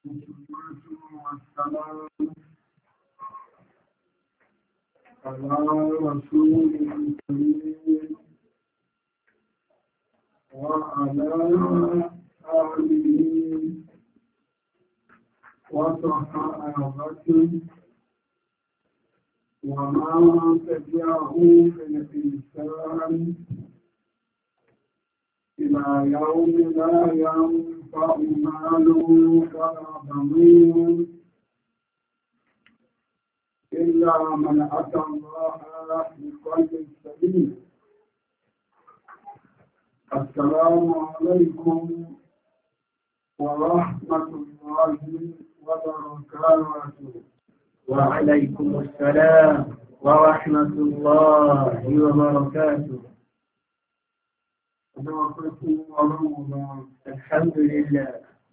والسلام على رسول الكريم وعلى آله وصحابته ومن تبعه بالإحسان إلى يوم لا ينفع مال ولا بنون إلا من أتى الله بقلب سليم. السلام عليكم ورحمة الله وبركاته. وعليكم السلام ورحمة الله وبركاته. الحمد لله.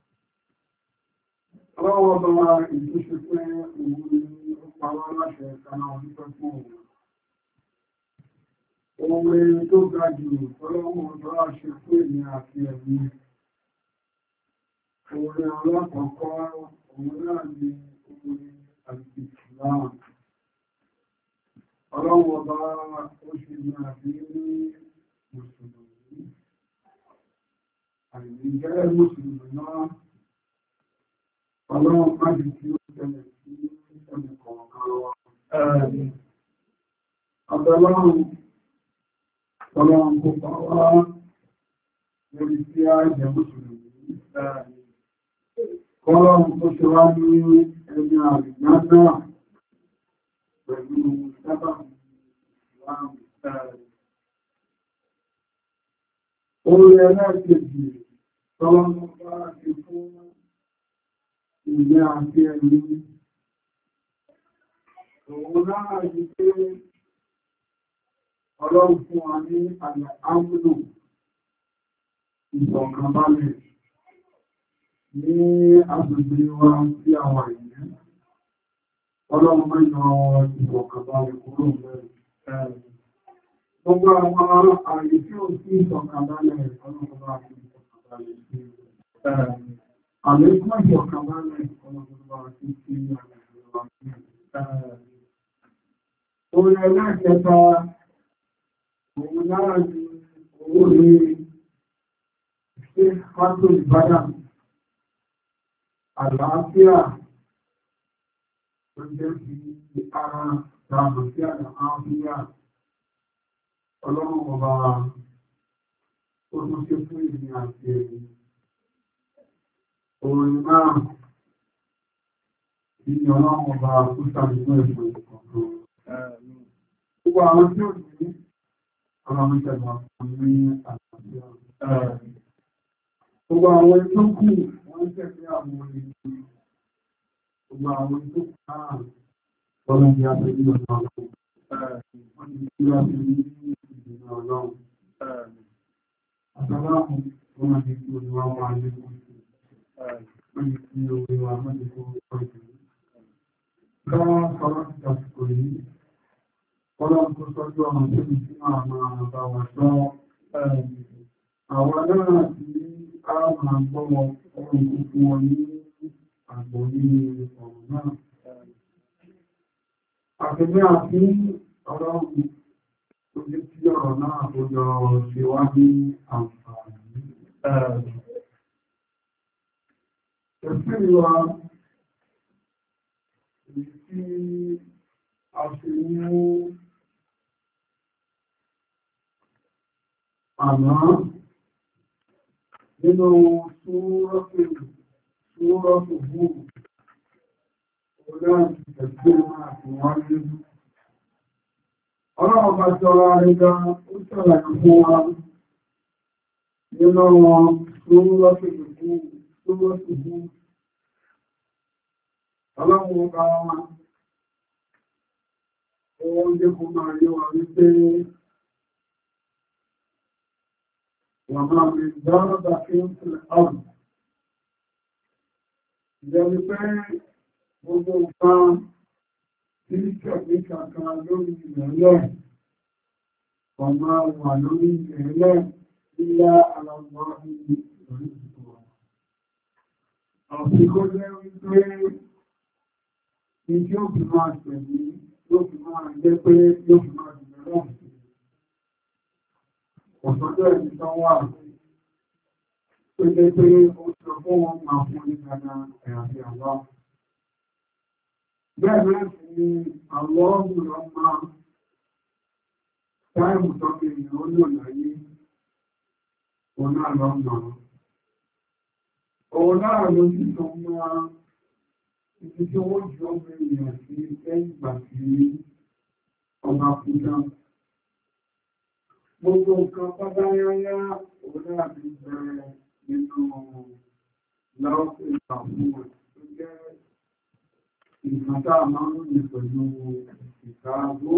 الله ìtúṣepẹ́ òun aláṣẹ ìkaná ọdún fún ohun tó ga jù ọlọ́run ọjọ́ àṣẹ fún èmì àti ẹ̀mí. Orin alákọ̀ọ́kọ́ òun náà ni orin àti ìsìláàmù. Ọlọ́run ọba ó ṣe ní àbí ní Mùsùlùmí. Àìní jẹ́ Mùsùlùmí náà. Ọlọ́run májì tí ó tẹ̀lẹ̀ sí ẹni kọ̀ọ̀kan wa. Àbẹ̀lọ́run kò pa wá lórí tí a jẹ́ Mùsùlùmí. Ọlọ́run tó ṣe wá ní ẹni àrìyá náà pẹ̀lú sábà ìsìláàmù. Orí ẹlẹ́ẹ̀kejì tọ́lọ́mọ bá ti fún ìyẹ́ àti ẹ̀mí. Òun náà yí pé Ọlọ́run fún wa ní àyà ámúlò ìfọ̀kànbalẹ̀ ní agbègbè wa sí àwọn ìyẹn. Ọlọ́run mẹ́jọ ìfọ̀kànbalẹ̀ kúrò mẹ́rin. Gbogbo àwọn àyè tí ó sí ìfọ̀kànbalẹ̀ Ọlọ́run bá fi ìfọ̀kànbalẹ̀ sí. Àlékún ìfọ̀kànbalẹ̀ Ọlọ́run bá fi sí àgbègbè wa sí. Orí ẹlẹ́kẹta òun náà ni owó ní ṣe pátó ìbádàn. Àlàáfíà tó jẹ́ sí ara tàbí sí àlàáfíà Ọlọ́run ọba ó tún ṣe fún ìrìn àti ẹ̀yìn. Orin náà ní Ọlọ́run ọba tó ṣàlùmọ́ ẹ̀fọ́ ìkọ̀ọ̀kan. Gbogbo àwọn tí ó ní Ọlọ́run ṣẹ̀gbà fún ní àlàáfíà. Gbogbo àwọn tó kù wọ́n tẹ̀lé àwọn ènìyàn. Gbogbo àwọn tó kù náà lọ́nà bí a fẹ́ ní ọ̀nà ọ̀pọ̀. Wọ́n ti kí wá sí ìdìnà ọlọ́run. Àtàláàmù wọ́n ti kí orí wa wà ní ọ̀pọ̀. Wọ́n ti kí orí wa wọ́n ti kó ọ̀pọ̀. Lọ́wọ́ sọ́rọ́ ti tàbíkò yìí. Ọlọ́run tó sọ́jú ọmọ tó ní sí máa bá wà sọ. Àwọn náà tí a máa gbọ́ wọn ọrùn fún wọn ní àgbò ní ọ̀rọ̀ náà. Àfẹ́gbẹ́ àti Ọlọ́run tó jẹ́ tí ọ̀rọ̀ náà tó jọ ṣe wá ní àǹfààní. Ẹ̀sìn wa èyí tí a ṣe mú àná nínú súrọ́pù bú ọ̀dá ẹ̀sìn àti wọ́n ní. Ọlọ́run bá jọra ẹgbẹ́ ó ṣẹlẹ̀ fún wa nínú súrọ́pù bú. Ọlọ́run bá wọn ó jẹ́ kó máa yé wa wípé wọ́n máa rí dáradà kí ń fi àrùn. Ìjẹ́bi pé gbogbo nǹkan tí kẹ̀kẹ́ kankan lórí ìrẹ̀lẹ̀ ọmọ wà lórí ìrẹ̀lẹ̀ ilá aláwọ̀ ìrìn ìrìn àfikọ́ jẹ́ wípé ní tí ó fi máa tẹ̀lé yóò fi máa jẹ́ pé yóò fi máa dìbẹ̀ lọ́wọ́ sí ọ̀sọ́jọ́ ẹni tán wà tó jẹ́ pé ó sọ fún wọn máa fún ní dada ẹ̀yàfi àwọ́ bẹ́ẹ̀ náà sì ni àwọ́ ọ̀gbùnrọ̀ máa táìmù tọ́kì èèyàn ó lò láyé òun náà lọ́nà òun náà ló sì tó máa ibi tí ó jọ mẹ́rin sí lẹ́yìn ìgbà tí ọba kúta. Gbogbo nǹkan pátáyáyá òun náà ti bẹ̀rẹ̀ nínú láọ́pẹ̀ ìpàmọ́ tó jẹ́ nǹkan tá a máa ń rìn pẹ̀lú ìkàgbó.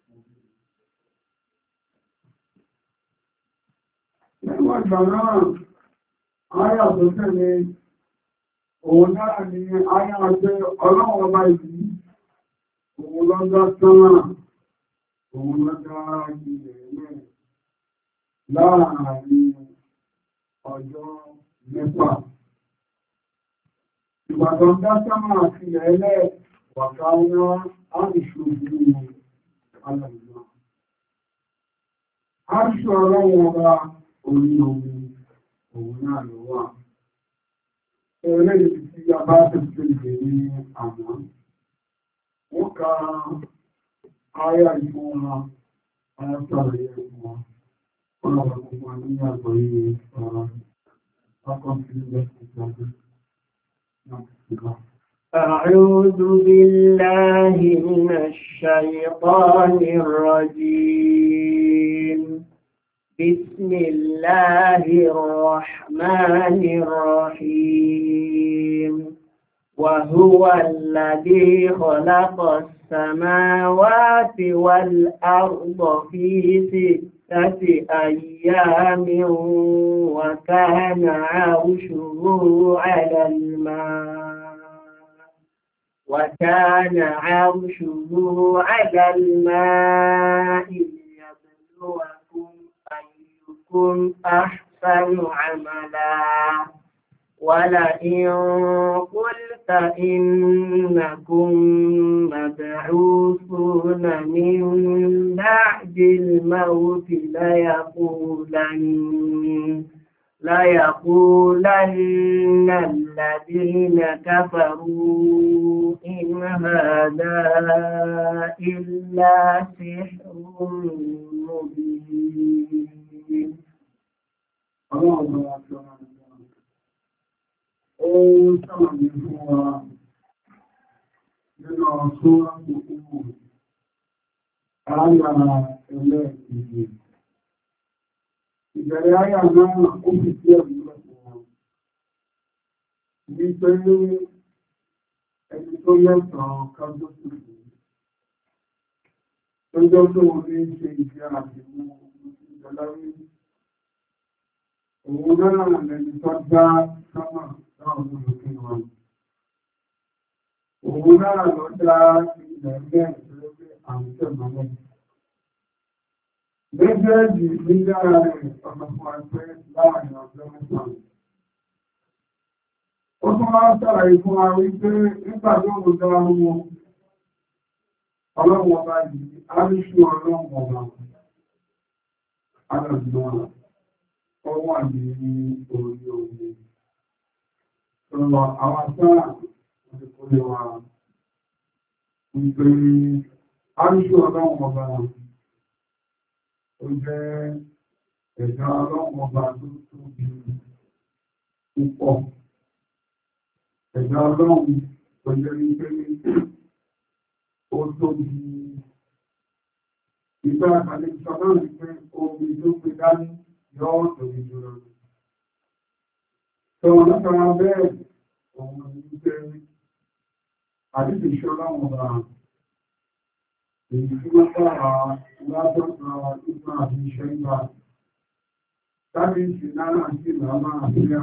Lẹ́wọ̀n ìgbà náà, ayà tó tẹ̀lé òun náà ni ayá jẹ́ ọlọ́wọ́ ọba ìlú, òun lọ́jọ́ sánà, òun lọ́jọ́ ilẹ̀ ilẹ̀ láàárín ọjọ́ mẹ́fà. Ìgbàdàn dásánà àti ilẹ̀ ilẹ̀ wàkáwọ́ àìṣòfin alàìlá. Àìṣò ọlọ́wọ́ ọba orí omi, òun náà ló wà. Ẹlẹ́yìn tí a bá tẹ̀sí ìgbè ní àmọ́, ó ka ayá ìfún wọn, ayátàrí ẹ̀kùn wọn, ọlọ́wọ́ kò wà ní àgbọ̀yé ọ̀rọ̀ akọ́sí lẹ́sìn أعوذ بالله من الشيطان الرجيم بسم الله الرحمن الرحيم وهو الذي خلق السماوات والأرض في 6 أيام وكان عرشه على الماء ليبلوكم أيكم أحسن عملا ولئن قلت إنكم مبعوثون من بعد الموت ليقولن الذين كفروا إن هذا إلا سحر مبين. Ó sàmàlì fún wa nínú ọ̀ṣọ́ àpòkúrò àyà ẹlẹ́ẹ̀kìí. Ìbẹ̀rẹ̀ àyà náà ó fi sí ẹ̀rù lọ́pọ̀ wọn. Ní pé ẹni tó lẹ́tọ̀ọ́ kájọ́ tó kù. Lọ́jọ́ tó wọ́n ní ṣe ìfẹ́ àti mú ìjọláwé. Òun náà lẹ́ni tó dá sámà láwọn olùkí wọn. Òun náà lọ dá ilẹ̀ ẹgbẹ́ ìrẹ́lẹ́ àwọn tẹ̀mọ́lẹ́. Méjèèjì nígbàrá rẹ̀ ọ̀pọ̀lọpọ̀ ẹgbẹ́ láàrin ọjọ́ mẹ́ta. Ó tún máa ṣàlàyé fún wa wípé nígbà tó ń dá wọn ọlọ́wọ́ bá yìí, a ní ṣú ọlọ́wọ́ bá alàgbọ́n ọwọ́ àmì orí omi. Sọ̀rọ̀ àwọn sáà ti kó lè wà wípé a ní ṣú ọlọ́wọ́ bá ó jẹ́ ẹ̀dá ọlọ́wọ́ bá tó tóbi púpọ̀. Ẹ̀dá ọlọ́run tó jẹ́ wípé ó tóbi ìgbà àtàlẹ́ ìṣọ́lá wípé omi tó gbé dání yọ́ tóbi jùlọ. Tọ́wọ́n látara bẹ́ẹ̀ òun wípé àdíjì ìṣọ́lá wọn bá èyí tí wọ́n sára látọ́ta ìgbà àti iṣẹ́ ìgbà tàbí ìṣìnára sí ìlàmà àfíà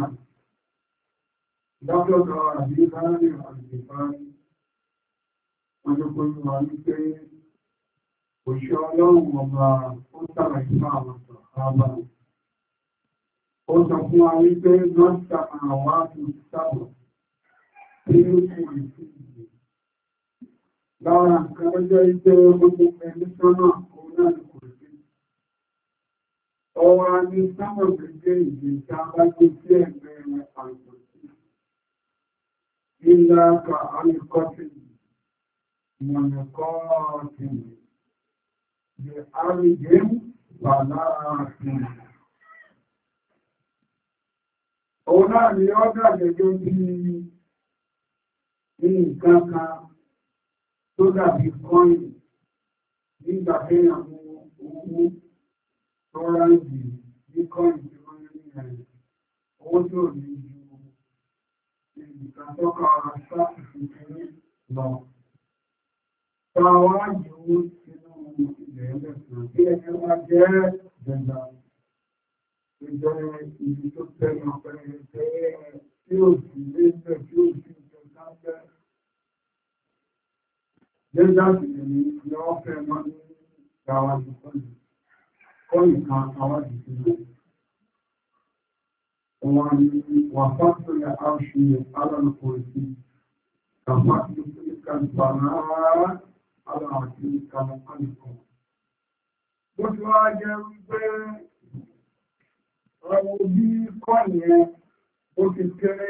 látọ́ta àbí láàrin àgbèfárí wọ́n tó kó ìwà wípé òṣìṣẹ́ ọlọ́run ọba ó sára ìfà àwọn sọ̀hábà ó sọ fún wa wípé lọ́sà àwọn àti sábọ̀ tí ó kò rí sí ìlú. Lára nǹkan ọjọ́ ìjẹ́ gbogbo ẹni sọ́nà òun náà ni kò rí sí. Ọwọ́ ní sámọ̀ gbẹ̀gbẹ̀ ìgbésà bá gbé sí ẹgbẹ́ rẹ̀ àìsàn sí. Ilá ka àríkọ́tì mọ̀nàkọ́ọ̀tì the àrígẹ́m bàláàtì. Òun náà ni ó dà gẹ́gẹ́ bí nǹkan kan tó dàbí kọ́ìn nígbà téèyàn mú owó tó ráńdì ní kọ́ìn tí wọ́n ní ẹ̀rẹ̀ owó tí ò ní ju nǹkan tó kọ́ ọ̀rọ̀ sáàpù kékeré lọ. Táwọn àjòwò sínú ilẹ̀ ẹlẹ́sìn tí ẹni wá jẹ́ jẹ̀dá. Ìjọba ibi tó tẹ́lọ pẹ̀lú tí ó sì lé bẹ̀ tí ó sì jẹ̀dá bẹ́. Jẹ́dá sì ní yọ́ fẹ́ mọ́ ní ìgbàwájú pẹ̀lú. Kọ́ ìkan àwájú sílẹ̀. Wọ́n ni wà fásitì àṣì alálùkò sí. Kàfàtì ìkàlùkà náà aláàtì ìkàlùkà. Bó ti wá jẹ́ wípé ọmọ bí kọ́ yẹn ó ti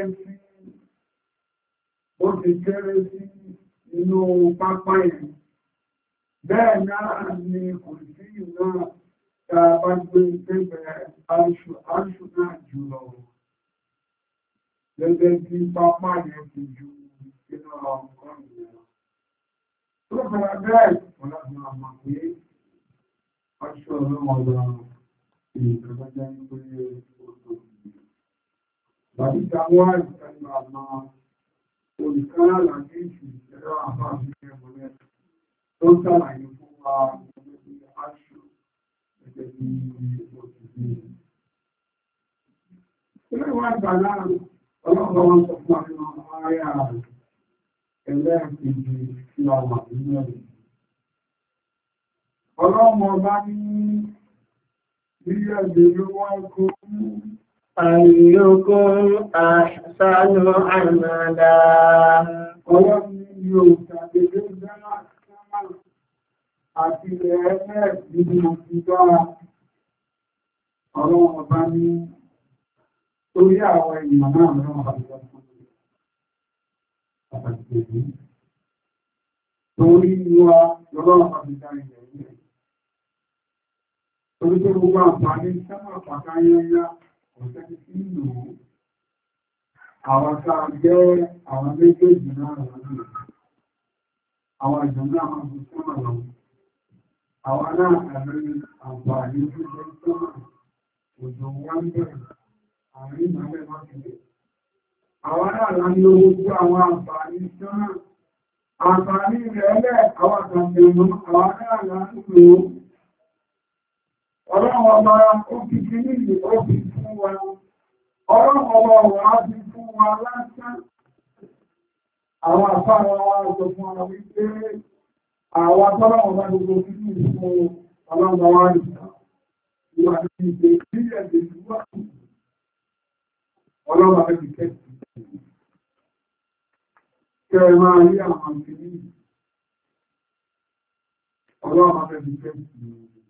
kéré sí inú pápá yẹn. Bẹ́ẹ̀ náà ni kò sí náà tá a bá gbé pẹ́pẹ́ aṣù náà jùlọ. Gẹ́gẹ́ bí pápá yẹn ti ju inú ọkọ̀ yẹn. Tó fẹ́ra bẹ́ẹ̀ ọlọ́dún àmà pé aṣọ ọlọ́mọdé ìgbẹ̀gbẹ̀jẹ́ ń pé oṣù. Bàbí ìdáwọ́ ìtẹ́lú àmà olùkọ́lá làjíṣì ẹ̀rọ àbájú ẹgbẹ̀rẹ̀ tó sàlàyé fún wa gẹ́gẹ́ aṣọ gẹ́gẹ́ bí oṣù bí. Ilé ìwà ìgbà náà ọlọ́pàá wọn sọ fún àwọn ará ẹlẹ́ẹ̀kejì tí a wà nínú ẹ̀rọ. Ọlọ́mọ bá ní ilé ẹgbẹ̀ ló wọ́n kó Ayyukum ahsanu amala. Ọlọ́run yóò tàbílé dára sámà àti ẹ̀ẹ́lẹ́ nínú ìdára. Ọlọ́mọ bá ní torí àwọn ènìyàn náà lọ́wọ́ àbúgbà fún àpàtàkì. Torí wa lọ́wọ́ àbúgbà ilẹ̀ ilẹ̀. Torí tó gbogbo àǹfààní sámà pàtàkì ọ̀sẹ̀ tí ìlú àwọn tá a jẹ́ àwọn méjèèjì náà lọ́nà. Àwọn ìjọ náà máa bú sámà lọ. Àwọn náà ẹ̀rẹ́ àǹfààní tó jẹ́ sámà òjò wá ń bẹ̀rẹ̀. Àwọn ìmọ̀lẹ́ máa ti lè. Àwọn náà láti owó tí àwọn àǹfààní sámà. Àǹfààní rẹ̀ lẹ́ àwọn àtàndẹ̀mọ́ àwọn náà láti lò ó. Ọlọ́run ọba ó fi kí ní ìlú ó fi fún wa. Ọlọ́run ọba wà á fi fún wa lásán. Àwọn àfáà wa sọ fún wa wípé àwọn tọ́lọ́run ọba gbogbo kí ní ìlú fún ọlọ́run wa nìkan. Ìwà ní ìgbè ìpínlẹ̀ ìlú wà. Ọlọ́run ọba fi kẹ́kì. Kẹ́ ẹ máa rí àwọn àǹfààní. Ọlọ́run ọba fi kẹ́kì.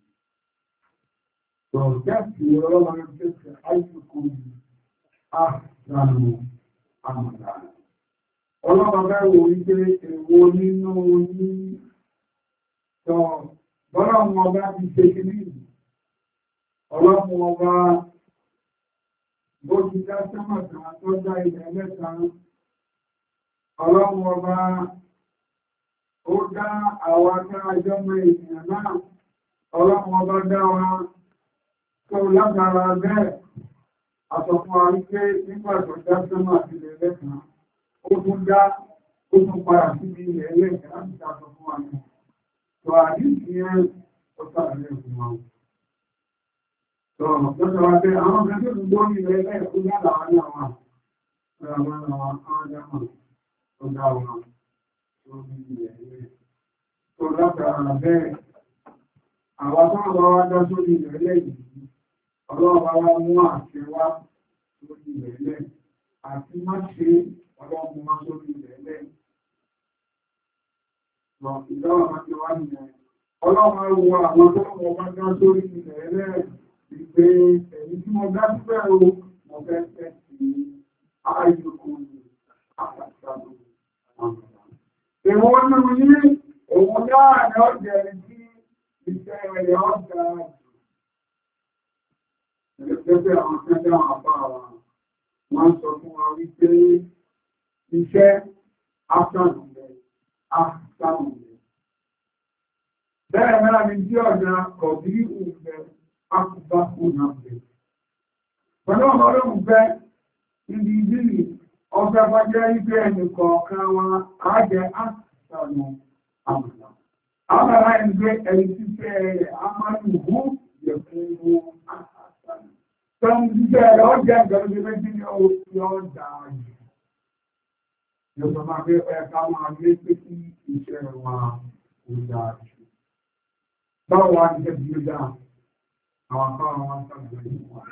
Jẹ́sì ọlọ́run jẹ́sì àìsìkò àṣàrò àmàdà. Ọlọ́run bẹ́ẹ̀ wò wípé èwo nínú ní sọ bọ́lọ́run ọba ti ṣe kí ní ọlọ́run ọba bó ti dá sọ́mọ̀tà tó dá ilẹ̀ mẹ́ta. Ọlọ́run ọba ó dá àwọn akẹ́rẹ́jọ́mọ ènìyàn náà. Ọlọ́run ọba dá wa. Tó lágbára bẹ́ẹ̀, àtọ̀fún àríké nígbà tó dá sọ́nà àti ilẹ̀ lẹ́kàn, ó tún padà sí ilẹ̀ lẹ́kàn láti ṣàtọ̀ fún àmì. Tó àdíkì ẹ́ ó sàrẹ̀ fún wọn. Tó lọ́tọ̀ wá pé àwọn ọmọ tó gbọ́ ní ilẹ̀ lẹ́kàn yára wá ní àwọn àjámà tó dá wọn tó bí ilẹ̀ lẹ́kàn. Tó lágbára bẹ́ẹ̀, àwọn tó wọ́n wá dá sórí ilẹ̀ lẹ́yìn. Ọlọ́run bá wá mú àṣẹ wá lórí ìrẹ̀lẹ̀ àti má ṣe ọlọ́run wọn sórí ilẹ̀ lẹ́yìn. Ìdáwà máa ti wá nìyẹn. Ọlọ́run wo àwọn tó wọ́n bá dá sórí ilẹ̀ lẹ́yìn ìpé ẹ̀yìn tí mo dá síbẹ̀ o, mo fẹ́ fẹ́ sí ayòkò ní àpàtàkì. Èwọ́n nínú yí, òun náà ni ó jẹ́ tí iṣẹ́ rẹ̀ ọ̀gá jù. Ẹgbẹ́ àwọn tẹ́lẹ̀ àpá wọn sọ fún wa wípé iṣẹ́ àtàlùmẹ̀. Bẹ́ẹ̀ náà ni tí ọ̀nà kọ̀bí ìwùfẹ́ akùbá ònà fẹ́. Pẹ̀lú ọmọ olóògùn fẹ́ ibi ìbílì ọgbẹ́ bọ́jẹ́ ìgbé ẹni kọ̀ọ̀kan wọn àájẹ́ àtàlù àmàlà. Àmàlà ìgbé ẹni tí fẹ́ rẹ̀ amálùú yẹ̀kúrú àtàlù. Tọ́mù jíjẹ́ rẹ̀ ọjẹ́ ìgbẹ̀rẹ̀ méjì ní ọjà yìí. Yọ̀sọ̀ máa gbé ẹ̀ka máa gbé pé kí iṣẹ́ wa ó dáa jù. Báwo wá ní jẹ́ bí ó dáa? Àwọn afá wọn sàgbẹ̀ yìí wà.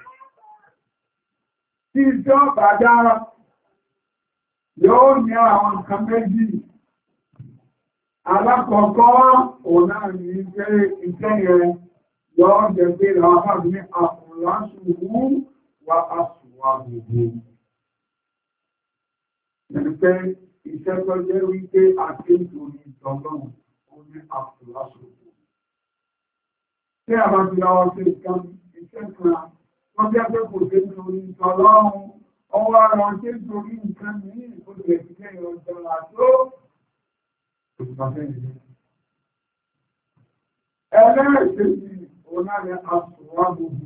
Tí iṣẹ́ ọ̀bà dára, yóò ní àwọn nǹkan méjì. Alákọ̀ọ́kọ́, òun náà ní pé iṣẹ́ yẹn yóò jẹ́ pé àwọn afá ní àfúrásùwú wa àsùwà gbogbo. Ẹnipẹ́ iṣẹ́ tó jẹ́ wípé àti ìtòrí ìtọ́lọ́run ó ní àfúrásùwú. Tí a bá ti lọ́wọ́ sí ìkan iṣẹ́ kan, wọ́n jẹ́ pé kò sí nítorí ìtọ́lọ́run, ọwọ́ ara ṣe nítorí nǹkan ní ìfòdìlẹ̀ ìpínlẹ̀ ìrọ̀jọ́ra tó ẹlẹ́ẹ̀kejì onáàrẹ àṣùwà gbogbo.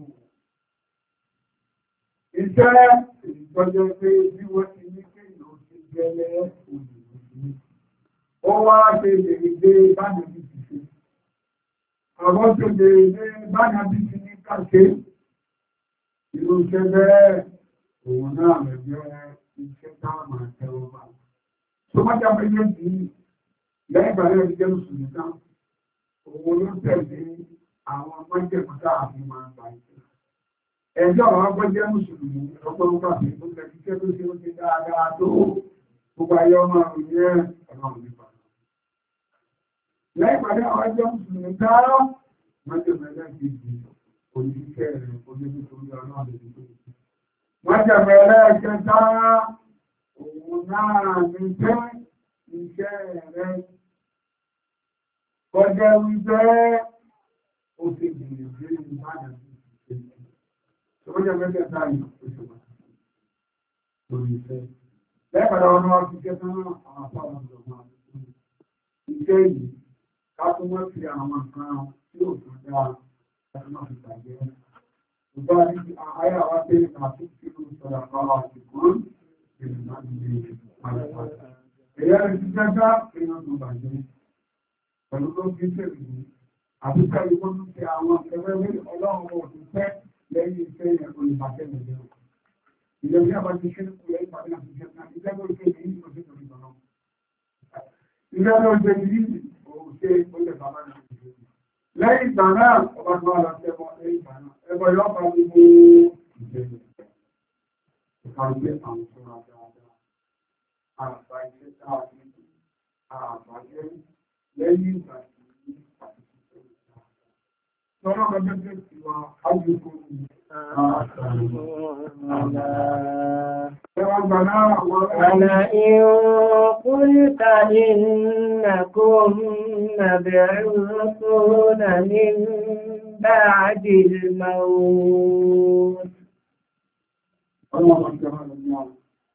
Iṣẹ́ ìtọ́jọ́ pé bí wọ́n ti ní pé ìlú ti gẹ́lẹ́ òjò. Ó wá ṣe lèrèdé bánàbí ti ṣe. Àwọn tó lèrèdé bánàbí ti ní káṣe. Irú iṣẹ́ bẹ́ẹ̀ òun náà rẹ̀ jẹ́ iṣẹ́ táàmà tẹ́wọ́ bá. Tó má jábẹ́ yé bí lẹ́yìn ìgbàlẹ́ ìjẹ́ mùsùlùmí kan, òun ló tẹ̀lé àwọn mọ́jẹ̀mọ́ta àfi máa gbà ìṣẹ́. Ẹjọ́ àwọn agbọ́jẹ́ mùsùlùmí ọgbọ́n pàṣẹ tó lẹ́ fi ṣẹ́ tó ṣe ó ti dáadáa tó gbogbo ayé ọmọ ìyẹn ọlọ́run nípa. Lẹ́yìn ìpàdé àwọn ẹjọ́ mùsùlùmí káárọ̀, mọ́jẹ̀mẹ́lẹ́ ti di òṣìṣẹ́ rẹ̀ onítorí ọlọ́run nípa. Mọ́jẹ̀mẹ́lẹ́ kẹta òun náà ní jẹ́ iṣẹ́ rẹ̀ kọjá wípé ó ti gbìyànjú ìbádàn sí ìṣẹ́. Ọjọ́ mẹ́tẹ̀ẹ̀ta yìí ó ṣe wà lórí iṣẹ́. Lẹ́pàdà ọ̀nà ọ̀fíṣẹ́ tán àwọn afọ́nà ọ̀dọ̀gbọ̀n iṣẹ́ yìí ká tún wọ́n fi àwọn nǹkan tí ó tún dáa láti máa fi tàjẹ́. Ṣùgbọ́n ní àyà wá pé àti kí ló sọ̀rọ̀ àwọn àsìkò ìrìn láti lè pàdàpàdà. Ẹ̀yà rẹ̀ ti jẹ́já èèyàn tó bàjẹ́. Pẹ̀lú tó fi ṣèlú àbúkà ìwọ́n tó fi àwọn ẹgbẹ́ ọlọ́run òṣù fẹ́ lẹ́yìn iṣẹ́ yẹn olùbàjẹ́ lẹ́yìn. Ìjọba yàbá ti ṣe kú lẹ́yìn pàdé àti iṣẹ́ náà. Iṣẹ́ tó ṣe ní ìlú ọ̀sẹ̀ torí tọ̀nà. Iṣẹ́ tó ṣe ní òṣè olè bàbá náà ti ṣe. Lẹ́yìn ìgbà náà, ọba tó wà láti ẹbọ lẹ́yìn ìgbà náà. Ẹbọ yóò bá gbogbo ìṣẹ́ yẹn. Ìkàwé àwọn tó ra dáadáa. Àbá iṣẹ́ táà ní àbájẹ́ lẹ́yìn ìgbà tí àti ṣiṣẹ́ ìgbà. Tọ́lá ọjọ́ tí wà ájúkú ولئن قلت إنكم مبعوثون من بعد الموت الله أكبر الله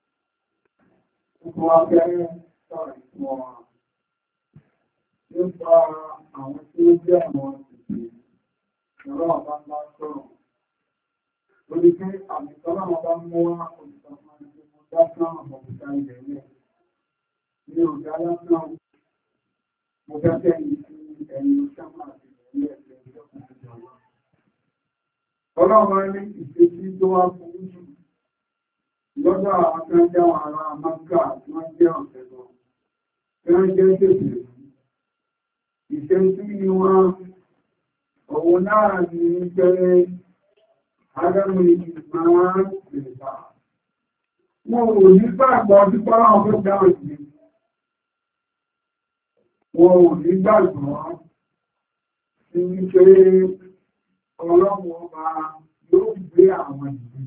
nípa àwọn tí ó jẹ́ àwọn ìpè ìrọ̀ ọ̀bá ńlá sọ̀rọ̀. Lórí pé àmì tọ́lá ọba mú wá olùsọ̀fún ẹni mo dá fún àwọn ọ̀pọ̀ta ilẹ̀ rẹ̀. Ní ọ̀gá lásán, mo fẹ́ tẹ́yìn sí ẹni sọ́mà àti ilẹ̀ rẹ̀ lọ́kùn ìjọba. Ọlọ́run ní ìṣesí tó wá fún jù lọ́dọ̀ àwọn tí wọ́n jẹ́ àwọn ará Mákà tí wọ́n jẹ́ ọ̀sẹ̀ lọ. Tí wọ́n jẹ́ tètè ìṣẹ́jú ni wọ́n òun náà ní pé adámù ìgbìmọ̀ lèbà wọn ò ní gbàgbọ́ tí pọ́lá ọ̀fẹ́ dáhùn sí. Wọn ò ní gbàgbọ́ sí pé ọlọ́run ọba yóò gbé àwọn ìlú.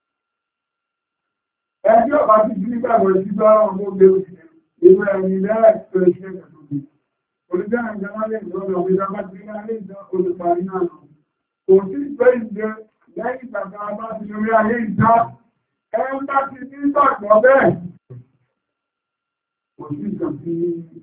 Ẹjọ́ ọba ti bí gbàgbọ́ sí lọ́rọ̀ ló gbé òṣìṣẹ́ ìwé ẹni lẹ́rẹ̀ tó ṣe ẹ̀kọ́. Olùjẹ́ ìjọba lè lọ́dọ̀ ìjọba ti rí ayé ìjọ olùparí náà. Kò sí pé ìjẹ lẹ́yìn ìgbàgbọ́ bá ti lórí ayé ìjọ ẹ ń bá ti ní gbàgbọ́ bẹ́ẹ̀. Kò sí ìjọ sí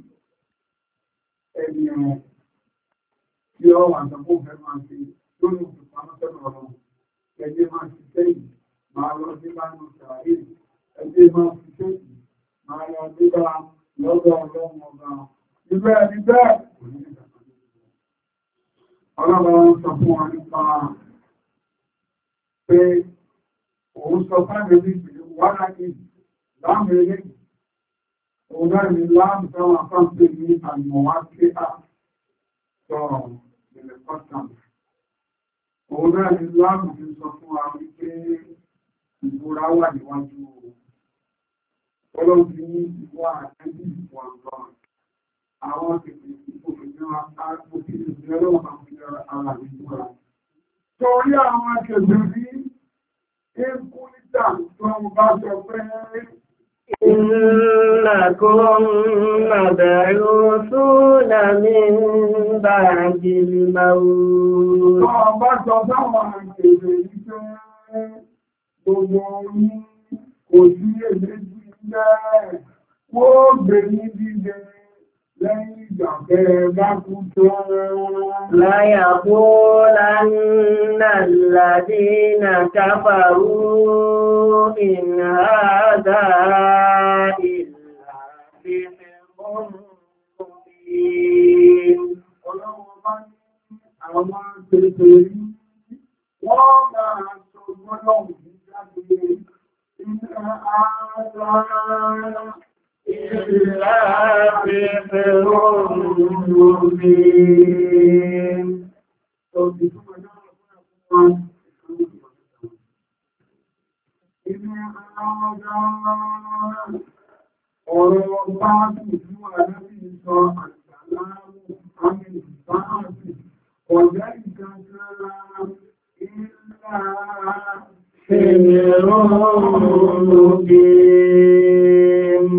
ẹni ẹ̀rọ tí ọ wà tàbí òfẹ́ máa ṣe lórí òfìpamọ́ sọ́nà ọ̀rọ̀. Ẹgbẹ́ máa ṣiṣẹ́ yìí, máa lọ sí lánà ṣàárè. Ẹgbẹ́ máa ṣiṣẹ́ yìí, máa lọ sí bá lọ́dọ̀ ọlọ́run ọba. Ìgbẹ́ ẹni bẹ́ẹ̀ kò ní ìdàgbà. Ọlọ́run sọ fún wa nípa pé òun sọ fáwọn ẹbí ìpínlẹ̀ wárákì láàmù eléyìí. Òun náà ni láàmù táwọn afáǹpẹ̀ ní àmọ̀wá kí á sọ̀rọ̀ ìrẹ̀ pátá. Òun náà ni láàmù fi sọ fún wa wípé ìbúra wà níwájú ọlọ́run ní ìwà àtẹ́bí ìwà nǹkan. Àwọn kèfèrè ìfòfin àgbòkè ìrìn ọlọ́run máa fi ara ìbúra. Torí àwọn kèfèrè ikú níta tó ń bá sọ pé إنكم مبعوثون من بعد الموت. Ọba sọ sáwọn kèfèrè ìfẹ́ gbogbo orí kò sí èdè jí ilẹ̀ wọ́n gbé ní dídẹ lẹ́yìn ìjàfẹ́ bá kú tó ليقولن الذين كفروا إن هذا إلا سحر مبين. Ọlọ́run bá ní àwọn kèfèrè wọ́n máa sọ gbọ́dọ̀ ní jáde iná ààrẹ إلا سحر مبين. Ọ̀rọ̀ bá kù fún àdábì sọ àjàláàmù àmì ìbáàbì ọ̀jẹ́ ìjọba ìlà سحر مبين.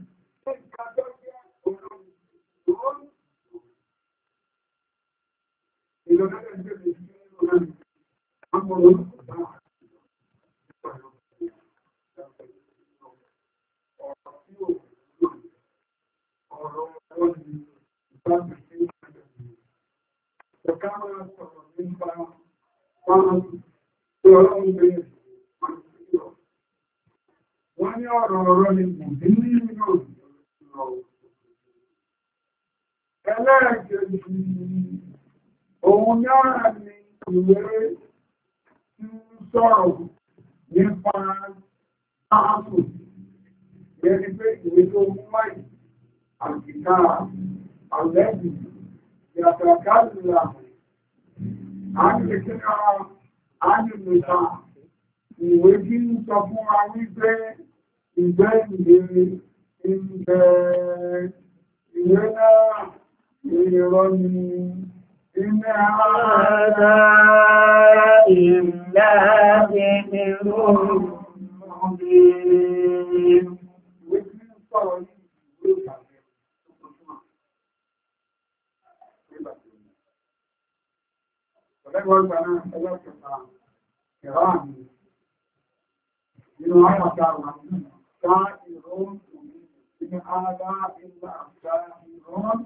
Wọ́n ní ọ̀rọ̀ ni kò sí ní ìlú ẹlẹ́ẹ̀kejì òun náà ni ìwé tí ń sọ̀rọ̀ nípa áàpù yẹni pé ìwé tó mú máì àkìká àlẹ́bì ìyàtàkàlùlà àníkẹ́kẹ́ra ánìmọ̀ta ìwé tí ń sọ fún wa wípé ìgbẹ́ ìwé náà ìrọ̀ ni iná هذا إلا سحر مبين. ìwé tí ń sọ̀rọ̀ yìí ìwé ìgbàgbẹ́ ọ̀lẹ́gbọ́n ìgbà náà ẹlẹ́kẹta ìrọ̀àmì nínú àyàtà wà ní ká ìrọ̀n ní àádá ìlà àṣà ìrọ̀n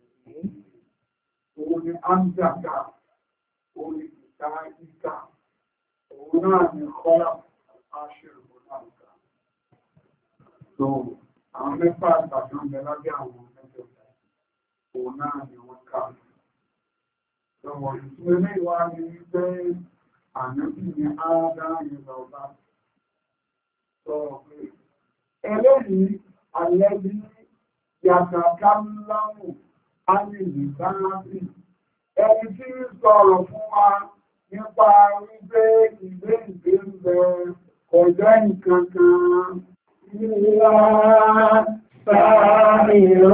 òun ni àmìjàkà òun ni ìta ìta òun náà ni kọ́lá àṣírí òun náà ìta. So àwọn mẹ́fà ìtàkùn ń bẹ lábẹ́ àwọn mẹ́fẹ̀ẹ́fà òun náà ni wọ́n kà. Lọ́wọ́ ìtúwẹ́lẹ́ ìwà ni wípé ànábì ni àádá ìlà ọba. Sọ pé eléyìí àlẹ́bí yàtàkà láwù ánìlì sáàbì ẹni tí ń sọ̀rọ̀ fún wa nípa wípé ìgbé ń bẹ kọjá nǹkan kan إلا ساحر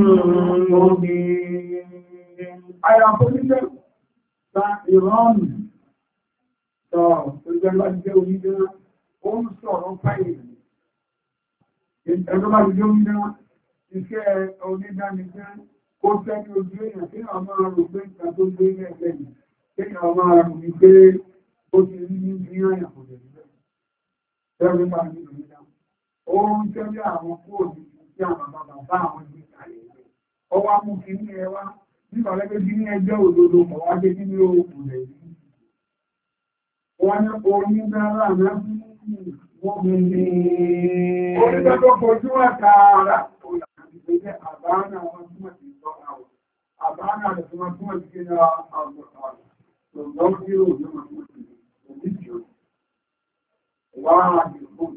مبين. Àyàfóníṣẹ́ ta ìrọ́nù tọ́ ìjọba jẹ́ onídẹ́ ó ń sọ̀rọ̀ fáìlì. Ẹgbẹ́ bá ti jẹ́ onídẹ́ iṣẹ́ onídánijẹ́ kó tẹ́lú ojú èèyàn tí àwọn máa rò pé ìgbà tó gbé ní ẹgbẹ́ yìí. Tí àwọn máa rò ní pé ó ti rí ní ìrìnàyàn kò lè rí bẹ́ẹ̀. Tẹ́lú bá ní onídá. Ó ń tẹ́lú àwọn kúrò ní tí àwọn bàbá àwọn ìgbé kalẹ̀ rẹ̀. Ọwá mú kí ní ẹwà nígbà lẹ́gbẹ́ bí ní ẹgbẹ́ òdodo mọ̀ wá jẹ́ kí ní òkú rẹ̀ rí. Wọ́n ní orí dára náà wọ́n mú ní orílẹ̀ tó fojú àtàrà ìgbẹ́jẹ́ àbáánà wọn túnmọ̀ sí sọ àwọn. Àbáánà rẹ̀ túnmọ̀ sí kí ní àgbọ̀tàrà. Lọ́gbọ́n tí ó ní ọmọ túnmọ̀ sí òdíjì ó. Wá àdìgbòn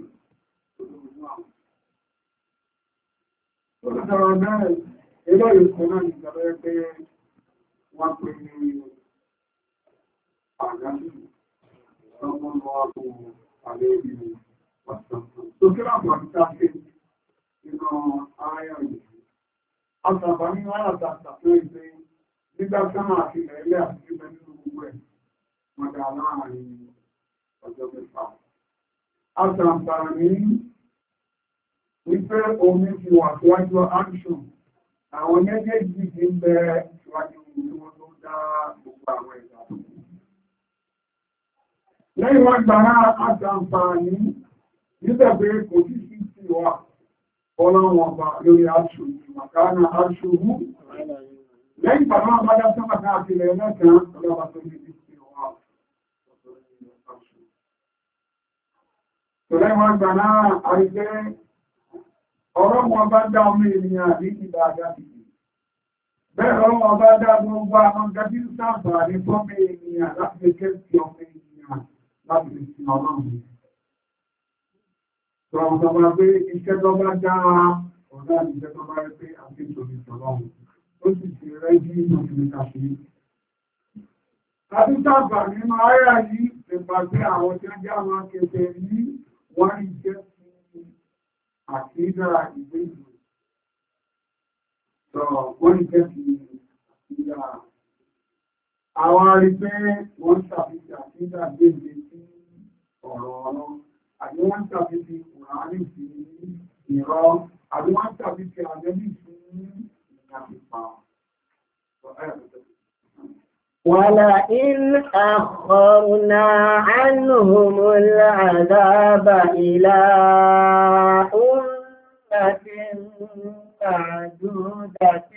Olùsọ̀rọ̀ mẹ́rin, ilé ìsìn náà ìjọba pé wọ́n pè ní àgbàtí ọmọ ọmọ àlẹ́ ìlú pàtàkì. Tó kí láàpọ̀ àtìká ṣe nínú ààyà yìí. Àtàbà nínú àyàtàtà tó ìpé nígbà sánà àti ilẹ̀ àti ìgbẹ́ nínú gbogbo ẹ̀ mọ̀dà láàrin ọjọ́ mẹ́fà. Àtàbà ní wípé omi ti wà síwájú action àwọn méjèèjì ti ń bẹ síwájú omi wọn tó dá gbogbo àwọn ẹ̀dá tó kù. Lẹ́yìn wọ́n gbàrá àjàǹfààní níbẹ̀ pé kò sí sí sí wà ọlọ́wọ̀n ọba lórí aṣù ìmọ̀kánà aṣù hù. Lẹ́yìn gbàrá àbájá sọ́mà káàkiri ẹlẹ́kàn ọlọ́wà tó ní sí sí wà. Lẹ́yìn wọ́n gbàrá àrígbẹ́ ọ̀rọ̀ wọn bá dá ọmọ ènìyàn ní ìbájá bìí. Bẹ́ẹ̀ ọ̀rọ̀ wọn bá dá gbogbo àwọn gẹ́gẹ́ bí sáàbà ní fọ́mọ ènìyàn láti lè kẹ́ sí ọmọ ènìyàn láti lè sin ọlọ́run. Sọ̀rọ̀ tó bá pé iṣẹ́ tó bá dá ọ̀dá ìṣẹ́ tó bá rẹ́ pé àti ìtòrí ìtọ̀lọ́run. Ó sì ti rẹ́ jí ìmọ̀tìmẹ́ta sí. Àti sáàbà nínú àyà yìí lè pàṣẹ àwọn tí ó jẹ́ àwọn akẹ́kẹ́ yìí wọ́n rí jẹ́ àkídà ìgbéjì. Sọ wọ́n ní jẹ́ ti àkídà. Àwọn arígbẹ́ wọ́n ṣàfihàn àkídà gbéjì sí ọ̀rọ̀ ọ̀rọ̀. Àbí wọ́n ṣàfihàn Kùránì sí ìrọ́. Àbí wọ́n ṣàfihàn àjẹ́bì sí ìgbàpípa. ولئن أخرنا عنهم العذاب إلى أمة معدودة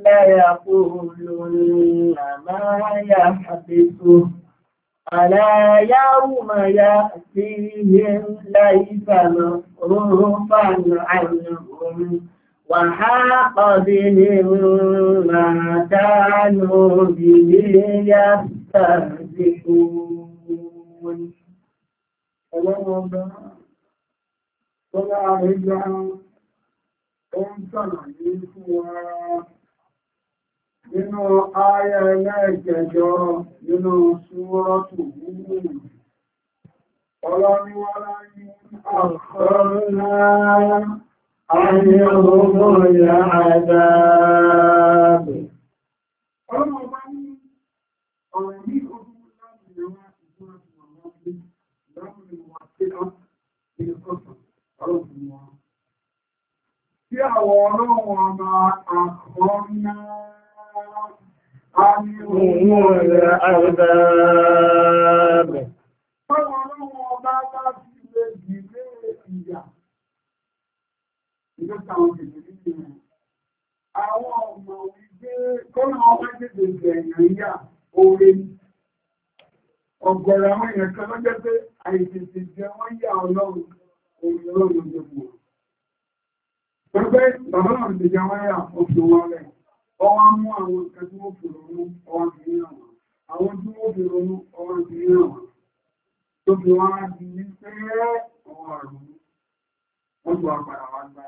ليقولن ما يحبسه ألا يوم يأتيهم ليس مصروفا عنهم وحاق بهم ما كانوا به يستهزئون. Ọlọ́run tọ́lá àríjá ó ń ṣàlàyé fún wa nínú ayẹ ẹlẹ́ẹ̀kẹjọ nínú Súrọ́tù Húúdù. Ọlọ́niwọ́lá ní àkọ́rọ́lá عنهم العذاب. Ọlọ́run bá ní ọ̀rọ̀ ní ọdún láti ẹwà ìjọba ti wà wọ́n pé láwọn ìwà tí ó ní ọ̀sán ọlọ́run wọn. Tí àwọn ọlọ́run ọmọ àkọ́ọ́nà عنهم العذاب. Ọlọ́run ọba bá ti lè dìlé ìyà. Ìjọta àwọn ìgbèrè nínú àwọn ọmọ wípé kọ́nà ọmọ jẹ́jẹ́ ìgbẹ̀yàn yà oore ní ọgọ̀rọ̀ àwọn èèyàn kan lọ́jọ́ pé àìsìsì jẹ wọ́n yà ọlọ́run orí ọlọ́run jẹ́ fún wọn. Pẹ́pẹ́ bàbá náà ti jẹ wọ́n yà oṣù wọn rẹ̀ ọwá mú àwọn nǹkan tí wọ́n fi ronú ọwá fi ní àwọn àwọn tí wọ́n fi ronú ọwá fi ní àwọn tó fi wọ́n á di ní pé ọwọ́ àrùn wọ́n tó àpàdà wá gbá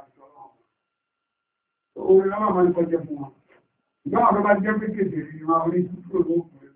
orí lọ́wọ́ máa ń kọjẹ́ fún wọn. Ìgbọ́n àwọn bá jẹ́ pékèdè rí máa orí títò lóòkùn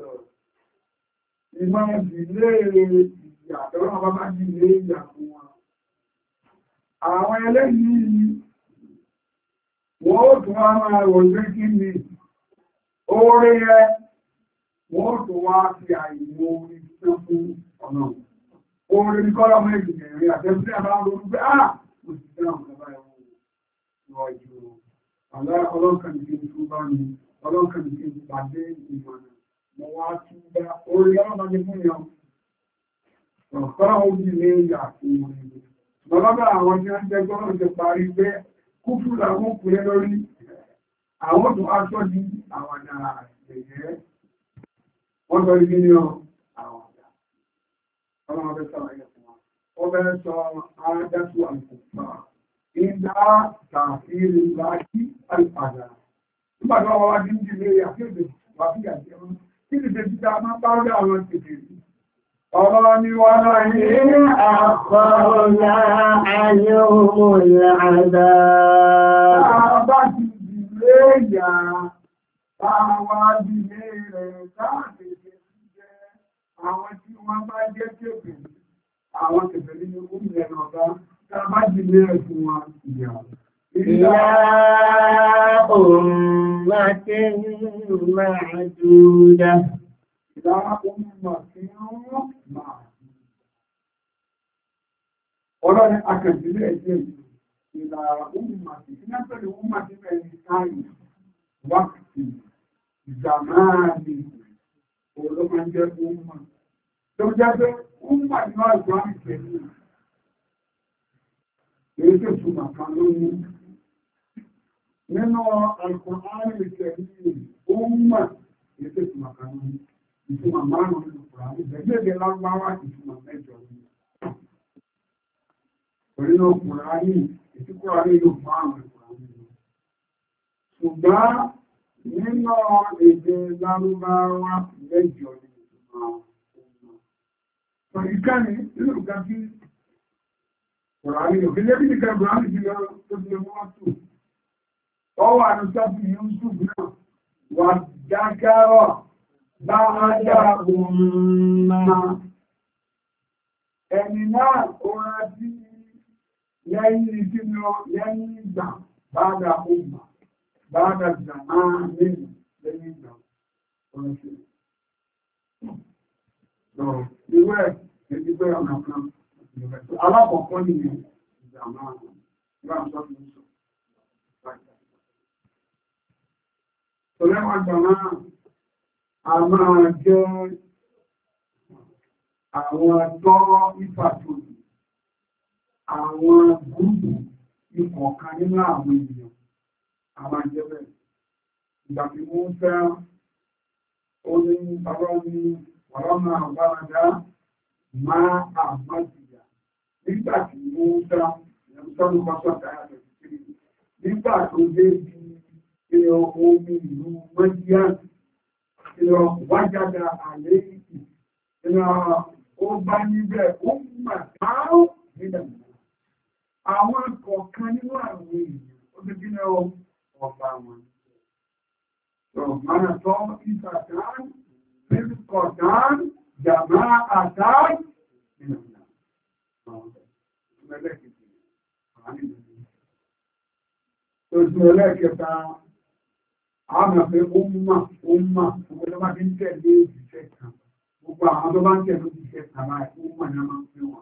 ìmọ̀ ìdílé ìyà tọ́lọ́wọ́ bá jí ilé ìyà fún wọn. àwọn eléyìí wọ́n ó tún wá máa rògbé kí ni oore ẹ wọ́n ó tún wá fi àìmọ̀ orí tó fún ọ̀nà oore ní kọ́lọ̀ mọ́ ìgbìyàn rí àtẹ́sí àbá ń ronú pé mo sì fẹ́ àwọn ọ̀gá ẹ̀wọ̀n lọ jù ọlọ́kàn ní kí n tún bá mi ọlọ́kàn ní kí n pàdé ìmọ̀nà mo wá tún bá oore ọlọ́mọdé fún yàn ọ̀kọ́lọ̀ ó bí lé ìyà fún oore lọ́lọ́bà àwọn tí wọ́n jẹ́ gbọ́nà ti parí pé kúfù làwọn kúrẹ́ lórí àwọn tó aṣọ́ ní àwàdà ẹ̀yẹ́ wọ́n sọ ibi ní àwàdà ọlọ́wọ́ bẹ́ sọ ayẹ́ fún wa ó bẹ́ sọ àádásù àìkùnfà ìdá tààfíìrì láti àìpàdà nígbàtí wọ́n wá dín jìlé àkéèdè wà sí àjẹmọ́ kí ni tètè tá a máa bá rí àwọn tètè rí ọ̀rọ̀ ni wà láyé àkọ́ọ̀lá àyọ̀mọ̀ ìlàdà. Bá ti dìlé ìyà, táwa dìlé rẹ̀ káàkiri jẹ́ àwọn tí wọ́n bá jẹ́ kébè, àwọn kébè ní oúnjẹ náà tá bá dìlé rẹ̀ fún wọn ìyà. Ìyá ummati ma'duda. Ìlà ummati ma'duda. Ọlọ́ni akẹ̀sílẹ̀ ẹ̀jẹ̀ ìlà ummati, ní pẹ̀lú ummati mẹ́rin táyì, wákìtì, ìjàmáàdì, olóòmọ̀jẹ́ umma. Tó jẹ́ pé umma ní wá ìgbọ́n ìpẹ̀lú. Èyí tó túnmà kan lónìí. Nínú Al-Qur'an ìpẹ̀lú umma, èyí tó túnmà kan lónìí. Ìtumà márùn-ún nínú Qur'an, ìgbẹ̀gbẹ̀ lágbáwá ìtumà mẹ́jọ ní. Nínú Kùránì, ìtí Kùránì yóò márùn-ún Kùránì. Ṣùgbọ́n nínú èdè Lárúbáwá mẹ́jọ ní ìtumà ọmọ. Ìkànnì nínú nǹkan tí Kùránì yóò fi lébí nìkan Kùránì jí lọ tó fi lè mọ́ tù. Ọ wà ní sọ́bí Yusuf náà, wà dákẹ́rọ̀ bá ájá òun ẹni náà ó rántí lẹ́yìn ìdínà lẹ́yìn ìgbà báadà ọmọ báadà jàmá nínú lẹ́yìn ìgbà ọ̀rọ̀ṣẹ́. Ìwẹ́ ẹgbẹ́ ọ̀nà kan alákọ̀ọ́kọ́ nìyẹn ìjàmá ìgbàmọ́sọ́fún sọ. Tọ́lẹ́wọ̀n jàmá a máa jẹ́ àwọn tọ́rọ ìfàtòlù àwọn gúrùpù ìkọ̀ọ̀kan nínú àwọn ènìyàn àwọn ìjẹ́bẹ̀ ìgbàtí mú fẹ́ oní ọ̀rọ̀ ní ọ̀rọ̀ máa báradá máa àmájìyà nígbàtí mú fẹ́ ìyẹ̀mùsọ́lù pásọ̀tàyà nígbà tó dé bí omi ìlú mọ́jíyà wájádà àlẹ́ ìlú ó bá níbẹ̀ ó mà táó nílẹ̀ àwọn kọ̀ọ̀kan nínú àwọn èèyàn ó ti gínà ọ̀pá wọn. Mọ́nà tọ́ ìsàtán, pẹ́lúkọ̀tán, jàmá àtán, nílẹ̀. Oṣù ẹlẹ́kẹta, a mọ̀ pé ó mà, ọgbọ́n tó bá ti ń tẹ̀lé ìṣẹ́ kan. Gbogbo àwọn tó bá ń tẹ̀lé ìṣẹ́ tàbí àìkú ní a máa ń pè wọ́n.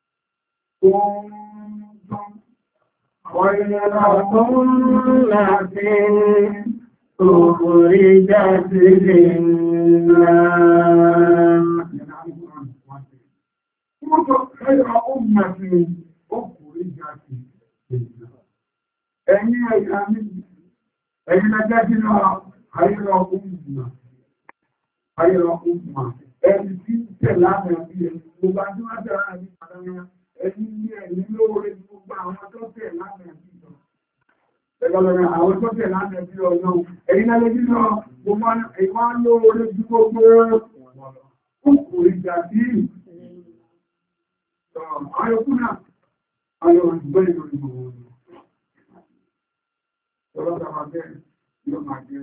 Ẹ̀yin ẹ̀yà mi, ẹ̀yin ẹjẹ́ kí lọ ayẹ́rọ ọmọ ẹni tí tẹ̀ láàrin àbí ẹni gbogbo àti wọ́n tẹ̀ láàrin àbí padà ẹni ní ẹni lóore gbogbo àwọn tó tẹ̀ láàrin àbí lọ. Ẹgbẹ̀rẹ̀ àwọn tó tẹ̀ láàrin àbí ọ̀nà ẹ̀yin alẹ́bí lọ gbogbo ìwá lóore ju gbogbo òkú ìjà sí ayọkú náà ayọ̀ ìgbẹ́ ìlú gbogbo ọlọ́ta máa jẹ́ yóò máa jẹ́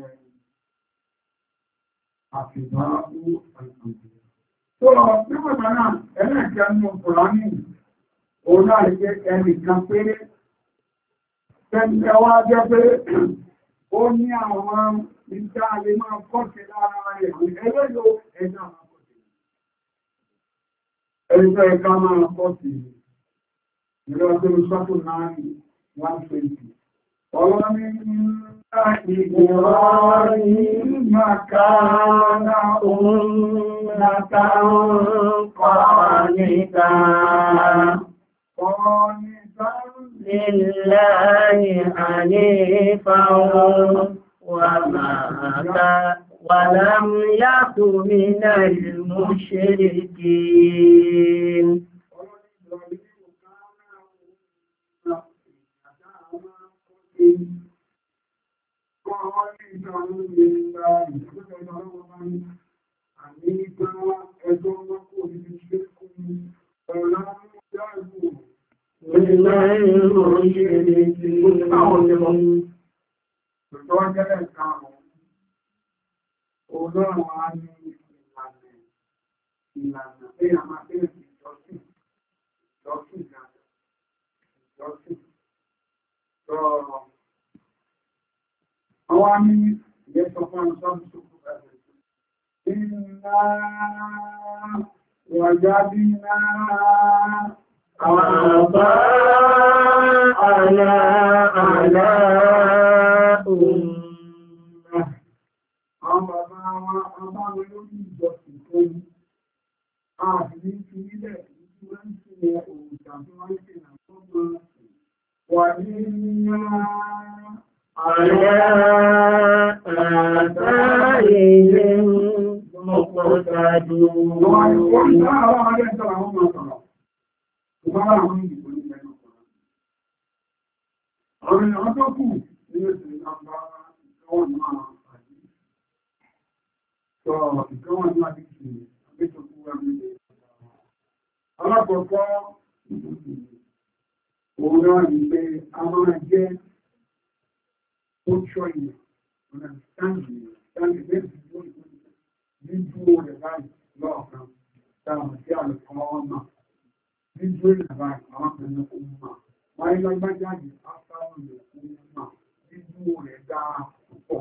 àfìbáwú àìkànjẹ́. Tó nígbàtà náà ẹlẹ́ẹ̀kẹ́ ní Kùránì òun náà jẹ́ ẹnìkan péré Tẹ́lẹ̀ wá jẹ́ pé ó ní àwọn ìta lè máa kọ́sí lára rẹ̀ ẹlẹ́yọ ẹ̀dá máa kọ́sí. Ẹgbẹ́ ẹ̀ká máa kọ́sí ìrọ́sẹ̀rù sọ́tò náà 120. Ọlọ́ni ìgbìrọ̀ màkàrà òun látàrún kọ́nìta. لله حنيفا ولم يكن من المشركين. Ọlọ́run á ní ìlànà pé a máa bẹ̀rẹ̀ ìjọsìn. Àwọn àmì ìyẹ́sọ̀ fún àwọn sọ́dún tó kú bẹ̀rẹ̀. Iná wàjábí náà àbá àlá òun. Àwọn bàbá wọn abáwọn lórí ìjọsìn tó ní. Ààbì ní ti nílẹ̀ tí wọ́n ń ṣe òòjà tí wọ́n ń ṣe àtọ́gbọ́n wà ní àtàrí ilé mọ́pọ̀tàdù. Àwọn ìwọ̀n àwọn ọmọdé ń tọ́ra wọn máa sọ̀rọ̀. Ṣùgbọ́n àwọn ìgbò ní ẹnu ọ̀pọ̀lọpọ̀. Àwọn ènìyàn tó kù ní èsì ìjọba ìjọwọ́n máa pàdé. Sọ ìjọwọ́n ní àdíkì àgbéjọkú ẹgbẹ́. Alákọ̀ọ́kọ́ òun náà ní pé a máa jẹ́ ó ṣọ́ ìyàn, ọ̀nà ìsáǹdì lẹ́sì dídúró rẹ̀ báyìí lọ́ọ̀kan táwọn tí a lè kọ́ ọmọ. Dídúró rẹ̀ báyìí àwọn pẹ̀lú ọmọ. Wáyé lọ́gbájáde áfáwọn lè fún ọmọ. Dídúró rẹ̀ dáa púpọ̀.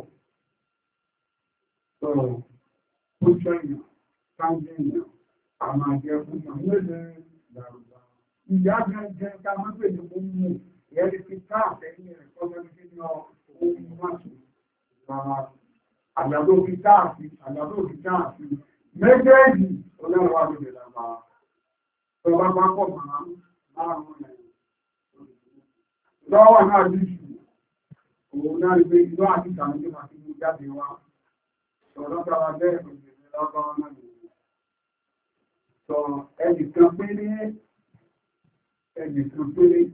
Sọ̀rọ̀ ó ṣọ́ ìyàn, sáǹdì ìyàn. Àmà jẹ́ fún ìyàmúlẹ̀ ìdàrúgbà. Ìyá gẹ́gẹ́ ká máa pè ní ohun ẹ̀rí fi káàfẹ́ ní ẹ̀kọ́ lọ́dún tí ní ohun máṣù. Àgbàdo fi káàfí. Méjèèjì olóòwò àgbègbè lábá. Tọ́lá bá pọ̀ máa mú ẹ̀. Lọ́wọ́ náà ní ìṣù. Òun náà rí pé ìlú àti ìtàwọn tí wọ́n ti mú jáde wá. Sọ̀rọ̀ bẹ́ẹ̀ lọ́gbọ́n náà sọ ẹnìkan péré ẹnìkan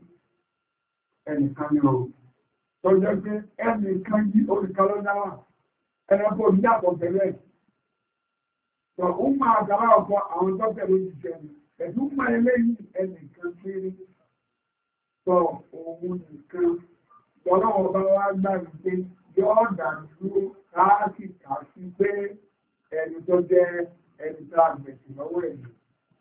ní ọ̀rọ̀ tó jẹ́ pé ẹnìkan yí oríkà ló náwà ẹnìkan oníyàtọ̀ tẹ́lẹ̀ sọ ó máa dára ọ̀pọ̀ àwọn tó tẹ̀lé ìṣẹ́ ẹ̀dùn máa eléyìí ẹnìkan péré sọ òun nìkan lọ́nà ọba wa gbà wípé yóò dàdúró káàkiri pé ẹni tó jẹ́ ẹni tó àgbẹ̀sì lọ́wọ́ ẹ̀yìn.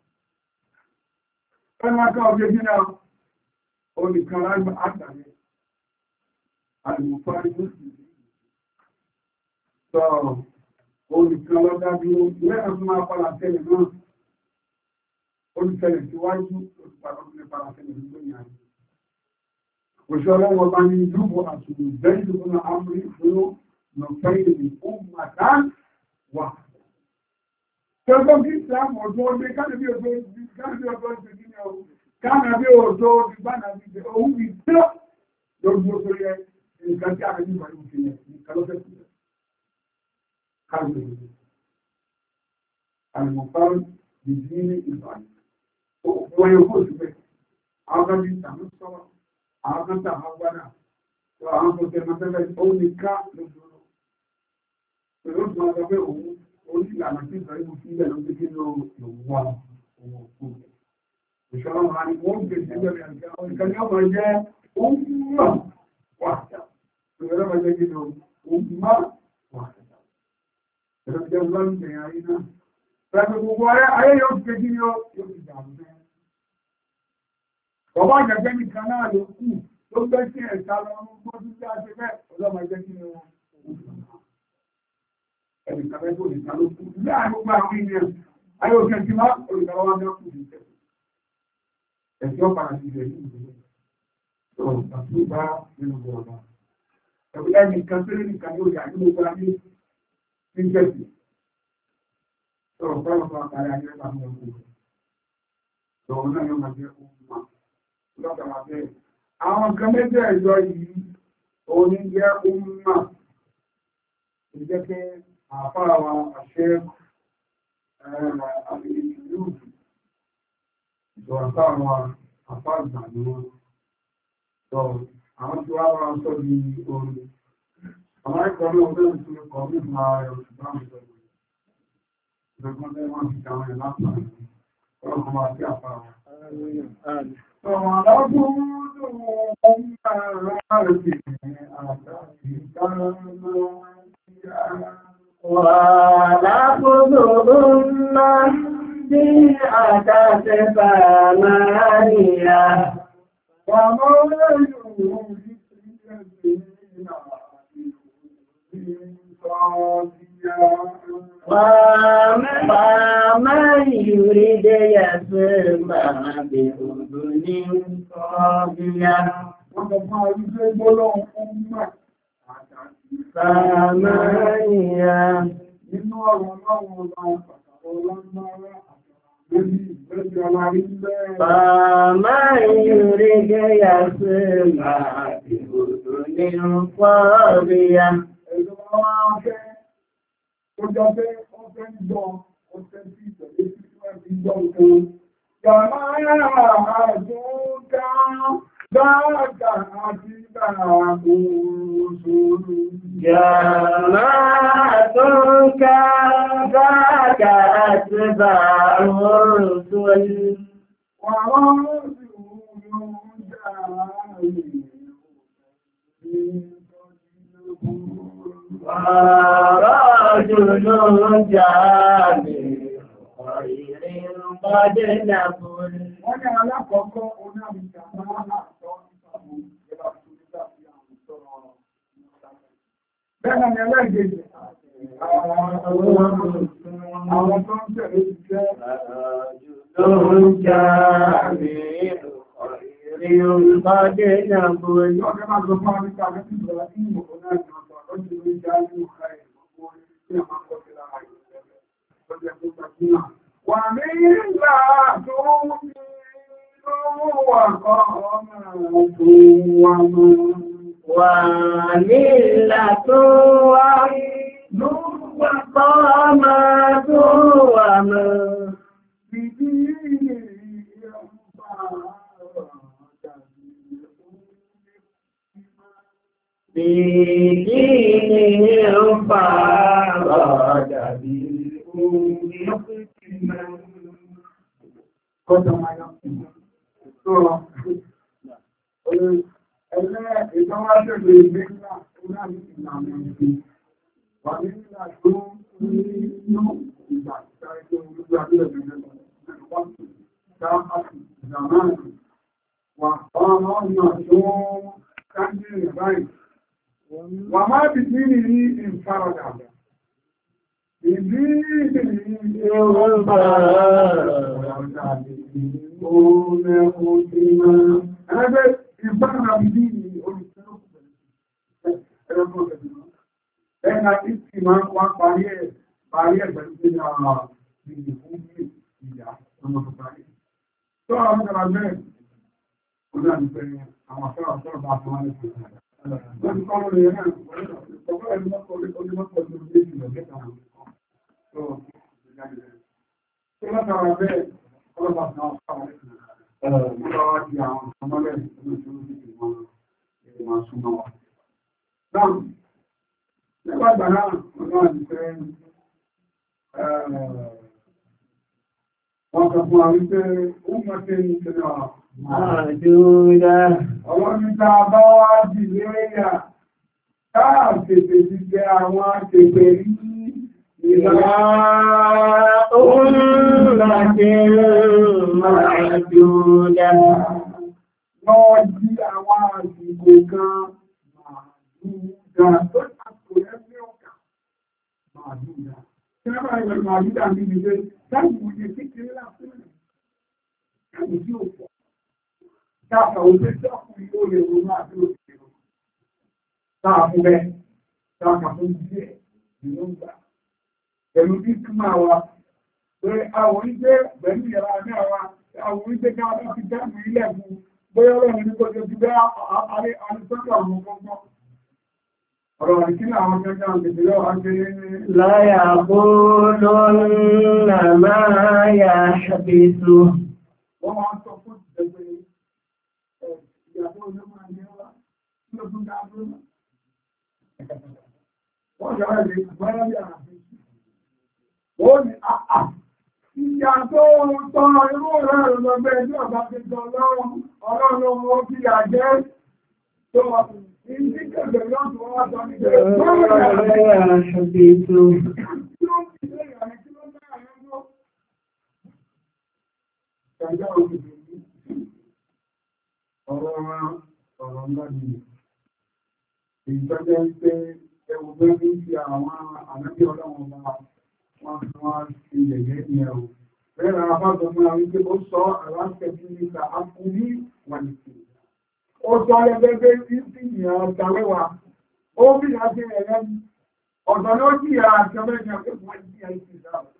Ẹnìkan ọ̀gbẹ́ jí náà, olùkan lágbà àtàrẹ, àlùmọ̀fárí tó sì rí. Sọ olùkan lọ́dájú, lẹ́nà tó máa pàlà tẹ́lẹ̀ náà, olùtẹ́lẹ̀ síwájú, olùpàdé tẹ́lẹ̀ nígbò ní àjẹ́. Òṣèlú ọlọ́wọ́ bá ní ìdúgbò àtùgbò jẹ́ ìdúgbò náà ámúrí fún ọ̀fẹ́ ìrìn ó màdá wà. Tọ́gbọ́ kí ìsìlámù ọ̀dọ́ ọdún káàkiri ọjọ́ ìgbìyànjú káàkiri ọjọ́ ìgbìyànjú òun ìgbìyànjú lórí oṣù yẹ nǹkan tí a rẹ̀ nígbà yóò fi yẹ nǹkan lọ́fẹ́ sí ẹ̀. Káàkiri ọjọ́. Àlùmọ̀fáà ìdí ní ìbàdàn. Wọ́n yóò kó síbẹ̀. Àwọn kan bí ìtàmú sọ́wọ́. Àwọn kan tà àwọn gbádà. Àwọn kan tẹ̀ mọ́tẹ́lẹ̀ ó ní ká lójú ọ̀rọ̀. Pẹ̀lú òṣùwọ̀n ọjọ́ pé òun orí ìlànà tí ìsọ̀rí mú sí ilẹ̀ ló gbé nínú ìwọ̀n ohun òkú. Ìṣọ́lá wọn ni wọ́n gbé sílẹ̀ ìkànnì ọmọ jẹ́ ohun mọ̀ wàtà. Ìṣọ́lá wọn jẹ́ nínú ohun mọ̀ wàtà. Ìṣọ́lá jẹ́ ọlọ́run tẹ̀yà ayé náà. Pẹ̀lú gbogbo ayé yóò fi kí ni yóò fi dàrú náà. Bàbá àjẹgbẹ́ nìkan náà ló kù tó tó gbé sí ẹ̀ta lọ́rùn gbọ́dún tí a ṣe bẹ́ẹ̀ ọlọ́mọ jẹ́ kí ni wọn. Ẹnìkan mẹ́fò nìkan ló kú. Ilé àgbègbè àwọn ènìyàn, ayé òfin ti máa olùdarí wọn mẹ́kù ní ìtẹ̀. Ẹ̀sìn ọ̀pára ti rẹ̀ ní ìdílé. Tó àti bá nínú bọ̀ọ̀dà. Ẹ̀bí ẹnìkan péré nìkan yóò yà nínú gbogbo ayé ní jẹ́sì. Tó ọ̀pọ̀lọpọ̀ àkàrà ayé bá mú ọkùnrin. Tó náà yóò máa jẹ́ ọmọ. Lọ́kà máa bẹ́ẹ̀. Àwọn kan méjì ẹ̀jọ́ yìí, òní jẹ́ ọmọ. Ìjẹ́ pé àfáà wa àṣẹ àbìlìtìlú ìjọba àwọn àfáà ìgbà ni wọ́n. Sọ àwọn tí wá wá sọ di orin. Àwọn ẹ̀kọ́ ní ọdún ìṣúlẹ̀ kọ̀ ní ìgbà rẹ̀ oṣù bá mi sọ. Ìjọba wọ́n ti kàwọn ẹ̀ lápàá. Ọlọ́kọ̀ máa sí àfáà wa. Sọ̀rọ̀ lọ́dún ولفظهن في أتت ثمانية ومن يريد يسمع بأذن صاغية ثمانية nínú ọ̀rọ̀ ọlọ́run ọlọ́run فما يريد يسمع بأذن صاغية جماعتك ذاك أتباع الرسل ورجل جامع خير قد نقل wọ́n ní alákọ̀ọ́kọ́ onáàbìjà máa àtọ́ ìpàmù ìjọba ìjọba bẹ́ẹ̀ ni ẹlẹ́gbẹ̀ẹ́ àwọn tó ń tẹ̀lé ti jẹ́ رجل جامع خير قد نقل ọjọ́ máa gbọ́ fún àríkà lẹ́sìn ìjọba tí ìmọ̀ náà ní ọjọ́ ọjọ́ ìjọba ní ọ̀há ìgbogbo tí a máa kọ́ sí lára ìjọba ọjọ́ ìjọba ومن لا تؤمنوا وقامة وملة وقامة ومن بدينهم فاراد Wà máa bí sí ní ìfaradà. Ìdí ìwọ̀n bá ẹgbẹ́ ìbára bí i olùsẹ́lọ́pùpẹ̀ ẹgbẹ́ ìsì máa ń wá parí ẹ̀ pẹ̀lú pé ní àwọn ìdí fún ìyá ọmọ tó parí. Tó àwọn ọmọ bẹ́ẹ̀ ọjọ́ àdúgbẹ́ àwọn afẹ́ràn bá fún wọn lẹ́sìn wọ́n ti kọ́ lórí ẹ̀rẹ́ ọ̀pọ̀ ẹ̀lú mọ́kọ̀ orí mọ́kọ̀ orí méjì lọ́gẹ́ta àwọn tó látara bẹ́ẹ̀ ọlọ́pàá náà fáwọn ọlọ́wà di àwọn ọmọlẹ́ ìwọ̀n súnmọ́ wa. Náà, nígbà gbà náà, ọlọ́wà ti fẹ́ wọ́n sọ fún àwọn wípé ó mọ́ sí ìṣẹ́lẹ̀ àdúrà ọlọ́nìta bá wá jì léyà káà tètè ti jẹ àwọn tètè rí ìlà oúnjẹ màdúrà lọ jí àwọn àjìjì àgbò kan màdúdà tó àgbò ẹgbẹ́ ọ̀kà màdúdà. Tí wọ́n bá rẹ̀ pẹ̀lú màdúdà ní ilé, láti wùdí kékeré láfún rẹ̀. Káàkiri tí ó pọ̀. Káàkiri òṣèlú tí ọkùnrin ó lè ronú àti òṣèlú. Káàkiri bẹ́ẹ̀, káàkiri díẹ̀ nínú ìgbà. Pẹ̀lú bí túmọ̀ wa, pé àwọn ìgbé pẹ̀lú ìyàrá ní àwọn ìgbé káàkiri fi dáàbò ilẹ̀ fún bóyá ọlọ́run ní kó jẹ́ ti bẹ́ àrísọ́tọ̀ àwọn ọgbọ́gbọ́. Ọ̀rọ̀ ìkílà àwọn kẹjọ àgbègbè yọ́ àgbèrè ní láyà bó lọ́nà máa yà ṣàbètò. Wọ́n máa ń sọ fún ìjẹgbẹ̀ ìyàtọ̀ olóòmà ní ọwá tí ó tún dáa lónà. Wọ́n jọ rẹ̀ lè gbọ́nà bí àràfẹ́. Ó ní àà ìyà tó ń tọ́ irú rẹ̀ lọ́gbẹ́ ẹjọ́ ọ̀bá ti tọ́ ọlọ́run ó kí àjẹ́ tó wà ní kẹ̀kẹ̀ lọ́tún wọ́n tọ́ ní kẹ̀kẹ̀ ọ̀rọ̀ ńlá ni ìjọjẹ́ pé ẹwù bẹ́ ní ti àwọn ànábí ọlọ́run bá wọ́n fi wọ́n ti yẹ̀yẹ́ ní ẹ̀rù. Bẹ́ẹ̀rẹ̀ àbájọ́ mú àwọn wípé ó sọ aláṣẹ́bí níta akúrí wà ní sí. Ó sọ ẹgbẹ́gbẹ́ sí ìyàn ọ̀tàwẹ́wà. Ó bí i àti ẹ̀rẹ́ ọ̀dọ̀ ló jí àti ọmọ ẹ̀jẹ̀ pé wọ́n jí àìsí ìdáàbò.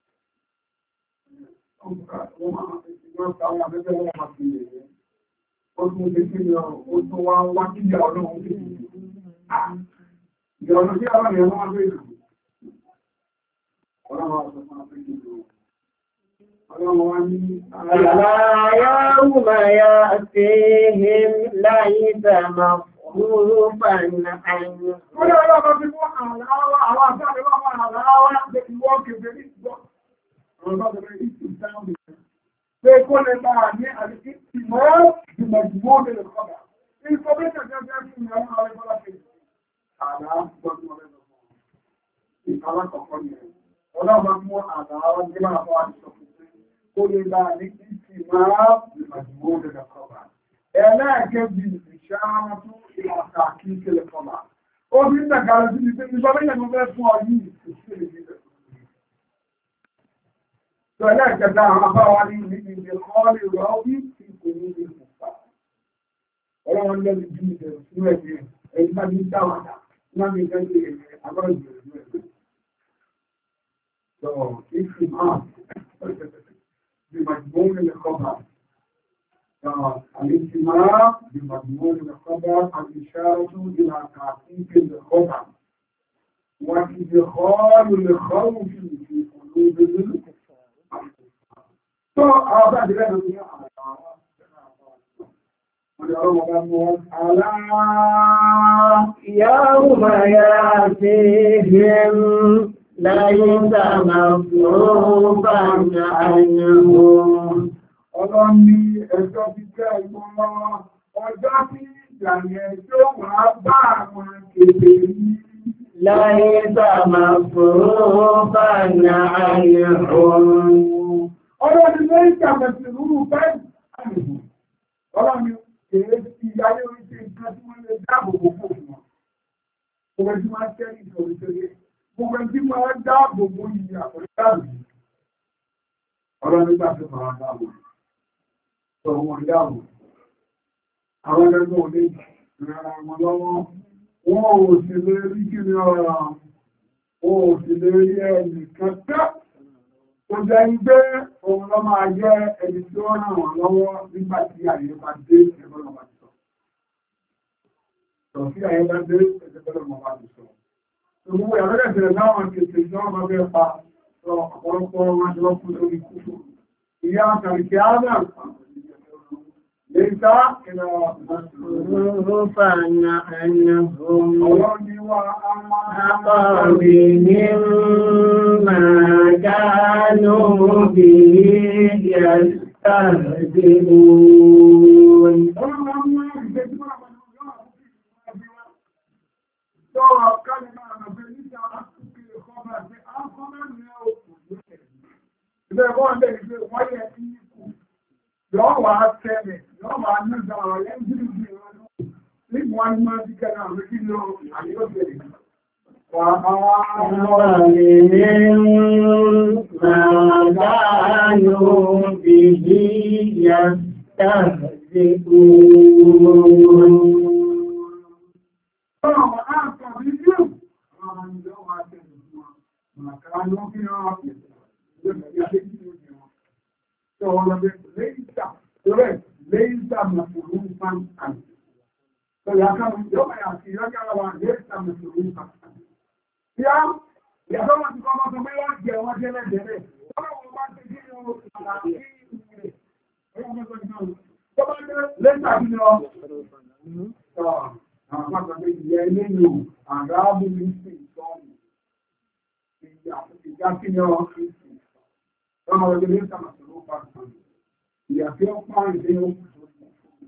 Ó tún lè kí ni ó tún wá wá kí ìyà ọlọ́run lè rí. Ìyà ọ̀nà tí àwọn èèyàn máa bèèrè. Ọlọ́run wá sọ fún àpéjì lọ. Ọlọ́run wá ní يوم يأتيهم ليس مصروفا عنه. Ọlọ́run ti mú àwọn àṣà ìwọ̀n àláwọ̀ láti ìwọ̀n kèfèrí ìgbọ́. Ọlọ́run bá bẹ̀rẹ̀ ìsìnkáwì. Pé kó lè máa ní àdìkí ìmọ̀ ìmọ̀jùmọ́ lè kọ́dà. Information jẹ́ fún ìyàwó àwọn ẹgbọ́lá kejì. Àdá gbọ́dún ọlẹ́gbọ̀n. Ìkàlá kọ̀ọ̀kan ni ẹ̀. Ọlọ́run mú àdá wọn gbé máa fọ́ àdìsọ̀ fún pé kó lè máa ní ìmọ̀ ìmọ̀jùmọ́ lè kọ́dà. Ẹlẹ́ẹ̀kejì ìṣàmọ́ fún ìwọ̀ta kí n kélé kọ́dà. Ó bí ń dàgbàrà sí ibi ìsọ́bẹ̀yẹ̀ ló fẹ́ fún ọ yìí ìṣẹ́lẹ̀ ìgbẹ̀. Tọ́lá ìjẹta àwọn afáwà ní ìdíje kọ́ọ̀lì rọ́ọ̀bí tí kò ní ilé ìfòfà. Ọlọ́run lẹ́nu jí ìbẹ̀rù fún ẹ̀jẹ̀ ẹ̀yí bá ní dáwàdà náà ní ìgbẹ́jẹ̀ ẹ̀jẹ̀ agbọ́rọ̀ ìbẹ̀rù ẹ̀jẹ̀. So, if you ask, بمجموع الخبر. الانتماء بمجموع الخبر الإشارة إلى تحقيق الخبر وإدخال الخوف في قلوب الكفار. So, àwọn àdìrẹ́ ló ní àwọn يوم يأتيهم ليس مصروفا عنهم. Ọlọ́run ní ẹjọ́ ti jẹ́ ìgbọ́n ọjọ́ tí ìjàyẹ̀ tó wà bá àwọn kèfèrí. ليس مصروفا عنهم. Ọlọ́run ní ìjàmẹ̀sì rúrù bẹ́ẹ̀ àmìhù. Ọlọ́run kèrè sí ayé orí tí nǹkan tí wọ́n lè dáàbòbò fún wọn. Gbogbo ẹjí máa tẹ́ ìṣòro tẹ́lẹ̀. Gbogbo ẹjí máa dáàbòbò ìyà àpọ̀lẹ́dàbò. Ọlọ́run nígbà tó máa dáàbò. Sọ wọn dáàbò. Àwọn ẹgbẹ́ òní rárá wọn lọ́wọ́. Wọ́n ò sì lè rí kí ni ọ̀rọ̀. Wọ́n ò sì lè rí ẹnì kẹta. Tó jẹ́ ìgbé ohun lọ máa jẹ́ ẹni tí ó ràn wọ́n lọ́wọ́ nígbà tí àyè bá dé ẹgbọ́n ọmọ ti sọ. Sọ sí àyè bá dé ẹgbọ́n ọmọ ti sọ. Gbogbo ìyàwó ẹ̀sẹ̀ láwọn kèsè tí wọ́n máa fẹ́ pa sọ ọ̀pọ̀lọpọ̀ wọn jọ kú lórí kúfù. Ìyá àkàrìkì ààrẹ ليس إلى مصروفا عنهم وأقربهم ما كانوا به يستهزئون. Yọ́ wà tẹ́lẹ̀, yọ́ wà nígbà ọ̀rẹ́ ìjìnlẹ̀ ìrọ̀lú. wọ́n ní máa ti kẹ́nà àwọn kí lọ àyíkọ́sẹ̀rẹ̀. Wà á Leisa mafurufan an. So ya kan yo ya si ya kan wa leisa mafurufan an. Ya tó wọ́n ti kọ́ ọmọ tó gbé wọ́n jẹ wọ́n jẹ́ lẹ́jẹ̀rẹ̀. Wọ́n wọ́n bá ti kí ní oṣù àlàáfí ìrìn. Tó bá jẹ́ lẹ́sà bí lọ. Àwọn àpapọ̀ ìyẹ ilé ìlú àgáàbù ní sí ìtọ́nù. Ìjà kí ní ọ Kristi. Ọmọ ọdún lẹ́sà mafurufan an. Ìyà tí ó pàá ìdí ó kù tó kù.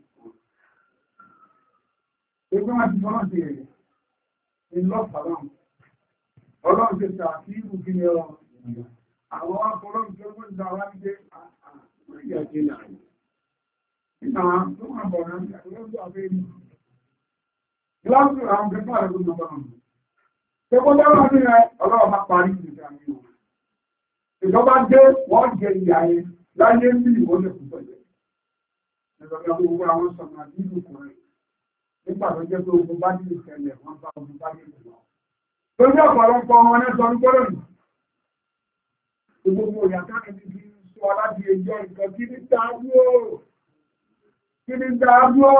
Ẹgbẹ́ wọn ti fọ́nà sí ẹ̀yẹ. Ìlọ́pàá Ọlọ́run ti tàbí ìlú kí ni ọ. Àwọn akọlọ́run tó gbọ́n ìgbà wá ní pé àìyà jẹ́ láàrín. Ìgbà tó máa bọ̀ náà ìgbà àfẹ́ ìlú. Ìlọ́pù àwọn kẹfà rẹ̀ gbọ́n bọ̀ náà. Ṣé kó dáwà ní ẹ ọlọ́run bá parí ìgbà ní ọ. Ìjọba dé wọ́n jẹ ìyà yẹn láyé ń bí ìwọ́n lè púpọ̀ jẹ́. Ìjọba gbogbo àwọn sọ̀nà ìlú kọ̀rẹ́. Nígbà tó jẹ́ pé ogun bá nílùú tẹ́lẹ̀ wọ́n bá ogun bá nílùú lọ. Lórí ọ̀pọ̀lọpọ̀ wọn ní sọ nígbọ́rọ̀ nì. Gbogbo ìyàtọ̀ kìí fi sọ aláti ẹjọ́ ìkan kí ní dáadúró. Kí ní dáadúró.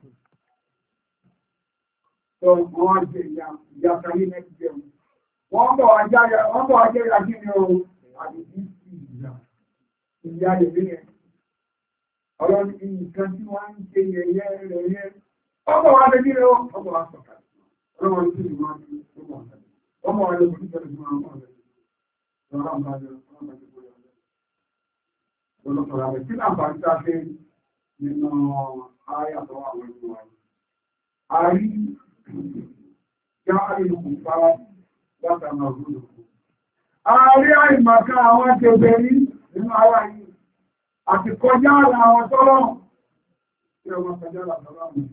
Sọ wọ́n jẹ ìyàtọ̀ yìí mẹ́tì jẹun. Wọ́n bọ̀ ajá ìyà kí ni o. Àdìsí sí ìyà. Ìyà lè rí ẹ. Ọlọ́run nǹkan tí wọ́n ń ṣe yẹ̀yẹ́ rẹ̀ yẹ. Ọmọ wa lè nílò ọmọ wa sọ̀kà. Ọlọ́run tí ìwọ̀n ti ọmọ ọ̀sẹ̀. Ọmọ wa lè kò ní tẹ́lẹ̀ fún ọmọ ọ̀sẹ̀. Ọlọ́run bá jẹ́ ọmọ ọ̀sẹ̀ kò yọ ọ̀sẹ̀. Olùkọ̀rọ̀ àwẹ̀ tí náà bá ń sáfé nínú ayàtọ̀ àwọn ìlú wa. A rí yá àìlùkù fara látàmà ògùnlùkù. A rí àìmọ̀ká àwọn kèbèrí nínú ara yìí. Àti kọjá àlà àwọn tọ́lọ́run. Kí ọmọ kọjá àlà tọ́lọ́run.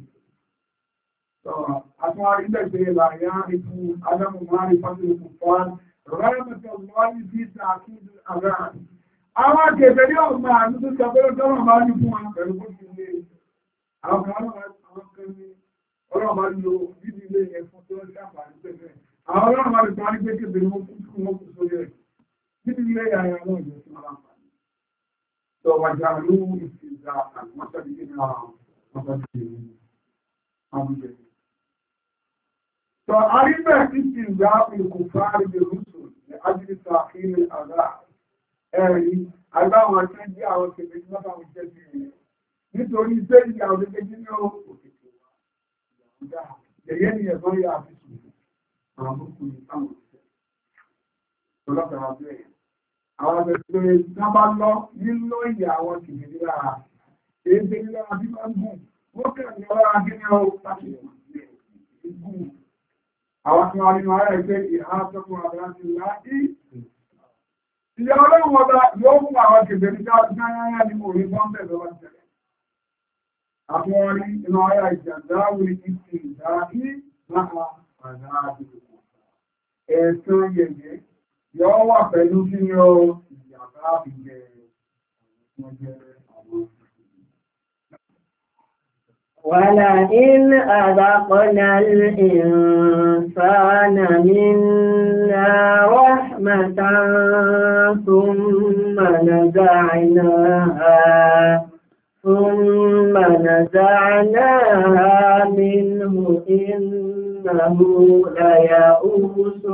Àtún ilẹ̀ ìgbé láyá ikú Adamu Mari Fásitì Kùfán, Rẹ́mẹ̀tẹ̀ Mọ́lì sí Tàkídù Àrá. Àwọn akẹ́fẹ́ ní ọmọ àti tó sọ pé tọ́rọ máa ní fún wọn pẹ̀lú bó ti lé. Àwọn kan ní ọlọ́run máa lo bíbí ilé ẹ̀fún tó ń ṣàpàdé pẹ̀lú. Àwọn ọlọ́run máa lè parí pé kébèrè wọn fún wọn kù sórí ẹ̀. Bíbí ilé ayé àwọn ìjọ sí wọn láǹfààní. Sọ wàjà ló ìsìnjà àti mọ́tàdé kí ni àwọn mọ́tàdé àbújẹ. فأريد استنزاف الكفار بالرسل لأجل تأخير الأذى. أي أذى وكان جاء وكان مثلا وجدني. nítorí pé ìyá òdékejì ní òkèkè wa. Yẹ̀yẹ́ ni ẹ̀gbọ́n yà fi sùn. Àwọn búkú ní sáwọn òṣìṣẹ́. Tọ́lọ́pàá bẹ́ẹ̀. Àwọn abẹ́sẹ̀ tí wọ́n bá lọ nílò ìyá àwọn kìkìrì lára. Èyí ṣe nílò àbí máa ń gùn. Wọ́n kẹ́ ní ọlọ́ra kí ní ọ láti gùn. Àwọn tí wọ́n nínú ara ẹgbẹ́ ìhá tọ́kùn àbúrántí láti ìyá ọlọ́run ọba yóò mú àwọn kèbè ní káyáyá ní orí bọ́m̀bẹ̀ lọ́wọ́ tẹ̀lẹ̀. Àfọ́rí inú ara ìjàdáwì ìsì ìdájí máa àdáàdì. Ẹ̀sùn yẹ̀yẹ́ yóò wà pẹ̀lú kí ní ọ ìyàbá àbìyẹ ọjọ́ àwọn ولئن أذقنا الإنسان منا رحمة ثم نزعناها منه إنه ليئوس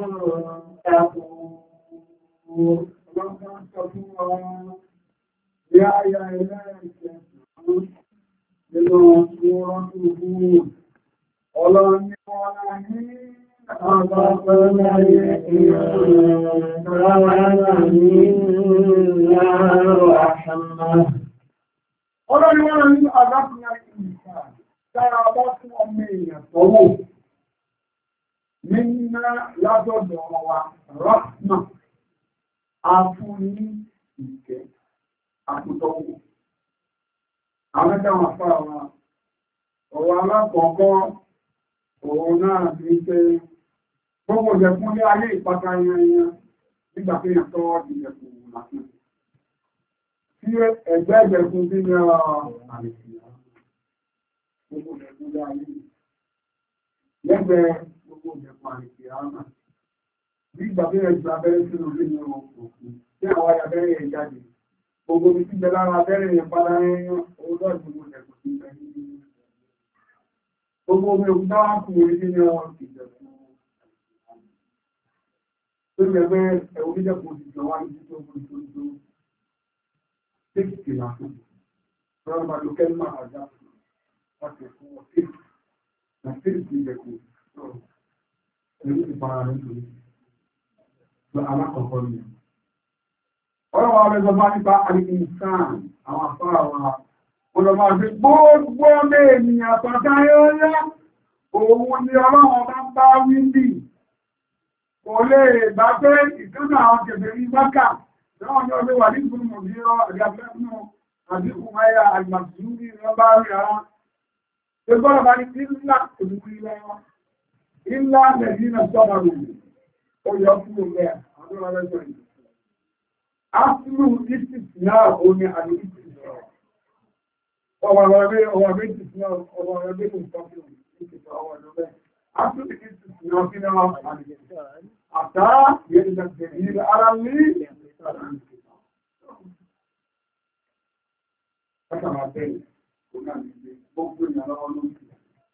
كفور. Nínú ọ̀rọ̀ tó fún ọlọ́run ní wọ́n láyé àbábọ́lá ọlọ́run wọ́n ní àbábọ́lá ìgbà tára bá fún ọmọ èèyàn tọ́wọ́ nínú látọ̀dọ̀ wa rọ́pùnà àfún ní ìkẹ́ àtútọ́wọ́. Àwọn ẹgbẹ́ wọn fà wọn Ọ̀rọ̀ alákọ̀ọ́kọ́ òun náà ní pé gbogbo ìjẹ̀kún ní ayé ìpátá yẹnyẹn nígbà tí yẹn tọ́ ìjẹ̀kún lásán. Tí ẹgbẹ́ ìjẹ̀kún bí ní àrẹ̀sìyà gbogbo ìjẹ̀kún ní ayé lẹ́gbẹ̀ẹ́ gbogbo ìjẹ̀kún àrẹ̀sìyà náà. Bí ìgbà tí yẹn ju abẹ́rẹ́ sínú orí ní òkú tí àwọn abẹ́rẹ́ yẹn jáde. Gbogbo ibi tí bẹ lára abẹ́rẹ́ yẹn padà yẹn owó lọ́ọ̀ gbogbo ìjẹ̀kún ti bẹ ní gbogbo omi òkúta wá kú orí ní ìjẹ̀kún. Tó yẹ pé ẹ̀wọ̀n ìjẹ̀kún ti jọ wá ní títí ogun tó tẹ́kìtì lásán. Rọ́nà bá ló kẹ́lú máa àjá láti fún wọn tẹ́kìtì. Na tẹ́kìtì ìjẹ̀kún. Ẹ̀rú ti para rẹ̀ nítorí. Lọ alákọ̀ọ́kọ́ ni. Ọlọ́wọ́ ọlọ́gbọ́ bá nípa àríkì sáà àwọn afárá wa. Ọlọ́mọ àti gbogbo ọmọ ènìyàn pàtà yọ́yá. Òun ni ọlọ́wọ́ bá ń bá wíńdì. Kò lè bá pé ìtúnà àwọn kẹfẹ́ ní Mákà. Náà ni ọdún wà ní ìgbìmọ̀ mọ̀bírọ̀ àgbàfẹ́nù àdínkù máyà àgbàtúndì lọ́bá rí ara. Ṣégbọ́n bá ní ìlà òdúkú ilẹ̀ wọn. Ìlà Nàìjíríà sọ́bà rò. Ó yọ fún ọgbẹ́ àdúrà lẹ́jọ́ yìí. Áfúrú ìsìs náà ó ní àdúrà ìsìs náà. Ọwọ́ méjì náà ọwọ́ ẹgbẹ́ ìsọ́fún ìsìs ọwọ́ ẹgbẹ́. Áfúrú ìsìs náà kí náà àdúrà. Àtá yẹn ìjọba ara ní Látàrà bẹ́ẹ̀ kò náà ní pé gbogbo ìyàlọ́wọ́ ló ń fi.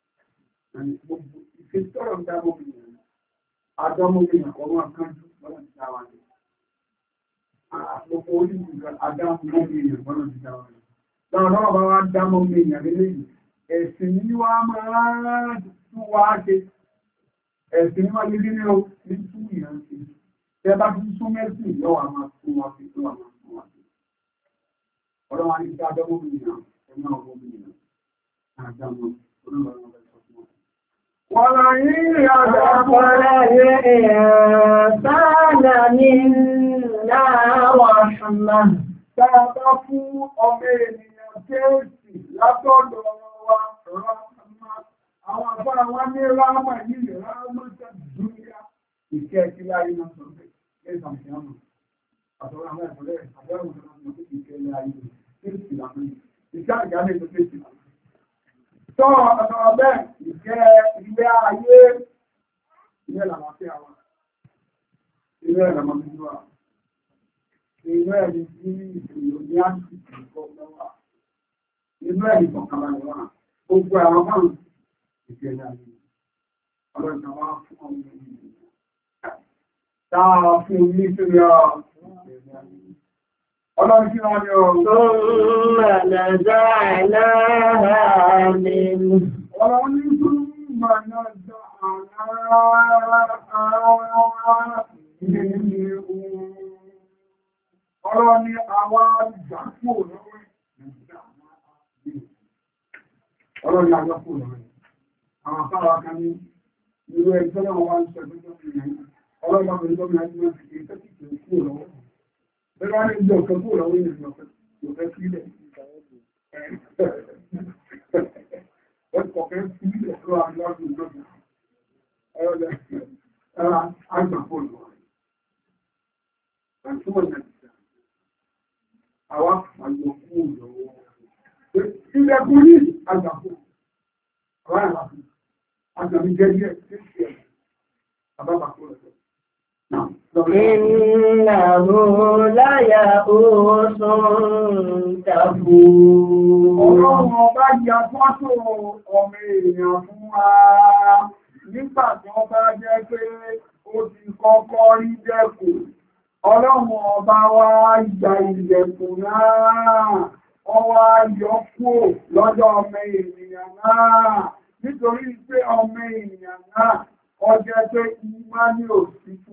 Ìfẹ́ tọ́rọ̀ ń dábò bí ìyàn. Adọ́mọ́bí ìyànkọ́ wọn kánjú lọ́nà ti dáwà ní. Àpòpọ̀ orílẹ̀ ìgbà adámọ́bí ìyànkọ́ ti dáwà ní. Lọ́wọ́ bá wá dámọ́bí ìyàn lélẹ́yìn. Ẹ̀sìn ní wá máa tún wá ṣe. Ẹ̀sìn ní wá lé ní ó ní tún ìyàn ṣe. Tẹ́ bá tún sún mẹ́sìn lọ́wọ́ àmà tún wá sí tó àmà tún wá sí. Ọlọ́wọ́ ní kí adọ́mọ́bí ìyàn ẹ̀mí ọgbọ́n ìyàn. Àdámọ́ olóòrùn ọ̀rọ̀ وَلَئِنْ أَذَقْنَا الْإِنسَانَ مِنَّا رَحْمَةً Tàbá fún ọmọ ènìyàn kéèsì látọ̀dọ̀ wa rámà. Àwọn àbára wá ní rámà yìí rámà tàbíyà. Ìkẹ́ kí láyé náà sọ pé ẹ̀sàn kí á mọ̀. Àtọ́rọ àwọn ẹ̀fọ́lẹ́ àbẹ́rùn tó náà mọ̀ pé ìkẹ́ láyé kéèsì lápẹ́. Ìkẹ́ àgbàlẹ̀ tó kéèsì lápẹ́. Tọ́ ọ̀nà bẹ́ẹ̀ ìjẹ́ ilé ayé ilé làmàfíà wa, ilé ìrànmọ́bíjú wa, ilé ẹni tí ìṣòro ní àṣìkò ìfọ́gbọ́ wa, ilé ẹni kọ̀kànlá wa, gbogbo àwọn márùn-ún ìjẹ́ ilé ayé. Ọlọ́dún wa fún ọmọ ìlú. Táà fún ní sílẹ̀ Ọlọ́run kí wọ́n ni ọ̀rọ̀ tó mẹ́lẹ̀dá àìláha nínú. Ọlọ́run ní tó mẹ́lẹ̀dá àìláha nínú. Ọlọ́run ní àwọn àjàkú lọ́wọ́ Ọlọ́run ní àjàkú lọ́wọ́. Àwọn afárá kan ní irú ẹjọ́ náà wá ń sọ ẹgbẹ́ Ọlọ́run bá bẹ̀rẹ̀ lọ́mọ ẹgbẹ́ ìfẹ́ Bẹ́rẹ̀ ní ìjọ ọ̀kan kúrò lọ́wọ́ ìrìn ọ̀fẹ́ sílẹ̀. Ọkọ̀kẹ́ sílẹ̀ tó wà lọ́dún ìjọba. Ẹ̀rọ̀lẹ́ ẹ̀rọ àgbàpọ̀ lọ́wọ́. Àtúmọ̀ nàìjíríà. Àwa àjọ kúrò lọ́wọ́. Ilẹ̀kùn ní àgbàpọ̀. Àwọn àgbàpọ̀. Àgbàmí jẹ́jẹ́ tí ó ṣe àbábàpọ̀ lọ́wọ́. إِنَّهُ لَيَئُوسٌ كَفُورٌ. Ọlọ́run ọba ya fọ́tò ọmọ èèyàn fún wa nígbà tí wọ́n bá jẹ́ pé ó ti kọ́kọ́ rí dẹ́kùn. Ọlọ́run ọba wá gba ìdẹ̀kùn náà, wọ́n wá yọ kúrò lọ́dọ̀ ọmọ ènìyàn náà nítorí pé ọmọ ènìyàn náà ọjọ́ pé ìmá ní òsìkú.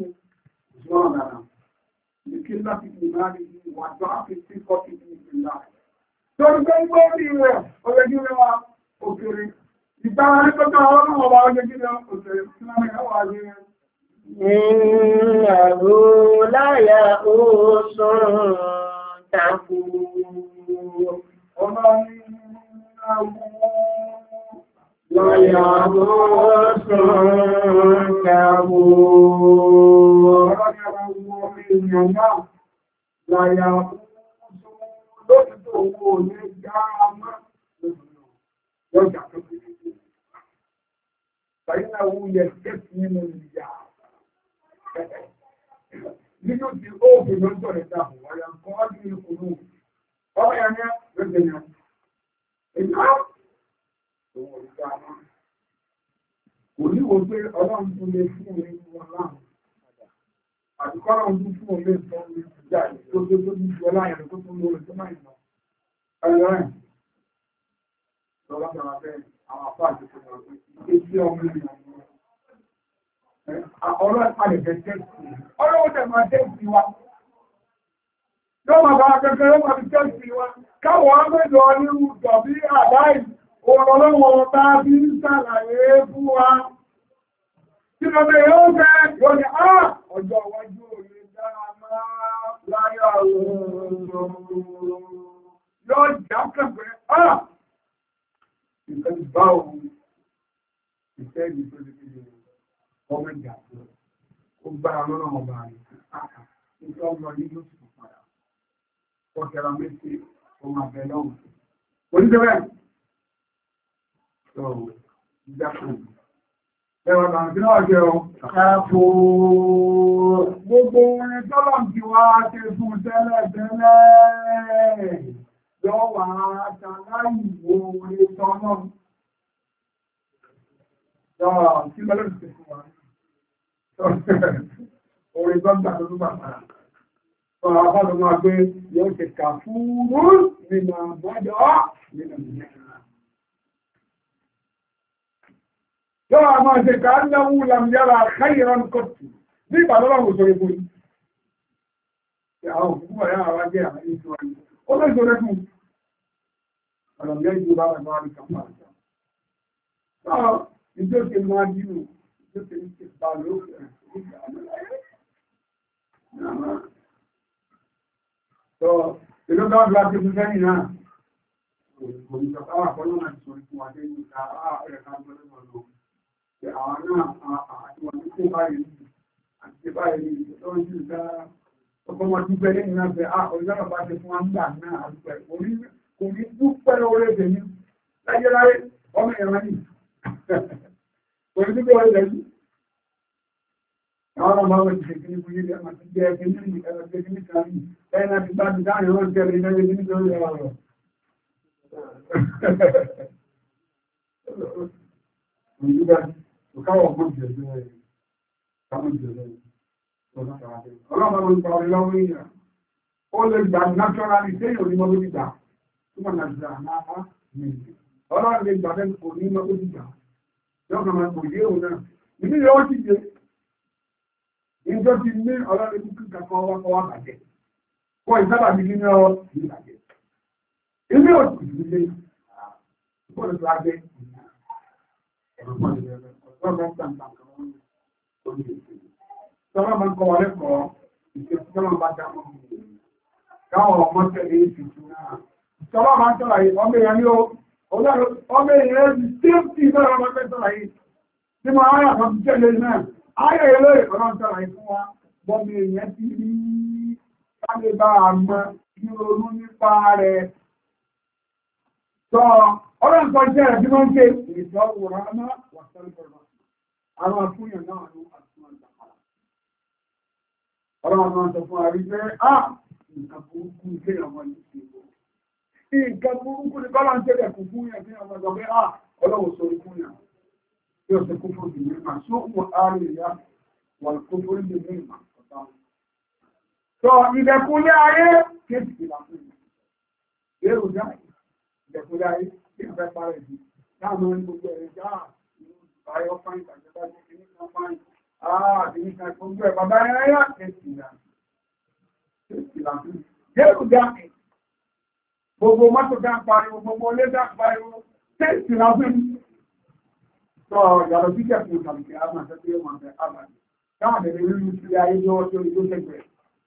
Ìkílá ti ìmáàrí wà tó á fi sí kọ́kí ní ìpínlá. Torí pé ń gbọ́ rí rẹ̀, ọjọ́jú rẹ̀ wá òkèrè. Ìgbára ní pẹ́ta ọlọ́run ọba ọjọ́jú rẹ̀ òkèrè tí wọ́n mẹ́ wà rí rẹ̀. Innahu laya'usun kafur. Ọlọ́run ليغوث كفور Láyà lóòtítọ́ owó ní gáàmà lọ́jà tó fi ṣe. Bàyínà wú yẹ kẹ́sì nínú ìyà. Nínú ti ó fi lọ́jọ́ rẹ̀ dáhùn wáyà kan wá bí ìkùnú. Ọmọ yẹn ní ẹgbẹ̀ yẹn. Ìyá òun ò gáàmà. Kò ní wo pé ọlọ́run tún lè fún mi wọn láàmù. Àdúkọ́rọ̀ ọdún fún omi ìfẹ́ omi ìjà tó ní ìjọ láyẹ̀ tó tún lórí tó máa ìmọ̀. Ẹlẹ́rìn lọ́lọ́pàá bẹ́ẹ̀ àwọn àpá àti ìṣẹ́lẹ̀ ọ̀pẹ́ ìgbésí ọmọ ìrìn àmì. Ọlọ́ ìpàdé fẹ́ tẹ́sì. Ọlọ́wọ́ tẹ̀ máa tẹ́sì wa. Yóò máa bá akẹ́kẹ́ yóò máa fi tẹ́sì wa. Káwọn mẹ́jọ nírú tọ̀bí àdáì ọlọ́wọ́ bá bí ń ṣàlàyé fún wa. Tí lọ bẹ yóò fẹ́ yóò ní ọjọ́ iwájú òye dáa máa láyà oòrùn yóò já kẹ́kẹ́ ìfẹ́ bá òun ìfẹ́ ìlú tó lè fi ọmọ ìjà tó ó gbára lọ́nà ọba rẹ̀ ìfẹ́ ọmọ yìí ló sì padà ọ̀kẹ́ra méjì ọmọ abẹ lọ́wọ́ oníṣẹ́bẹ̀ sọ̀rọ̀ ìjákùn ẹwọ̀n náà tí náà jẹ́ ọ káàkó gbogbo orin tọ́lọ̀ tí wá ṣe fún tẹ́lẹ̀ tẹ́lẹ̀ lọ́wọ́ àtàláìwò orin tọ́lọ̀ kí lọ́lọ́ ti fún wa orin tọ́gbà tó tó bàbá ọ̀rọ̀ àbádọ́ máa gbé yóò ṣe kà fún nínú àbádọ́ nínú ìyẹn yóò a máa ṣe ká náwó lamjára káyìrán kọ́tù ní ìbàdọ́lá òṣò ìbò yìí. Àwọn òkúkú ẹ̀yà àwọn ajẹ́ àwọn ìṣò ayé. Ó lè ṣe rẹ́kùn. Àlọ́mìyà ìjọ bá wà náà rí kàpá àjá. Sọ́ ìjọ ṣe máa dínú, ìjọ ṣe ń ṣe bá lóòkè rẹ̀. Sọ ìlú bá bá ti fún sẹ́yìn náà. Òṣìṣẹ́ àwọn àkọ́lọ́ náà ti sọ ìfún wa dé ní ìta ẹ̀ka gbọ́dọ̀ àwọn náà àti wọn tó báyìí àti báyìí tó ń jù dá ọkọ̀mọ̀ dúpẹ́ lẹ́yìn náà fẹ́ ọjọ́ bá ṣe fún àgbà náà àdúpẹ́ kò ní dúpẹ́ orí ẹ̀dẹ̀ ní láyéláyé ọmọ ẹ̀rọ ní kò ní dúpẹ́ orí ẹ̀dẹ̀ ní àwọn ọmọ ọmọ ìṣẹ́ kí ní fún yílẹ̀ àti jẹ́ ẹgbẹ́ ní ẹgbẹ́ ní kan ní ẹ̀yìn láti bá ti dáhùn ẹ̀rọ jẹ́ ẹgbẹ́ ní nítorí ọ̀rọ̀ Káwọ̀ mọ́ jẹ̀lẹ̀ káwọn jẹ̀lẹ̀ ọlọ́pàá ń pa orí lọ́wọ́ èèyàn. Ó lè gbà naturally téèyàn onímọ̀ ló dìgbà tó mọ̀ nàìjíríà náà mìí. Ọlọ́run lè gbà bẹ́ẹ̀ kò ní mọ́ ló dìgbà. Yọ́kàn máa kò yé òun náà. Ìdí yóò ti jẹ. Ìjọ ti ní ọlọ́run kú kíkà kan wá bàjẹ́. Kọ́ ìsábà mi nínú ọ ní bàjẹ́. Ilé òtù ìdílé. Bọ́ọ̀lù tó agbẹ́ Sọ́rọ̀ máa ń kọ́ wà lẹ́kọ̀ọ́ ìṣẹ́sọ́rọ̀ bá dámọ́ káwọn ọmọ tẹ̀lé ìfìtì náà. Sọ́rọ̀ máa ń tọ́lá yìí, ọmọ èèyàn yóò, ọmọ èèyàn ti tí ìfẹ́rọ ọmọ tẹ́lá yìí. Tí mo ayà kan ti tẹ́lé náà, ayà ilé ìfẹ́rọ tọ́lá yìí fún wa, bọ́mọ èèyàn ti rí káàlé bá àmọ́ kí ronú nípa rẹ̀. Sọ ọlọ́run kan jẹ́ ẹ̀bí wọ́n ṣe ìṣọ́wòrán náà wà sọ́lọ́rọ̀. Àwọn afúnyàn náà ló àtúnwọ̀n ìgbàkàrà. Ọlọ́run máa ń sọ fún àrí pé, nǹkan burúkú ilé ọmọ yìí ṣe bọ̀. Nǹkan burúkú ni bọ́lá ń tẹ́lẹ̀ kún fún yẹn kí ọmọ sọ pé, ọlọ́run sọ ikú yẹn. Bí ó ṣe kún fún ìdílé máa sókùn àárín ìyá wà kún fún ìdílé ìmọ̀ ọ̀tá. Sọ ìdẹ̀kùnlé ayé kéèkì ìlà fún mi. Èrò jáì, ìdẹ̀kùnlé ayé kí n fẹ́ parẹ́ sí. Láàmú ní gbogbo ẹ̀rẹ́ jáà, ayọ́ fáìn tàbí bá jẹ́ kìíní kan fáìn. Kìíní kan gbogbo ẹ̀ bàbá ẹ̀yà kéèkì ìlà. Kéèkì ìlà fún mi. Èrò jáì, gbogbo mọ́tò dá pariwo, gbogbo ilé dá pariwo, kéèkì ìlà fún mi. Sọ ìyàrá sí kẹ̀kù tàbí kí a máa tẹ́ tí ó máa tẹ́ àbàdì. Káwọn tẹ̀lé rí sí ayé lọ́wọ́ tó ní tó tẹ́gbẹ̀ẹ́.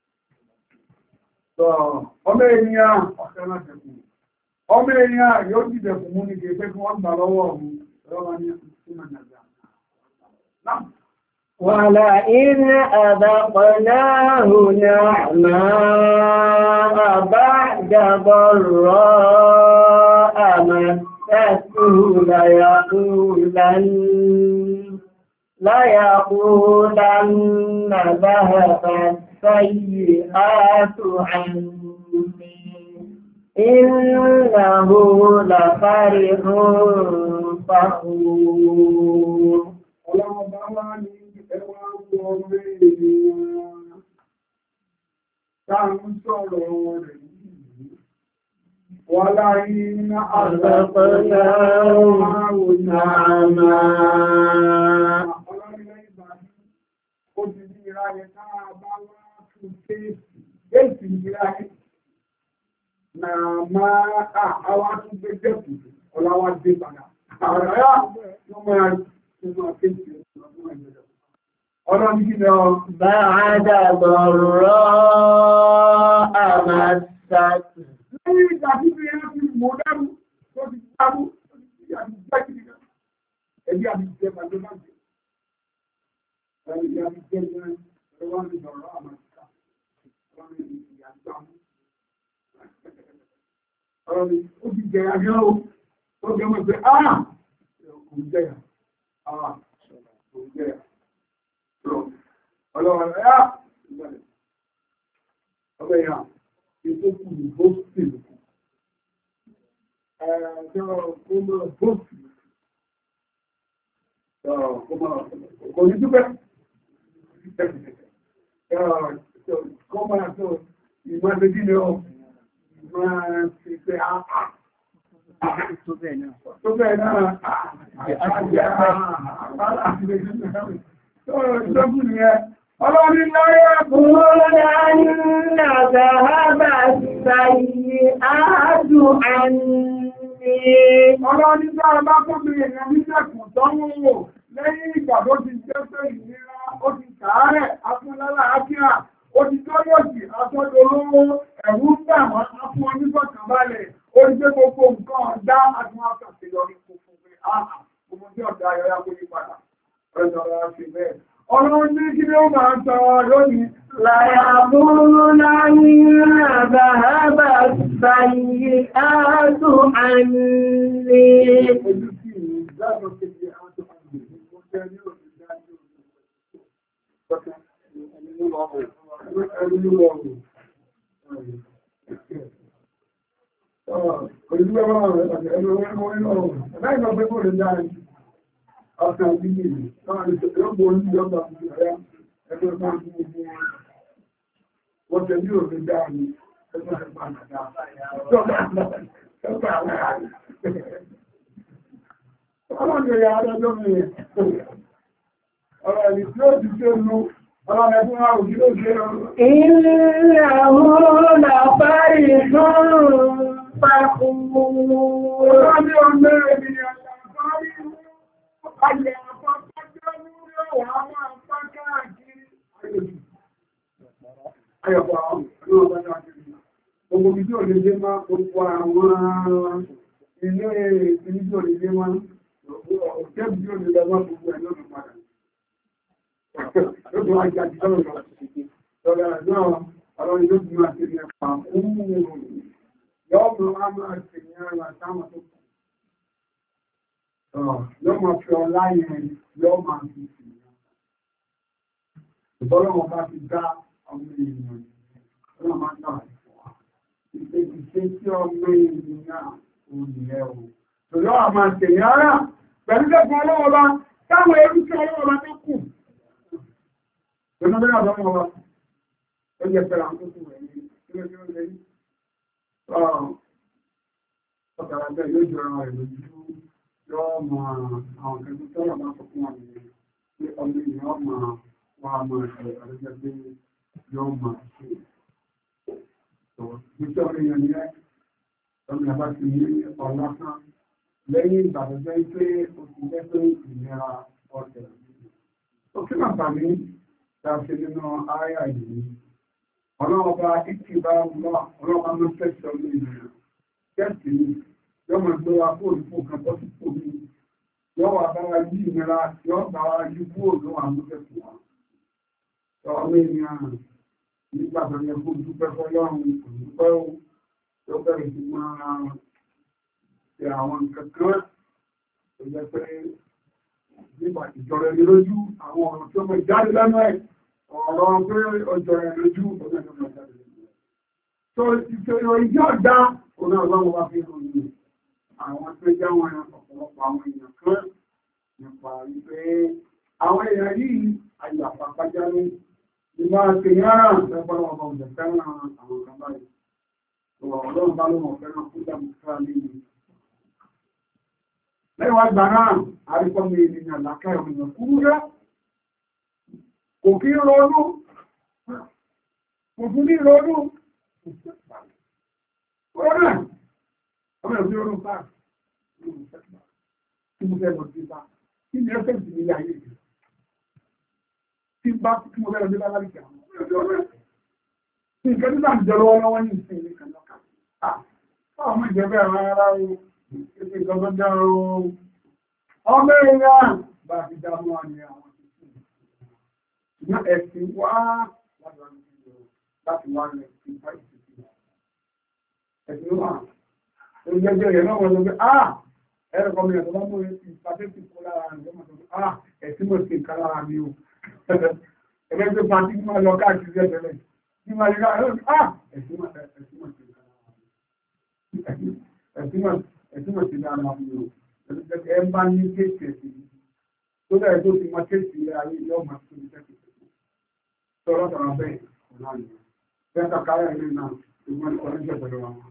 Sọ ọmọ ènìyàn ọ̀sẹ̀ náà tẹ̀kù. Ọmọ ènìyàn yóò dìde fún mú ní kéèké fún wọ́n gbà lọ́wọ́ ọ̀hún ولئن أذقناه نعماء بعد ضراء مسته ليقولن ذهب السيئات عني إنه لفرح فخور. ولئن أذقناه نعماء àwọn àtúgbé jẹ́kù ọláwà dé padà àrẹ́yà wọ́n máa tẹ́sọ̀ kéèkì ọ̀rọ̀ ní kí lọ bá àdàbọ̀rọ̀ àmàsàtì lẹ́yìn ìgbà tí bí ẹ̀rọ ti mọ̀ dárú tó ti dárú ẹbí àmì jẹ́ pàdé máa jẹ́ ẹbí àmì jẹ́ ẹwọ́n ní ọ̀rọ̀ àmàsàtì wọ́n ní ìyàgbà ọ̀rọ̀ ni ó ti jẹ àjọ́ ó jẹ́ mọ̀ pé àà kò jẹ́yà ọlọ́run ẹ̀yà ọgbẹ̀ ìyà ètò kù ní bóòsì lùkù ẹ̀ẹ́jọ́ kọmọ bóòsì kò ní dúpẹ́ kọmọ àtọ́ ìmọ̀ máa ti pé àpá tó bẹ́ẹ̀ náà ìjọ́gùn ni ẹ ọlọ́rin láyé kúrò ní àgbàhábà sàyí àádù àní ọlọ́rin dára bá kó bí èèyàn nígbẹ̀kùn tọ́wọ́ wò lẹ́yìn ìgbà tó ti jẹ́ pé ìnira ó ti kàárẹ̀ afúnlálà ákíà ó ti tó yọ̀jì àtọ́jọ́ olówó ẹ̀rù ń bà wọ́n á fún ọ nígbọ̀kàn balẹ̀ ó ti gbé gbogbo nǹkan ọ̀dá àti wọn àtàṣeyọrí kò fún pé gbogbo tí ọ̀dá ayọ̀yá kó yí padà ọ̀rẹ́dọ̀rọ̀ ṣe bẹ́ẹ̀. Ọlọ́run ní kí ni ó máa ń sọ lónìí. Láyàbúrú láyé àbáhábà sàyí àádù àní. Ojú sí ìdájọ́ kejì àádọ́ àní. Mo jẹ́ ní òṣìṣẹ́ ọ̀sán ìdílé náà ní ṣẹ̀tẹ̀lọ́gbọ̀ oníjọba ìjọba ẹgbẹ́ máa ń gbogbo wọ́n tẹ̀ ní òfin dáa ní ẹgbẹ́ ẹgbẹ́ àgbàdá ẹgbẹ́ àwọn ààrẹ ọlọ́dẹ̀ ya adájọ́ mẹ́rin ọ̀rọ̀ ẹ̀lì tí ó ti ṣe nú ọlọ́dẹ̀ ẹgbẹ́ àwọn òjì ló ṣe ilẹ̀ àwọn làbárí fún pàkùnmù ọlọ́dẹ̀ ọmọ ènìyàn làbárí ayẹ̀ àpapọ̀jọ́ lórí ọ̀wọ̀ àwọn àpá káàkiri ayọ̀pọ̀ àwọn ọ̀pọ̀ káàkiri gbogbo ibi tí ò lè dé máa gbogbo àwọn ilé ìpínlẹ̀ tí ò lè dé máa òkèbí tí ò lè lọ máa gbogbo ẹ̀ lọ́nà padà lọ́dún ajá ti lọ́rọ̀ lọ sọ̀rọ̀ náà ọlọ́rin ló bí máa tẹ̀lé ẹ̀pà yọ́ máa ṣe ní ara táwọn tó kù yọ́ máa fi ọlá yẹn yọ́ máa fi sí ìbọ́lọ́wọ́ bá ti dá ọmọ ènìyàn ọlọ́ máa dára ìfọ́ wa ìṣe tí ọmọ ènìyàn ònìyàn o tòlọ́ àmà tẹ̀yẹ ara pẹ̀lú lẹ́kùn ọlọ́wọ́ bá táwọn ẹrú tí ọlọ́wọ́ bá tó kù tòlọ́ bẹ́rẹ̀ ọlọ́wọ́ bá ó yẹ pẹ̀lú àwọn tó kù rẹ̀ ní ilé tí ó lè rí ọ̀tàrà bẹ́ẹ̀ yóò jọra rẹ̀ lójú yọ́ mọ̀ àwọn kẹ́kẹ́ tọ́lọ̀ bá sọ fún àwọn ènìyàn pé ọmọ ènìyàn mọ̀ wọ́n a máa ṣe àrẹ́jẹ́ pé yọ́ máa ṣe ìgbésẹ̀ orí yẹn ní ọmọ ìyàbá ti ní ọlásán lẹ́yìn ìgbàlódé pé o ti jẹ́ pé ìlera ọ̀tẹ̀ ó kí màtà ní ṣàṣe nínú àyà yìí ọlọ́ọ̀bá ìkìbá ọlọ́ọ̀bá ló tẹ̀sọ̀ ní ìlú tẹ́sì ní yọ́ máa gbé wa fóònù fún kan tó ti fò ní yóò wà bá wa yí ìnira yóò bá wa yí kúrò ló wà mú tẹ̀kù wa. Ọmọ ènìyàn nígbà tó yẹ kó dúpẹ́ fọlọ́run kò dúpẹ́ o tó bẹ̀rẹ̀ sí máa ṣe àwọn nǹkan kan tó jẹ́ pé nígbà ìjọra ẹni lójú àwọn ọ̀rọ̀ tí ó mọ̀ jáde lẹ́nu ẹ̀ ọ̀rọ̀ pé ọjọ́ ẹ̀ lójú ọjọ́ ẹ̀ mọ̀ jáde lẹ́nu ẹ̀. tó ìṣòro ìjọ dá òun náà lọ́wọ́ wá fi hàn ní àwọn tó jẹ́ wọn ọ̀pọ̀lọpọ̀ àwọn èèyàn kan nípa wípé àwọn èèyàn yìí ayò àpapàjá ní ìwà àtẹ̀yára lẹ́gbọ́n ọmọ ọ̀dẹ̀ fẹ́ràn àwọn kan báyìí. Ọlọ́run bá ló mọ̀ fẹ́ràn fún ìdàmùsá nínú. Lẹ́wàá gbà náà, àríkọ́mí ènìyàn lákẹ́ òmìnà kúrú rẹ̀. Kò kí ronú, kò fún ní ronú. Ọ̀rẹ́ ọmọ ẹ̀bí orún sáà, kí mo fẹ́ lọ sí bá, kí ni ẹ́fẹ́ ìdí ní ayé ìgbẹ̀. Tí bá kí mo fẹ́ lọ sí bá lárí kẹ́ àwọn ọ̀rẹ́. Nǹkan tí bá ń jẹ lọ́wọ́lọ́wọ́ ní ìsìn ilé kan lọ́kà. Ọmọ ìjẹ́bẹ̀ ara o, ìpé ìjọba dá o. Ọmọ èèyàn bá fi dá mọ́ àmì àwọn ìsìn. Ní ẹ̀sìn wá láti wá rẹ̀ sí ìpá ìsìn. Ẹ̀sìn wá. Ó jẹ́jẹ́ rẹ̀ náà wọ́n lọ pé, ẹ̀rọ kọ́mí ẹ̀sọ́ bá mú ẹ̀sìn pàtẹ́sì kó lára rẹ̀ lọ́mọ tó pé, ẹ̀sìn mọ̀ sí ìka lára mi o. Ẹgbẹ́ tó pàtí máa lọ káàkiri ẹ̀tẹ̀lẹ̀. Ẹ̀sìnmọ̀ ti dára fún yóò. Ẹ bá ní kéèkì ẹ̀sìn. Tó bẹ̀rẹ̀ tó ti mọ kéèkì ilẹ̀ ayé yóò máa tó ní kéèkì ẹ̀sìn. Tọ́rọ tọ̀rọ bẹ́ẹ̀ ọ̀nà ni. Bẹ́ẹ̀ kàkàrà ilé náà, ìgbọ́n ìkọ̀lẹ́jẹ̀ pẹ̀lú wọn.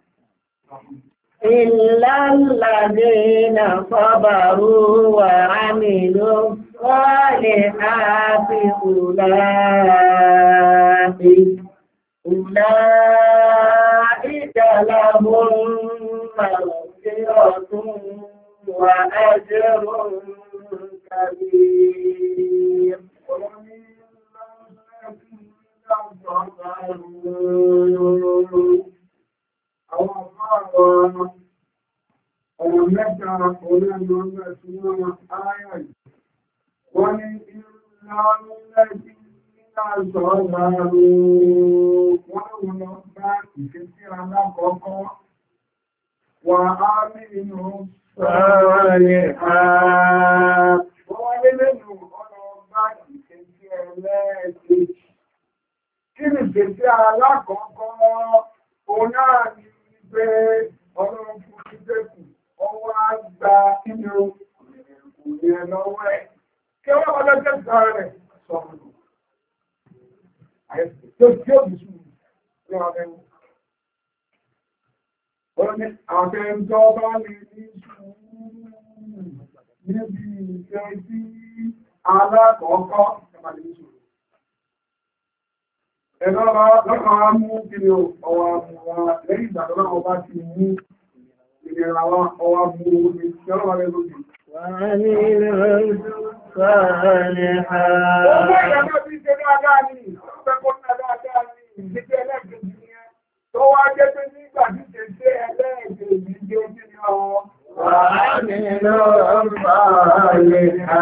إلا الذين صبروا وعملوا الصالحات أولئك لهم مغفرة وأجر كبير. Ọ̀nà mẹ́ta orílẹ̀-èdè ọjọ́ ìṣúná ayà yìí. Wọ́n ní ìlànlẹ́bí nígbà sọ̀rọ̀ wọ́n lọ bá ìfẹ́sí alákọ̀ọ́kọ́ wà á ní inú sọ́ọ̀lẹ̀ wọ́n lé lẹ́nu ọ̀nà bá ìfẹ́sí ẹlẹ́ẹ̀kejì. Kí ni ìfẹ́sí alákọ̀ọ́kọ́ òun náà ní pé ọlọ́run fún ìdẹ́kù ọwọ́ àgbà inú ìrìn lọ́wọ́ ẹ̀. Kí wọ́n wọ́n lọ́jọ́ ìgbà rẹ̀ sọ̀rọ̀. Àyẹ̀sì tó tí ó bí sùn ní ọ̀rẹ́ wọn. Ó ní àfẹ́jọ́ bá lè ní sùn níbi ìfẹ́ sí alákọ̀ọ́kọ́ ìjọba ní sùn. Ẹ̀lọ́ lọ́kàn á mú kí ni ọwọ́ àmúwa lẹ́yìn ìgbà tó náà bá ti mú ìrìnà ọwọ́ mú omi tí ọlọ́wọ́ rẹ̀ lókè. Wà ní ilẹ̀ sọ́ọ̀lẹ̀ ha. Ó bẹ́ ìyàmọ́ bí ṣe dáadáa ní ọ̀pẹ́kọ́ dáadáa ní ìdíjẹ́ ẹlẹ́gbẹ̀ẹ́ ní ẹ. Tó wá jẹ́ pé nígbà tí ṣe ṣe ẹlẹ́gbẹ̀ẹ́ ìdíjẹ́ ojú ní ọwọ́. Wà ní ilẹ̀ sọ́ọ̀lẹ̀ ha.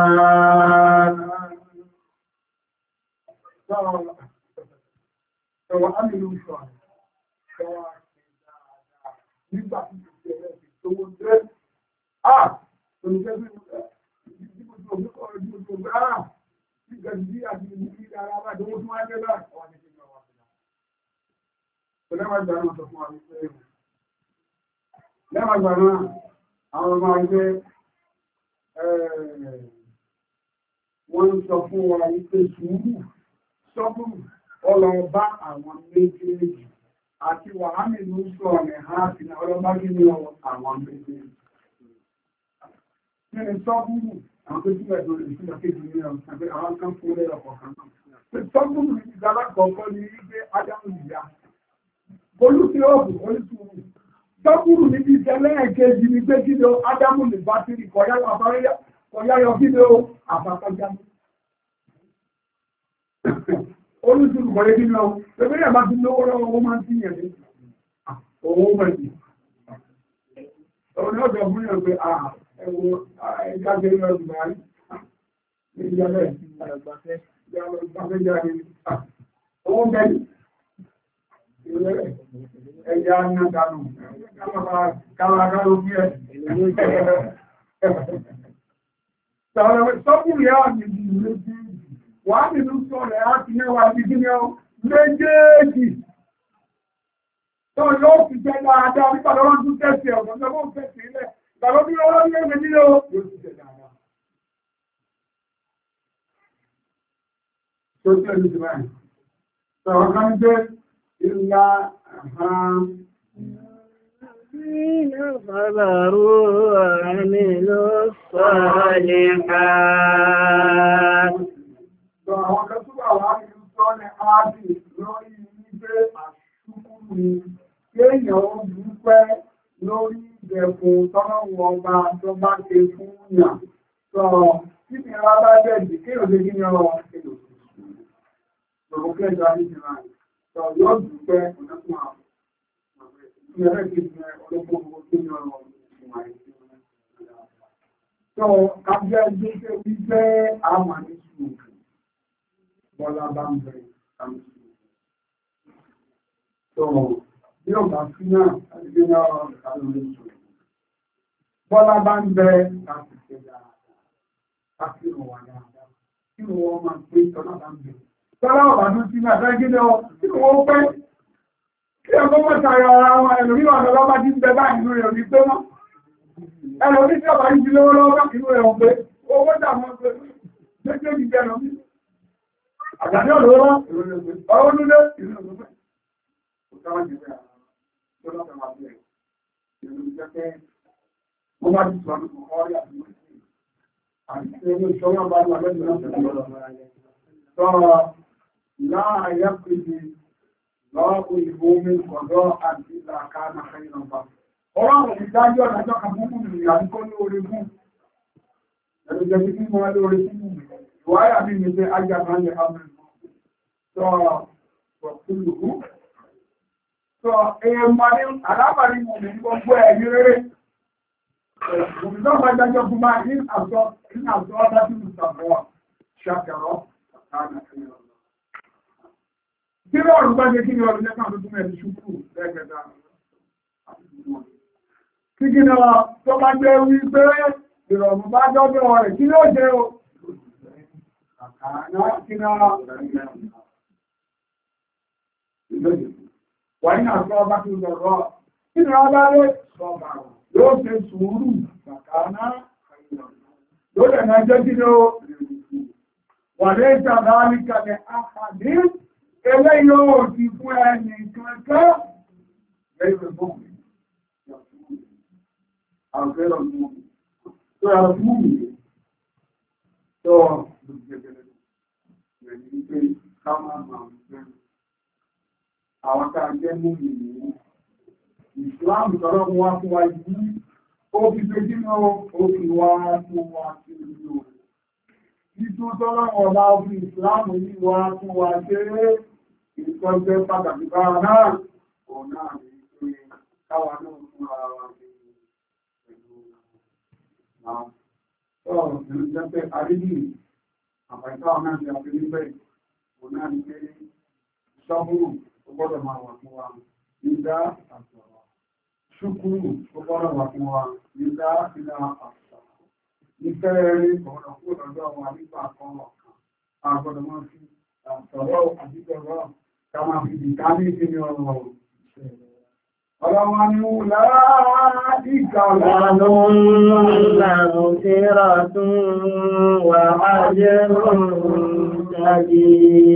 Ẹwà ámìlú ìṣọ́ ẹwà nígbà tí ó ṣe ẹlẹ́sìn tó wọ́n jẹ́ oníṣẹ́ bí ìdíbòtò òmìnkọ̀ ọdún tó gbá nígbà tí àti ìlú ara bá jẹ́ wọ́n tún wá jẹ́ láti wà ní ṣe ọwà sílá. Lẹ́wàgbà náà sọ fún wa wípé lẹ́wàgbà náà àwọn ọmọ ẹgbẹ́ wọ́n sọ fún wa wípé sùúrù sọ́kùrù ọlọ́ọ̀bá àwọn méjèèjì àti wàhálì ló sọ ọ̀rẹ̀ ha sí ọlọ́bá kí ní àwọn méjèèjì. Nínú sọ́gbùrù àwọn tó túnbẹ̀ tó lè sílẹ̀ kéjì ní ọ̀sán àwọn kan fún lẹ́rọ̀ kọ̀ọ̀kan náà. Sọ́gbùrù ní ìgbàlá kọ̀ọ̀kan ní wípé Ádámù ìyá. Olú tí ó bù olú tí ó bù. Sọ́gbùrù ní bí ìṣẹ̀lẹ̀ ẹ̀kejì ní pé kí ló Ádámù lè bá tìrì kọ̀yáyọ kí ló àfàkọ́jámù. Olúsùn kọ̀lé nínú ọ, ẹgbẹ́ yà bá ti lówó lọ́wọ́ wọ́n máa ń tíyẹ̀ ní owó mẹ́jì. Ọ̀rọ̀ ní ọjọ́ fún yẹ̀ pé ẹ̀wọ̀ ìjáde lọ Dubai ìjọba ìgbàfẹ́ jáde owó bẹ́ẹ̀ ẹ̀yà nàdánù kàlàkàlò bí ẹ̀ sọ́kùnrin yà ní ìlú wà nínú sọ̀rọ̀ àti mẹ́wàá ti gíní ọ méjèèjì tó yóò fi jẹ́ dáadáa nípa lọ́wọ́ tún tẹ́sì ọ̀gbọ̀n tó mọ́ tẹ́sì ilẹ̀ ìgbàlọ́ bí ọlọ́ ní ẹgbẹ̀ nílò yóò ti jẹ́ dáadáa tó tẹ́ ìlú ti báyìí sọ̀rọ̀ kan jẹ́ ìlà صبروا وعملوا الصالحات. Àwọn kan tó wà wá nínú sọ́ọ̀lẹ̀ áàbì lórí wípé àṣùkúrù ni kéèyàn ó dúpẹ́ lórí ìdẹ̀kùn tọ́lọ́wọ́ ọba tó bá ṣe fún yàn. Sọ tí mi rá bá bẹ̀ẹ̀dì kéèyàn lè ní ọ̀rọ̀ èlò. Lọ́wọ́ kẹjọ àdíjì náà. Sọ yóò dúpẹ́ ọ̀nà fún àwọn. So, kájẹ́ gbé wípé àmà ní ṣùgbọ́n bọ́lá bá ń bẹ̀rẹ̀ àmì ṣùgbọ́n. So, bí ó bá sí náà, àti náà àlòrè ṣùgbọ́n. Bọ́lá bá ń bẹ̀rẹ̀ láti ṣe dáadáa, láti ìrọ̀wà dáadáa, kí wọ́n máa pé tọ́lá bá ń bẹ̀rẹ̀. Tọ́lá ọ̀bá tó sí náà fẹ́ gílẹ̀ ọ, kí wọ́n pẹ́. Kí ọkọ̀ mọ́ tààrà ara wọn ẹlòmíwà lọ́lọ́bá jí ń bẹ bá ìlú rẹ̀ ní pé mọ́. Ẹlòmí tí ọba yìí lówó lọ́wọ́ ìlú rẹ̀ pé owó dàmọ́ pé méjèèjì jẹ́ lọ́mí. Àgbàdé ọ̀lọ́wọ́ ọwọ́ nílé ìlú rẹ̀ pé ó káwà jẹ́ pé àwọn tó lọ́pẹ̀ wà bí ẹ̀. Ìlú jẹ́ pé wọ́n bá ti sọ ọdún ọrí àti lọ́pọ̀ ìbomi kọ̀dọ̀ àti ìlàkà náà ìrànbà. Ọlọ́run ìdájọ́ ọ̀dájọ́ kan fún mú ìrìn àdíkọ́ ní orí fún. Ẹ̀rọ jẹ́ bí mọ́ lórí fún mú. Ìwáyà mi ní pé ajá máa ń lè hàmì sọ pọ̀kúlùkú. Sọ èèmọ̀ ní alábàrí mú mi gbogbo ẹ̀yí rere. Òmìnà bá jájọ́ fún máa ní àṣọ ọ̀dájú ìsàbọ̀ ṣàkẹ̀rọ̀ àkàrà ìrànbà. Kí ló ọ̀rùn bá jẹ́ kí ni ọdún lẹ́kàn tó túnmẹ̀ ní ṣùkú lẹ́gbẹ̀ẹ́ta? Kí kí náà tó bá jẹ́ wí pé ìrọ̀rùn bá jọ́jọ́ rẹ̀ kí ló jẹ́ o? Àkàrà kí náà wà ní àṣọ ọba tó lọ́rọ̀. Kí ni ọba lé sọ́bà yóò ṣe sùúrù àkàrà ló lẹ̀ náà jẹ́ kí ni ó wà lé ìtàdá alíkàlẹ̀ àpàdé Ẹlẹ́ yóò ti fún ẹni kankan lẹ́yìn mọ́mí. Àfẹ́rọ̀ mọ́mí. Tó yà fún mi. Tó gbẹ̀gbẹ̀rẹ̀. Ẹni wípé ká máa máa ń fẹ́. Àwọn ká jẹ́ mọ́mí ní. Ìsìláàmù tọ́rọ mú wá fún wa yìí. Ó fi pé kí náà ó fi wá fún wa sí ìlú. Títún tọ́rọ ọ̀la fi ìsìláàmù yìí wá fún wa ṣeré. Ìtọ́jẹ́ pàtàkì bára náà, òun náà ní pé káwà náà fún ara wa ní pẹ̀lú náà. Tọ́rọ̀ ìlú jẹ́ pé àrídì àpàìkáwà náà ti àfi níbẹ̀, òun náà ní pé ṣọ́bùrù ó gbọ́dọ̀ máa wà fún wa, ìdá àtọ̀rọ̀. Ṣúkúrù ó gbọ́dọ̀ wà fún wa, ìdá ìdá àtọ̀rọ̀. Ìfẹ́ rí ọ̀rọ̀ kúrò lọ́dọ̀ wa nípa kan ọ̀kan, àgbọ̀dọ̀ máa fi àtọ̀rọ̀ àdíjọ̀rọ̀. Kama fi dìkání sí ní ọ̀rọ̀ ọlọ́wọ́ ni ó láàájíkà lánàá tíra tún wà ájẹ́ rọ̀rùn-ún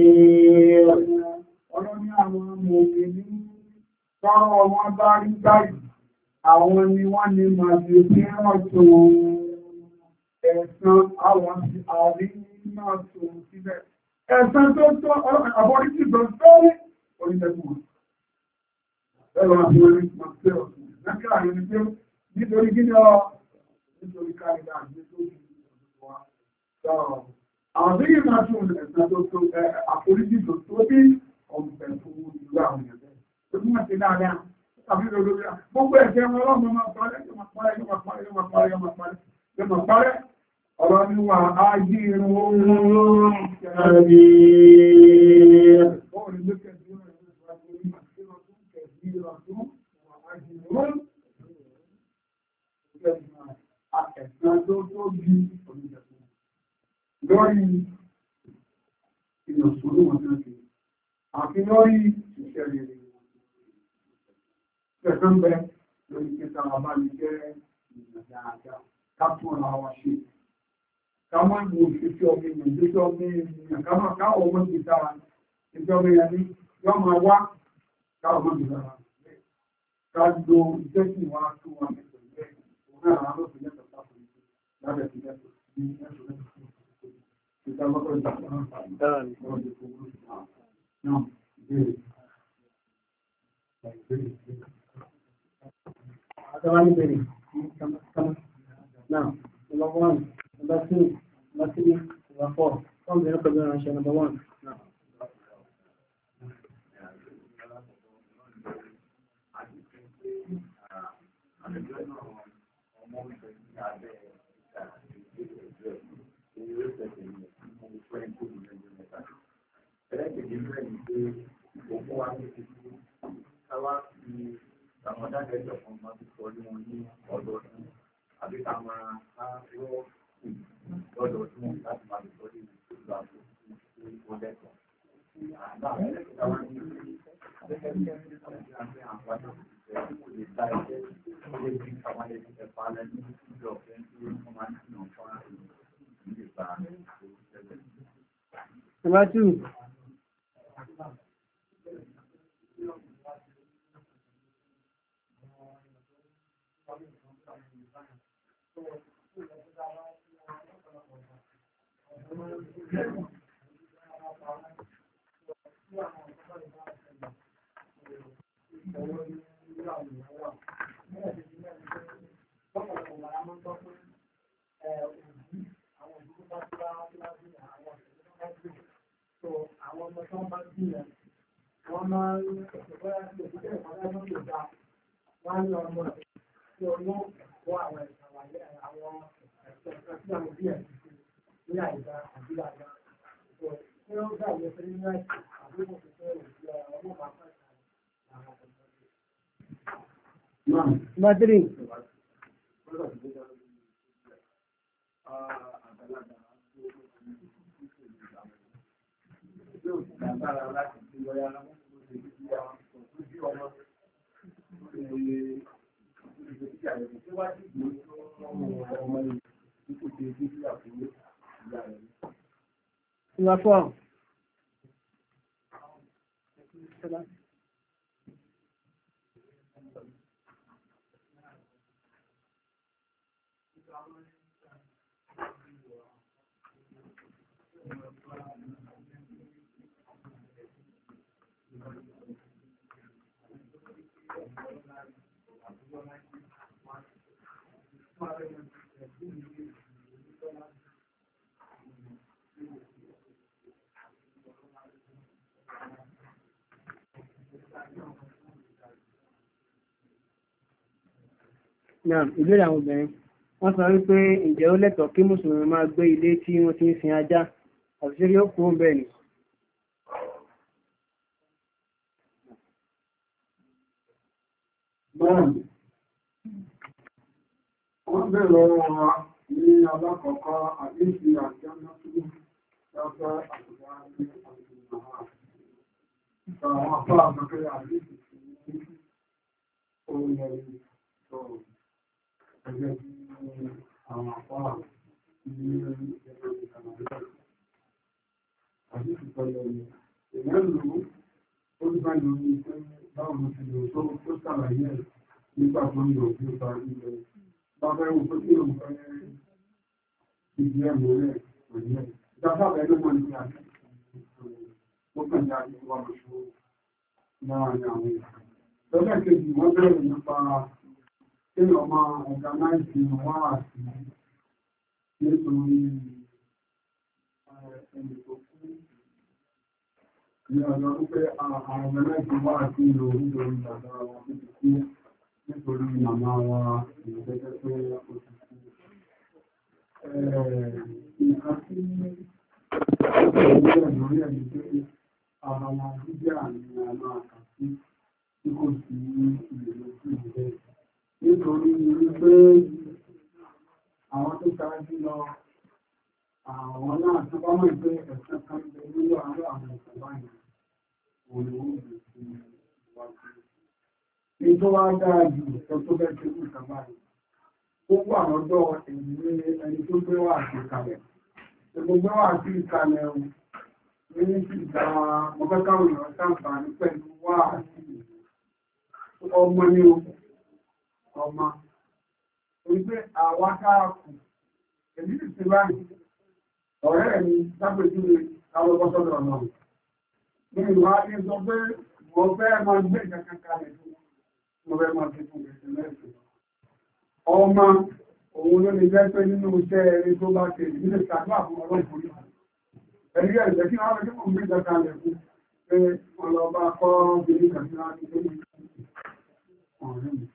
ọlọ́ni àwọn ọmọ òkè ní sọ́rọ̀ wọn bá rí báyìí àwọn ni wọ́n ni máa fi fi rán tó ẹ̀san àwọn ti àrí náà tó síbẹ̀ ẹ̀sán tó tó àbọ̀ríkì tó sọ́rí orílẹ̀-èdè ẹ̀rọ àti orí mọ̀sílẹ̀ ọ̀sán lẹ́kẹ́ àyẹ̀ ní pé nítorí gíní ọ nítorí káàkiri àti nítorí ọ̀sán àwọn tí yìí máa tún ẹ̀sán tó tó àforíjì tó tó bí ọ̀pẹ̀ fún ìlú àwọn èèyàn tó mú àti dáadáa tàbí lórí gbogbo ẹ̀sẹ̀ wọn ọlọ́mọ máa parẹ́ yóò máa parẹ́ yóò máa parẹ́ yóò máa parẹ́ yóò máa parẹ́ Ṣẹ́mọ̀ parẹ́, ọ̀rọ̀ ni wà ájí irun oòrùn àbí ọ̀rọ̀ ni kẹ̀bí ẹ̀sán tó tó bí oníjẹ̀kú. Lórí ìyọ̀sọ̀rọ̀ wọn náà kìí. Àfi lórí ìṣẹ́ rere. Ẹ̀sán bẹ lórí kẹta àbá lè jẹ́ ìrìnàjò kápùn àwọn ṣe. Ká máa ń wo ìṣẹ́sí ọmọ ènìyàn, ìṣẹ́sí ọmọ ènìyàn, káwọn ọmọ ti dára. Ìjọba ènìyàn ní yọ́ máa wá káwọn ọmọ ti dára. Ká lo ìṣẹ́sí wa tó wà mẹ́sàn-án bẹ́ẹ̀. Òun náà àwọn ọmọ ìpínlẹ̀ tó sáfù lábẹ́ ìpínlẹ̀ tó ní ẹ̀sùn mẹ́sàn-án. Ìtàgbọ́tọ̀ ìjọba náà Now, number 1, number 2, number 3, number 4. Come there, number 1. Now. Àbí ká máa rọ́ lọ́dọọdún láti máa lè tọ́jú ìgbà tó lẹ́tọ̀ọ́. Àwọn ẹlẹ́kẹ̀ẹ́ta wá ní àti àǹfààní kò lè ta ẹgbẹ́ tó lè fi àwọn ẹ̀fà lẹ́nu ìjọ ọ̀fẹ́ tí wọ́n máa ń tìyàn fún ìlú ìgbà ìṣẹ̀lẹ̀. Number 2. Àwọn ọmọ tó ń bá gbìyàn, wọ́n máa ń ṣẹ̀fẹ́ láti òṣìṣẹ́ ìpàdánù tó dá, wọ́n á ní ọmọ tí ó mú wọ́n àwọn ìṣàwàlẹ̀ àwọn ẹ̀sẹ̀ tí àwọn bí ẹ̀sìn sí ní àìdá àbí àdá. Tí ó gbà yẹ fẹ́ nínú ẹ̀sìn àbí kò fẹ́ òṣìṣẹ́ ọmọ bàbá Number 3. Agbára láti fi lọ́yà lọ́wọ́ tó ṣe bí àwọn òṣèlú ọmọ ìgbésíjà rẹ̀ tí wá sí ìgbò tó ọmọ ìlú kò ṣe bí sí àkúrò ìyá rẹ̀. Number 4. Náà, ìbéèrè àwọn obìnrin. Wọ́n sọ wípé ǹjẹ́ ó lẹ́tọ̀ọ́ kí Mùsùlùmí máa gbé ilé tí wọ́n ti ń sin ajá, àbíṣẹ́ yóò kúrò bẹ́ẹ̀ ni. Wọ́n bẹ̀rẹ̀ ọ̀rọ̀ ní alákọ̀ọ́kọ́ àdéhìí àti àmọ́túrú lábẹ́ àtúgbà ní àtúgbà. Àwọn afọ́ àgbẹ̀kẹ́ àdéhìí sí orin ẹ̀rí sọ̀rọ̀ ẹgbẹ́ tí àwọn afọ́ ní ẹgbẹ́ ìkànnà. Àdéhìí sọ̀rọ̀ ìrẹ́lú ó ti bá ìlú ní iṣẹ́ báwọn ti lò tó ṣàlàyé nígbà tó ń lò bí ó bá rí lọ. Bàbá ẹ̀wọ̀n tó kí òun fẹ́ ìdí ẹ̀mù rẹ̀ pẹ̀lú ẹ̀. Ìjọba bẹ̀rẹ̀ ló mọ̀ ní àti ó kàn já ní wà lóṣù láàárín àwọn èèyàn. Lọ́jọ́ kejì wọ́n bẹ̀rẹ̀ nípa kí lọ máa ọ̀gánáìsì wá àti nítorí ẹni tó kú. Ní ọjọ́ wípé àwọn ọ̀gánáìsì wá àti ìlò nítorí bàbá wọn tó ti kú nítorí màmá wa ìrìnlẹ́gbẹ́ pé ó ti kú. nǹkan tí ó lórí ẹni pé àbàlá jíjẹ́ àmì àmà àkàtí tí kò sí ìlú sí ìlú nítorí wípé àwọn tó ṣáájú lọ àwọn náà tó bá mọ̀ pé ẹ̀sẹ̀ kan bẹ nílò àwọn ẹ̀sẹ̀ báyìí òun ló ń bè sí ìwájú. Ní tó wá dáa jù tó tó bẹ́ẹ̀ tó kù kan báyìí. Ó wà lọ́dọ̀ ẹni tó gbé wà sí ìkàlẹ̀. Gbogbo gbé wà sí ìkàlẹ̀ o. Ní ti ìgbà mọ́fẹ́káwò ìrọ̀ sáǹfààní pẹ̀lú wà sí ọmọ ní o. Ọmọ. Wípé àwa káàkù. Èmi sì ti báyìí. Ọ̀rẹ́ mi sápèjúwe káwọ́ bọ́sọ́dọ̀ ọ̀nà. Ní ìwà ní sọ pé mo fẹ́ máa gbé ìjọkan kalẹ̀ fún mo fẹ́ máa fi fún ẹ̀sẹ̀ lẹ́sẹ̀. Ọmọ òun ló lè jẹ́ pé nínú iṣẹ́ eré tó bá ṣe ìdílé ṣàdúrà fún ọlọ́pùn ní. Ẹni ẹ̀jẹ̀ kí wọ́n rẹ̀ fún ìjọkan kalẹ̀ fún pé wọ́n lọ bá kọ́ obìnrin kan sí láti tó ní ọ̀rẹ́ mi.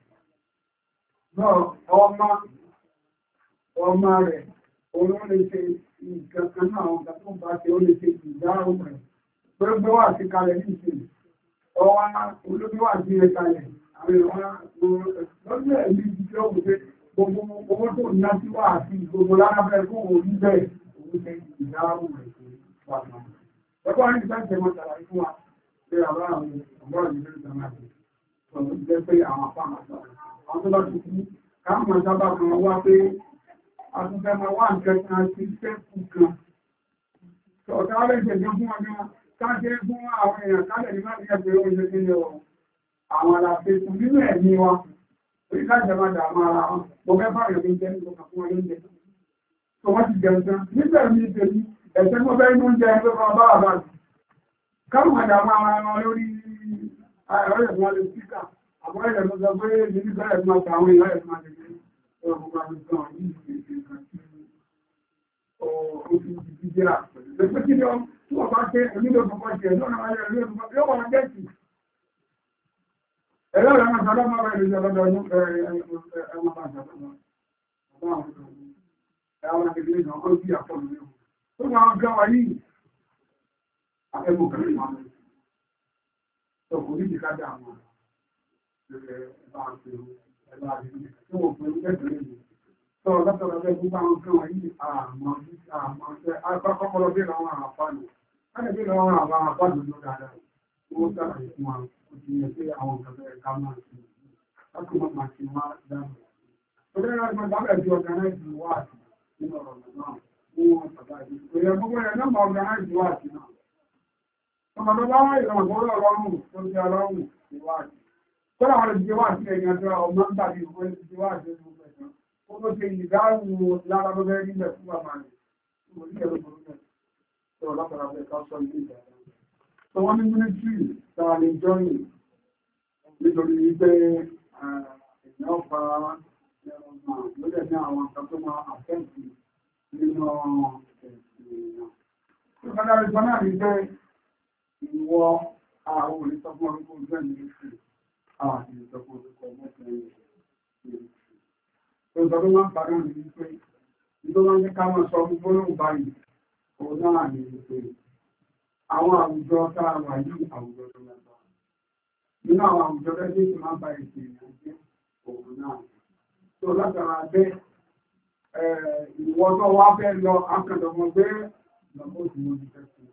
Ọmọ rẹ̀ òun ló lè ṣe ìkankan náà ọ̀gá tó bá ṣe ó lè ṣe ìdáhùn rẹ̀. Gbogbo wà sí kalẹ̀ ní ìṣẹ̀lẹ̀. Ọwá olóbi wà sí ẹ̀kalẹ̀. Àwọn ìwọ̀n lọ́jọ́ ẹ̀mí tí ó wù pé gbogbo owó tó ná sí wà sí gbogbo lárábẹ́ fún orí bẹ́ẹ̀ òun ṣe ìdáhùn rẹ̀ sí wàtà. Ẹgbẹ́ wọn ní ìfẹ́ ìṣẹ̀mọ̀ ṣàlàyé fún wa pé àwọn ọ̀gbọ́n ìlú ìjọba àti ọ̀dọ́ jẹ́ pé àwọn apá àmàṣà. Àwọn tó bá ti kú káàmù sábà kan wá pé a tún fẹ́ máa wá nǹkan kan sí sẹ́kù kan. Ọ̀tá ọ̀rẹ́ ìṣẹ̀jọ́ fún ọjọ́ káṣe fún àwọn èèyàn kálẹ̀ ní máa ní ẹgbẹ̀rẹ̀ oúnjẹ tí lọ àwọn aláfẹ́kùn nínú ẹ̀mí wa orí láìjẹ máa dàmọ́ ara wọn mo fẹ́ bá ìrìn jẹ́ ní ọkà fún ọlọ́jẹ tó wọ́n ti jẹun tán nígbà mi tèmi ẹ̀sẹ̀ mọ́ bẹ́ẹ̀ ní oúnjẹ ẹgbẹ́ kan bá àbá jù káwọn máa dàmọ́ ara wọn lórí ayọ̀rẹ́ ìfún alẹ́ síkà àbọ̀ ẹ̀rẹ̀ ló sọ pé ní bẹ́ẹ̀ máa ta àwọn ìlà ẹ̀fún alẹ́ tí wọ́n bá ṣe onílò ọ̀pọ̀ ṣe lọ́nà ayọ̀ ilé ọ̀pọ̀ yóò wọ́n gẹ́ẹ̀kì. Ẹ̀rọ rẹ̀ máa sọ́dọ́ máa rẹ̀ lójọ́ lọ́dọ̀ ọdún ẹ̀wọ̀n bá ṣàtọ́lọ́. Ẹ̀wọ̀n akẹ́kẹ́ náà ó bí àpọ̀ lórí ọ̀pọ̀. Tó máa ń gáwà yìí, àfẹ́mù kẹrì máa rẹ̀. Tó kò ní ti kájà àwọn ẹ̀bá àti ẹ̀bá àti tí wọ́n pẹ̀lú kẹ́kẹ̀rẹ́ yìí. Tó lọ́tọ̀lọ́ bẹ́ẹ̀ gbogbo àwọn kan wọ̀nyí àmọ́ bí àwọn àpáàlù. Láti bí àwọn àpáàlù ló dáadáa. Wọ́n sàrẹ̀ fún wa, ó ti yẹ pé àwọn ọ̀gá ẹ̀ká máa ṣe. Láti wọ́n máa ṣe máa dáàbò. Tó bẹ́rẹ̀ láti máa dábẹ̀ bí ọ̀gánáìsì wà nínú ọ̀rọ̀ náà. Wọ́n sàbáyé. Òyẹ̀ gbogbo ẹ̀ náà máa ọ̀gánáìsì wà sí náà. Ọmọdé bá wá ìrọ̀mọ̀ tó rọ̀ ọlọ́run tó ti ọlọ́run ìwádìí. Kọ́lá wọn lè ti wá sí ẹ̀yìn àti ọmọ ń tàbí ìwé ti wá sí ẹ̀yìn ọmọ ó tó ṣe ìdáhùn lára tó bẹ́ẹ̀ nílẹ̀ fún bàbá rẹ̀. Mo ní ẹ̀rọ burú náà. Tó látara bẹ́ẹ̀ ká sọ ilé ìdára. So wọ́n ní mínísírì tàà lè jọyìn nítorí wípé èèyàn fa ẹ̀rọ náà lórí ní àwọn nǹkan tó máa àfẹ́ǹtì nínú ẹ̀sìn èèyàn. Tó bá dárí sọ náà ní pé ìwọ àwọn olùsọ fún orúkọ jẹ́ mínísírì àwọn àti ìsọ fún orúkọ mọ́sílẹ̀ tó sọ tó máa ń parí ní wípé ìtọ́ máa ń jẹ́ ká máa sọ gbogbo lóhùn báyìí òun náà ní wípé àwọn àwùjọ tá a wà yìí àwùjọ tó lágbára nínú àwọn àwùjọ lẹ́gbẹ́ tó máa ń ba ètò ìrìn jẹ́ òun náà tó látara bẹ́ ìwọ tó wá fẹ́ lọ akẹ́dọ̀mọ́ gbé lọ́pọ̀ tí mo ti fẹ́ fún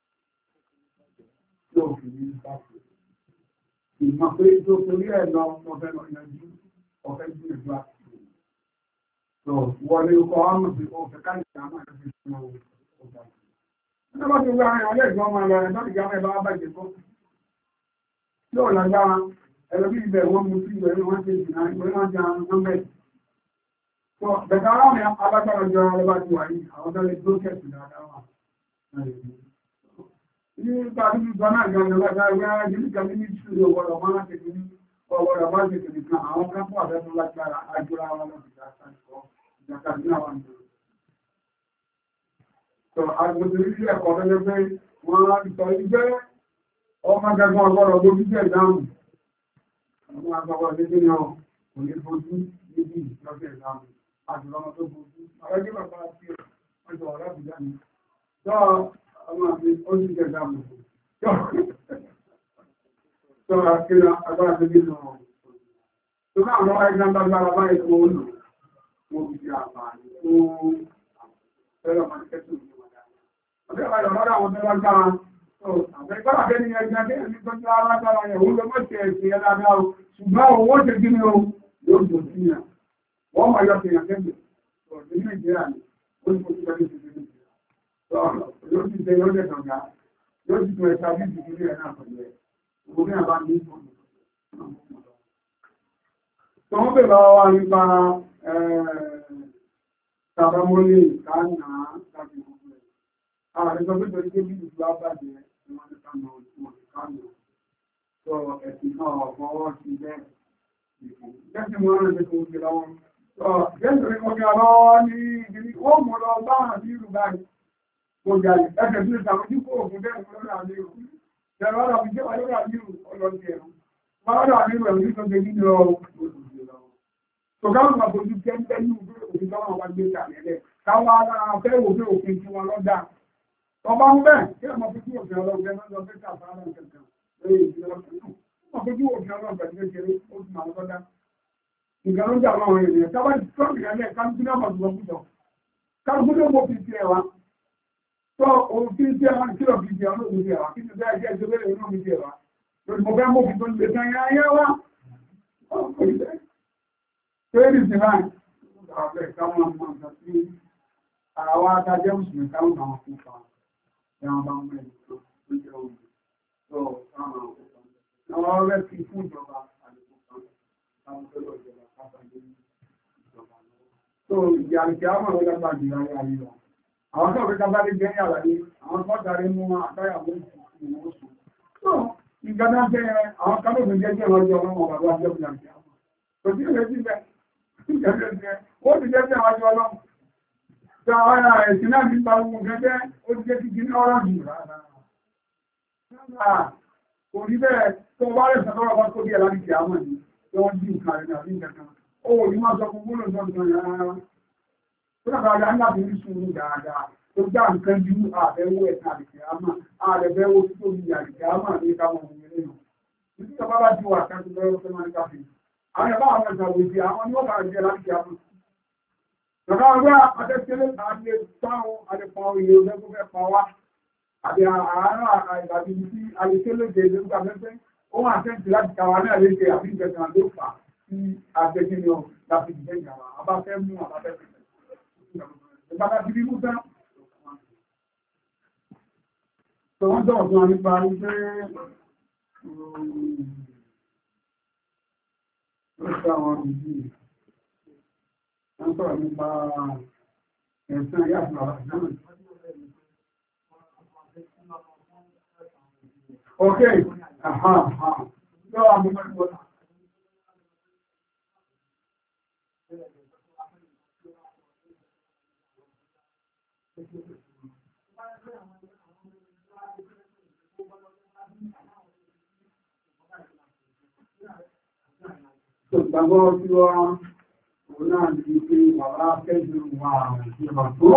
tí ò fi ní bá fún ìmọ̀ pé tó torí ẹ̀ lọ ọ̀fẹ́ lọ yanjú ọ̀fẹ́ gbìyànjú àti wọlé ọkọ̀ ọmọ sí ọ̀fẹ́ káàkiri àmọ́ ẹ̀fẹ́ fún ọgbà. Ẹgbẹ́ tí ó gbá àwọn ẹgbẹ́ ọmọ ẹ̀rọ ẹ̀dọ́ ìgbà ẹ̀bá bàjẹ́ tó. Tí ó lágbára, ẹ̀rọ bí ibẹ̀ wọ́n mú sí ìwẹ̀ wọ́n ṣe ìsìnà ìwẹ̀ wọ́n jẹ́ àwọn ọmọ ẹ̀. Bẹ̀ta aláwọ̀ alágbára jọ ọlọ́bá ti wà yìí, àwọn tó lè tó kẹ̀sì dáadáa wà. Ní tàbí ìgbà náà gan ni lágbára ẹgbẹ́ ìgbà ní ìṣúlẹ̀ ọwọ́dọ̀ máa ṣe kìí ọwọ́dọ̀ máa ṣe kìí kan àwọn kan fún àbẹ́tún lágbára àjọra wọn lọ́dún So, agbègbè ilé ẹ̀kọ́ tẹ́lẹ̀ pé wọ́n á sọ ìgbẹ́ ọmọ gẹ́gẹ́ ọgbọ́rọ̀ gbójú jẹ́ ìdáhùn. Àwọn agbọ́gbọ́ nígbé náà kò ní fojú níbi ìjọ́sẹ̀ ìdáhùn. àjùlọ ọmọ tó bojú. Àwọn ẹgbẹ́ bàbá àti ọjọ́ ọ̀rẹ́ àbújá ni. Tó ọmọ àti ó sì jẹ́ dáàbò. Tó àkíra agbára tó bí lọ. Tó náà lọ ẹgbẹ́ gbágbára báyìí tó lò. Mo fi ṣe àǹfààní fún fẹ́rẹ̀ mọ́tíkẹ́tù ní ọ̀dá. Ọjọ́ ìbáyọ̀ lọ́dọ̀ àwọn tó lágbára. Àgbẹ̀gbọ́n àbẹ́ni ẹgbẹ́ ẹgbẹ́ ní tó tó alágbára yẹ̀ òun ló mọ́ ṣe ẹ̀sìn ẹ̀dáadáa o. Ṣùgbọ́n owó ṣe kí ni o yóò jò sí yàn. Wọ́n máa yọ kèèyàn kẹ́gbẹ̀. Ní Nàìjíríà ni ó ní kó tí wọ́n ní ti Nàìjíríà. Yóò ti ṣe yóò jẹ́ kànga. Yóò ti tún ẹ̀ta bí ìdílé ẹ̀ náà pẹ̀lú ẹ̀. Òun ní àbá ní ìfọ̀nù. Tọ́wọ́n bèèrè wá nípa tàbámọ́lé ìkánà tàbí gbogbo ẹ̀. Ààrẹ sọ pé torí pé bí ìlú àbájẹ́ ni wọ́n ti kánà òṣùwọ̀n ìkánà. Sọ ẹ̀sìn náà fọwọ́ sí bẹ́ẹ̀. Jẹ́sìn mọ́ rẹ̀ tó ń gbé lọ́wọ́. Jẹ́sìn mọ́ gbé lọ́wọ́ ní ìgbìmí, ó mọ̀ lọ bá àti ìlú báyìí. Mo jàlè, ẹgbẹ̀ tí ó sàmójú kó òkú bẹ́ẹ̀ mọ́ lọ́rọ̀ àmì ìrù. Jẹ́rọ ọ̀rọ̀ mi jẹ́ wà lọ́rọ̀ àmì ìrù ọlọ́dún ẹ̀rù. Wọ́n lọ́rọ̀ àmì ìrù ẹ̀rù ní tó gbé nínú ọrọ̀. Tọ́gáwùn àbójú kẹ́ńtẹ́ ní ìlú òfin tọ́wọ́ bá gbé kàlẹ́lẹ̀. Káwọn ará fẹ́ wò pé òfin tí wọn lọ́dà. Tọ́ba ń bẹ̀ kí ọmọ fojú òfin ọlọ́gbẹ́ náà lọ fẹ́ kàfà náà kẹ̀kẹ́ lórí ìdílé ọ̀fìn náà. Wọ́n fojú òfin ọlọ́gbẹ́ tí kékeré ó ti máa lọ́dà. Ìgbà ló ń jà àwọn ènìyàn tábà ti tọ́ ìrẹ́lẹ̀ kálukú náà mọ̀ tó kújọ. Kálukú náà mo fi tiẹ̀ wá. Tọ́ òfin tiẹ̀ wá kí lọ fi tiẹ̀ wá lóògùn tiẹ̀ wá kí ni bẹ́ẹ̀ jẹ́ ìjọba ìlú náà mi tiẹ̀ wá. Lórí mo fẹ́ mọ̀ fi tó lè tán yáyá wá. Tẹ́lì sí láì, àwọn ẹ̀káwọn ọmọ ọ̀gá sí àwọn adájẹ́ òṣìṣẹ́ káwọn àwọn fúnfà ẹ̀wọ̀n bá mẹ́rin tó jẹ́ òun tó káwọn àwọn fúnfà. Àwọn ọ̀rẹ́ ti fún ìjọba àdìfúnfà, àwọn tó lọ ìjọba pàtàkì ìjọba lọ́wọ́. Tó ìyà ìkẹ́ àwọn ọ̀rẹ́ lágbà jù láyé ayé wa. Àwọn tó ọ̀rẹ́ kábá lè jẹ́ yàrá ní àwọn tó darí mú àtàyàwó ìṣòwò oṣù. Tó ìgbàdá jẹ́ àwọn kábọ̀dù jẹ́ jẹ́ ọjọ́ ọlọ́wọ́ bàbá jẹ́ ìyà ìkẹ́ àwọn. Kò sí ìrẹsì bẹ́ẹ̀. Ó ti jẹ́ sí àwọn ọlọ́run. Tí àwọn ará ẹ̀sìn náà nípa ohun gẹ́gẹ́, ó ti jẹ́ kí ní ọ̀rọ̀ jù rárá. Kò rí bẹ́ẹ̀ tó wá rẹ̀ sọ́tọ́rọ̀ bá tó bí ẹ̀ láti kìí àmọ́ ní tí wọ́n jí nǹkan rẹ̀ àbí nǹkan kan. Ó ní máa sọ fún gbólóhùn tó ń sọ rárá. Tó dàbà rẹ̀ á láti rí sùúrù dáadáa. Tó gbá nǹkan ju àbẹ̀wò ẹ̀sìn àdìkì àmọ́, àbẹ̀wò tó bí àdìkì àmọ́ ní káwọn ohun ilé náà. Nítorí bàbá bá ti wà kẹ́kọ̀ọ́ lọ́wọ́ tó máa ń káfí. Àwọn ẹ̀bá àwọn ẹ̀sà òjì àwọn ni wọ́n bá jẹ́ láti àwọn. Lọ́gbà ọgbà àtẹ́kẹ́lẹ́ àti táwọn àdẹ́pọ̀ ilé ọgbẹ́gbẹ́ fẹ́ pa wá. Àbí àárọ̀ ìbàdí sí àyíkẹ́lẹ́ jẹ́ ìlú gbàgbẹ́gbẹ́. Ó wà tẹ́ǹtì láti kàwà náà lè ṣe àbí ìjẹta ló fà sí àgbẹ̀kẹ́ni ọ̀ láti jẹ́ ìjàwà. Abáfẹ́ mú àbáfẹ́ fẹ́. Ìbàdà ti rí mú tán. Tọ́wọ́n jọ̀ fún wa nípa wípé lọ́sí àwọn ìdí wọ́n sọ̀rọ̀ nípa ẹ̀sìn ayé àti àwọn ìdáhùn. Ok, aha, aha. Lọ́wọ́ àmúgbẹ́ ìwọ̀n. Ìgbàgbọ́ tí wọ́n náà ní pé bàbá fẹ́jú wà ìjọba tó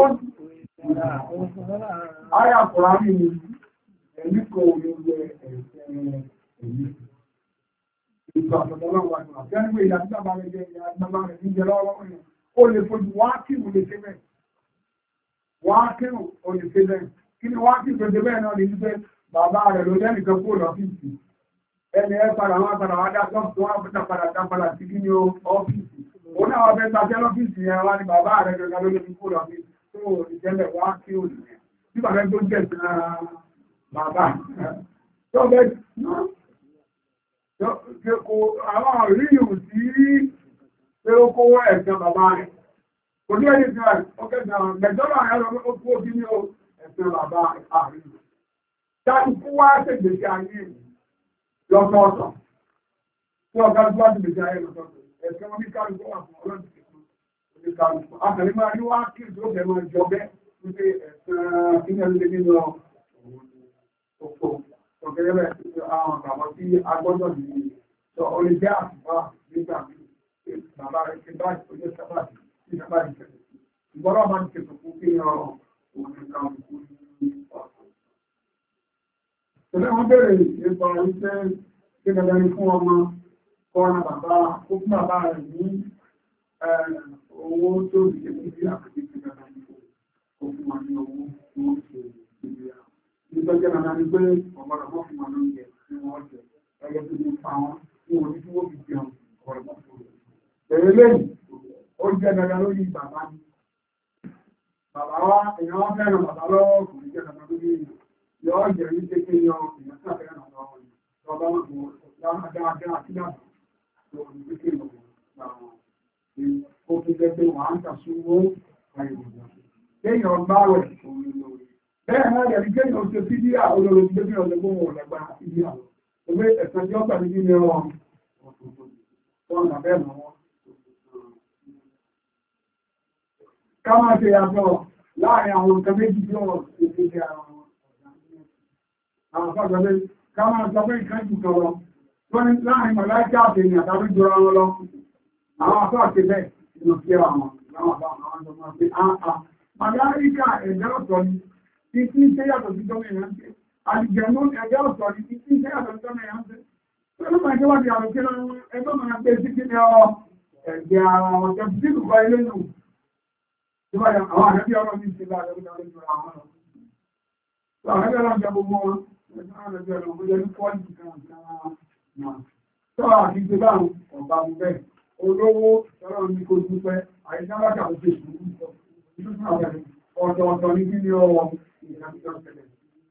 ayà Kùránì ni ẹ̀mí kò ní jẹ ẹ̀sẹ̀ ẹ̀mí. Ìgbà àtọ̀tọ̀lọ́ wà ní àti ẹni pé ìyá tí bàbá rẹ̀ jẹ́ ìyá tí bàbá rẹ̀ ní jẹ lọ́wọ́ rẹ̀ ó lè fojú wá kírù lè ṣe bẹ́ẹ̀. Wá kírù ó lè ṣe bẹ́ẹ̀. Kí ni wá kírù ṣe bẹ́ẹ̀ náà lè ní pé bàbá rẹ̀ ló jẹ́ nìkan kó lọ́fíìsì. Ẹni ẹ padà wá dá sọ́ọ̀tù wá padà sí kí ni ọ́fíìsì. Ó náà wọ́n fẹ́ tàbí ọ́fíìsì yẹn wá ní bàbá rẹ̀ gẹ́gẹ́ ló lè fi kó lọ́fíìsì tó ìjẹ́lẹ̀ wá kí ó lè. Bí bàbá tó jẹ́ sí bàbá. Tó bẹ́ àwọn àríyìn sí pé ó kówó ẹ̀sẹ̀ bàbá rẹ̀. Kò ní ẹni tí ó kẹsàn án gbẹ̀jọ́rọ̀ àyàrọ̀ ó kó bí ní ẹ̀sẹ̀ bàbá àríyìn. Táàkù kú wá ṣègbèsí ayé lọ́tọ̀ọ̀tọ̀. Tí ọ̀gá tó wá ti lè jẹ́ ayé lọ́tọ̀ọ̀tọ̀. Ẹ̀sẹ̀ wọn ní kálukú wà fún ọlọ́dún kẹfún. Oníkálukú. Akàrí máa ní wá kí ìṣòro bẹ̀rẹ̀ máa jọ bẹ́ wípé ẹ̀sẹ̀ kíní ẹ̀lẹ́ nínú òkò. Ọ̀gẹ́rẹ́ bẹ̀ àwọn àgbàmọ́ tí a gbọ́dọ̀ ní sọ orí jẹ́ àtùbá nígbà bàbá rẹ̀ ti bá ìpínlẹ̀ sábàtì ìjọba ìṣẹ̀lẹ̀. Ìgbọ́dọ̀ máa ń ṣètò fún kí ni òun ní ká òkú ní ọ̀sán. Tẹ̀lé wọn bèèrè nípa wípé kí dandan ni fún ọmọ kọ́ra bàbá ó fún bàbá rẹ̀ ní owó tó lè ṣe níbi àkàtì ti dandan ní ó fún wọn ní owó tí wọ́n ṣe níbi à. Nítorí dandan ni pé ọ̀gbọ́dọ̀ mọ́ fún wọn lóúnjẹ tí wọ́n jẹ ẹgbẹ́ tó ní pa wọn tí wọ́n ní tí wọ́n fi jẹun ọ̀rọ̀ mọ́ fún wọn. Bẹ̀rẹ̀ lẹ́yìn ó jẹ́ dandan lórí bàbá ni. Bàbá wa èèyàn wá fẹ́ràn bàbá lọ́wọ́ kò ní jẹ́ dandan lórí èèyàn. Yọ́ jẹ́ ní kéèké yan èèyàn sáfẹ́ràn lọ́wọ́ ni. Bàbá wọn kò dáadáa sí dàbọ̀ tó ní kéèké lọ́wọ́ ó fi jẹ́ pé wọ́n á ń tàṣúwó àìrògbà. Kéèyàn gbá rẹ̀ òun lórí. Bẹ́ẹ̀ náà yẹ̀ ní kéèyàn ṣe fídíà olórí gbé bí ọ̀lẹ́gbọ́n wọn lẹ́gbà fídíà lọ. Ewé ẹ̀sán tí ó gbà ní kíni ọ̀rọ̀ ọ̀nà bẹ́ẹ̀ lọ́wọ́. Ká máa ṣe yàtọ̀ láàrin àwọn nǹkan méjì tí wọ́n ṣe fi ṣe ara wọn. Àwọn afọ́gbẹ́lẹ́ ká máa sọ pé nǹkan jù kan lọ. Wọ́n ní láàrin mọ̀láìkà àtẹ̀yìn àtàrí jọra wọn lọ. Àwọn afọ́ àti bẹ́ẹ̀ inú sí àwọn láwọn àbá àwọn ọmọ pé àà mọ̀láìkà ẹ̀dá ọ̀tọ̀ ni títí ṣe yàtọ̀ sí tọ́mọ èèyàn ṣe. Àlìjẹ̀mú ẹ̀dá ọ̀tọ̀ ni títí ṣe yàtọ̀ sí tọ́mọ èèyàn ṣe. Pẹ̀lú máa jẹ́ wájú àwọn kí lọ́wọ́ ẹgbẹ́ máa gbé sí kí ni ọ ẹ̀jẹ̀ ara wọn tẹ̀ sí ìlú kọ́ ilé nù. Àwọn àrẹ́bí ọ̀rọ̀ mi ṣe láàrẹ́ ọ̀rọ̀ ìjọra àwọn ọ̀rọ̀. Àwọn àrẹ́bí ọ̀rọ̀ jẹ gbogbo wọn. Àrẹ́bí ọ̀rọ̀ mo jẹ́ ní pọ́ọ̀lì kan náà. Tọ́wọ́ àti ìgbé báwọn ọ̀bá mú bẹ́ẹ̀. Olówó tọ́lọ́ ní kó dúpẹ́, àìsáwájà ó ṣe ìṣòro. Ọ̀tọ̀ọ̀tọ̀ ní kí ni ọwọ́ ìrìnàjò ṣẹlẹ̀.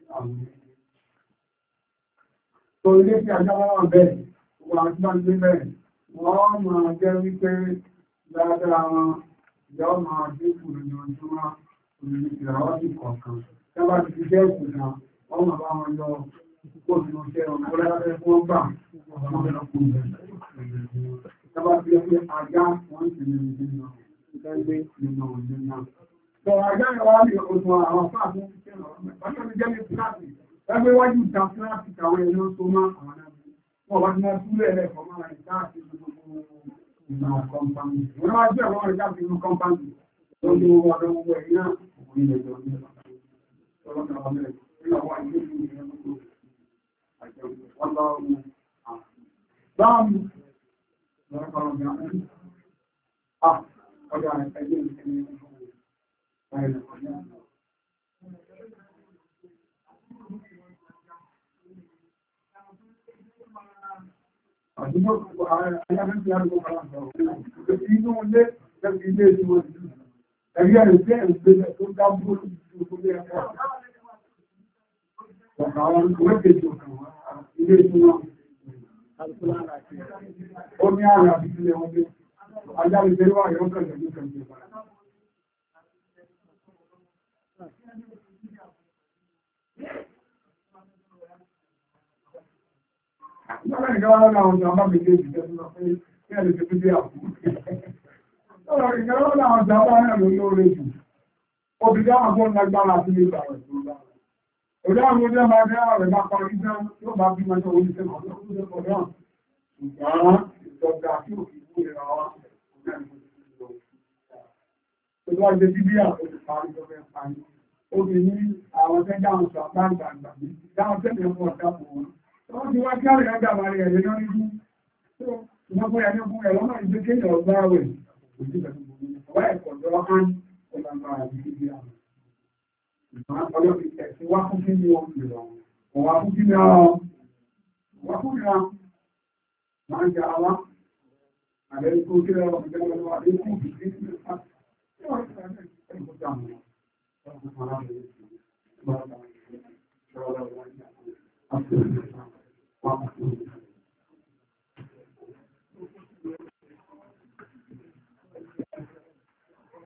Tó ilé tí ajá wá bẹ́ẹ̀, wọ́n àti bá ń gbé bẹ́ẹ̀, wọ́n máa jẹ́ wípé dáadáa wọn yọ́ máa dínkù lórí ojúmọ́ òmìnir ìràwọ́sì kọ̀ọ̀kan. Tẹ́bá ti fi jẹ́ ìkùnà, wọ́n máa bá wọn lọ kó nínú iṣẹ́ ọmọ ọlọ́dẹ́ fún ọgbà ọmọ ọlọ́kùnrin. Tẹ́bá ti jẹ́ pé ajá wọ́n ti lè rí nínú ìgbẹ́gbé nínú òjò náà. Sọ ajá ìwá ní oṣù àwọn fáàfún ìṣẹ́ ọ̀rọ̀ jẹ́ ní fúláàtì. Ẹgbẹ́ wájú ìta fúláàtì àwọn èèyàn tó máa àwọn náà. Wọ́n bá ti máa túlẹ̀ ẹ̀lẹ́kọ̀ọ́ máa ń káàkiri gbogbo ìgbà kọmpáǹdì. Wọ́n máa jẹ́ àwọn ọ̀rẹ́jà fi inú kọmpáǹdì. Tó ní owó ọdún owó ẹ̀ náà, òun ilẹ̀ ìjọ ní ọ̀pá. Ọlọ́dún àwọn mẹ́rin, nínú àwọn ilé ìlú ìrìn gbogbo àjẹun. Wọ́n bá ọmọ báàmù lọ́rọ̀kọ̀rọ̀ ọjà ẹni. Ọjà ẹgbẹ́ ìṣẹ́ni ẹni ọjà. Àdúgbò ayáfẹ́fẹ́ àdúgbò kàlàkọ̀ inú ilé ẹgbẹ̀ ilé ìwọ̀n ẹgbẹ̀ ẹ̀rẹ̀ ìgbẹ̀rẹ̀ tó dábúrò ìgbẹ̀rẹ̀ ẹ̀kọ́. Ọ̀pọ̀ àwọn ìwẹ́kẹ̀ẹ́jì ọ̀kan ilé ìwọ̀n ó ní ààrẹ àbíkílẹ̀ wọn dé. Ajá ìgbẹ̀rẹ̀ wà yọ́kẹ̀ẹ́ Lọ́rọ̀ ìgbàwà lọ́nà àwọn ìjọba méjì ìjọba lọ pé kí ẹ lè fi bí àpò. Lọ́rọ̀ ìgbàwà lọ́nà àwọn ìjọba náà ló lóore jù. Obìnrin àwọn agbóhùn lágbára sí ilé ìgbà rẹ̀ tó dára. Òjò àwọn ojú ọmọ ẹgbẹ́ rẹ̀ bá parí jẹ́ yóò bá bí mọ́jọ́ oníṣẹ́ ọ̀dọ́ náà. Ṣùgbọ́n ìjọba tí ò fi wú ìrà wa kò náà ní ìlú. Òjò àjẹ́ bíbí àpò ti parí tó fẹ́ parí. Obìnrin àwọn tẹ́ dáhùn sọ àgbàgbà dáhùn tẹ́lẹ̀ fún ọ̀dà wọn. Wọ́n ti wá kí àrẹ̀ àgbàmà rẹ̀ ẹ̀rẹ́ lọ́rí fún. Wọ́n fún ẹni fún ẹ̀lọ́nà ìgbékèyàn ọgbà rẹ̀. Ọwá ẹ̀kọ́ lọ́wọ́ án ọlọ́gbà àdìsíbí àwọn. Ọlọ́bí ẹ̀sí wá fún kí ní wọ́n lọ. Ọwá fún kí ní ọ̀rọ̀. Wá fún ìrà. Máa ń jẹ àwá. Àrẹ ikú kí lọ́wọ́ ìjọba lọ́wọ́ àdékù ìgbésí Thank you.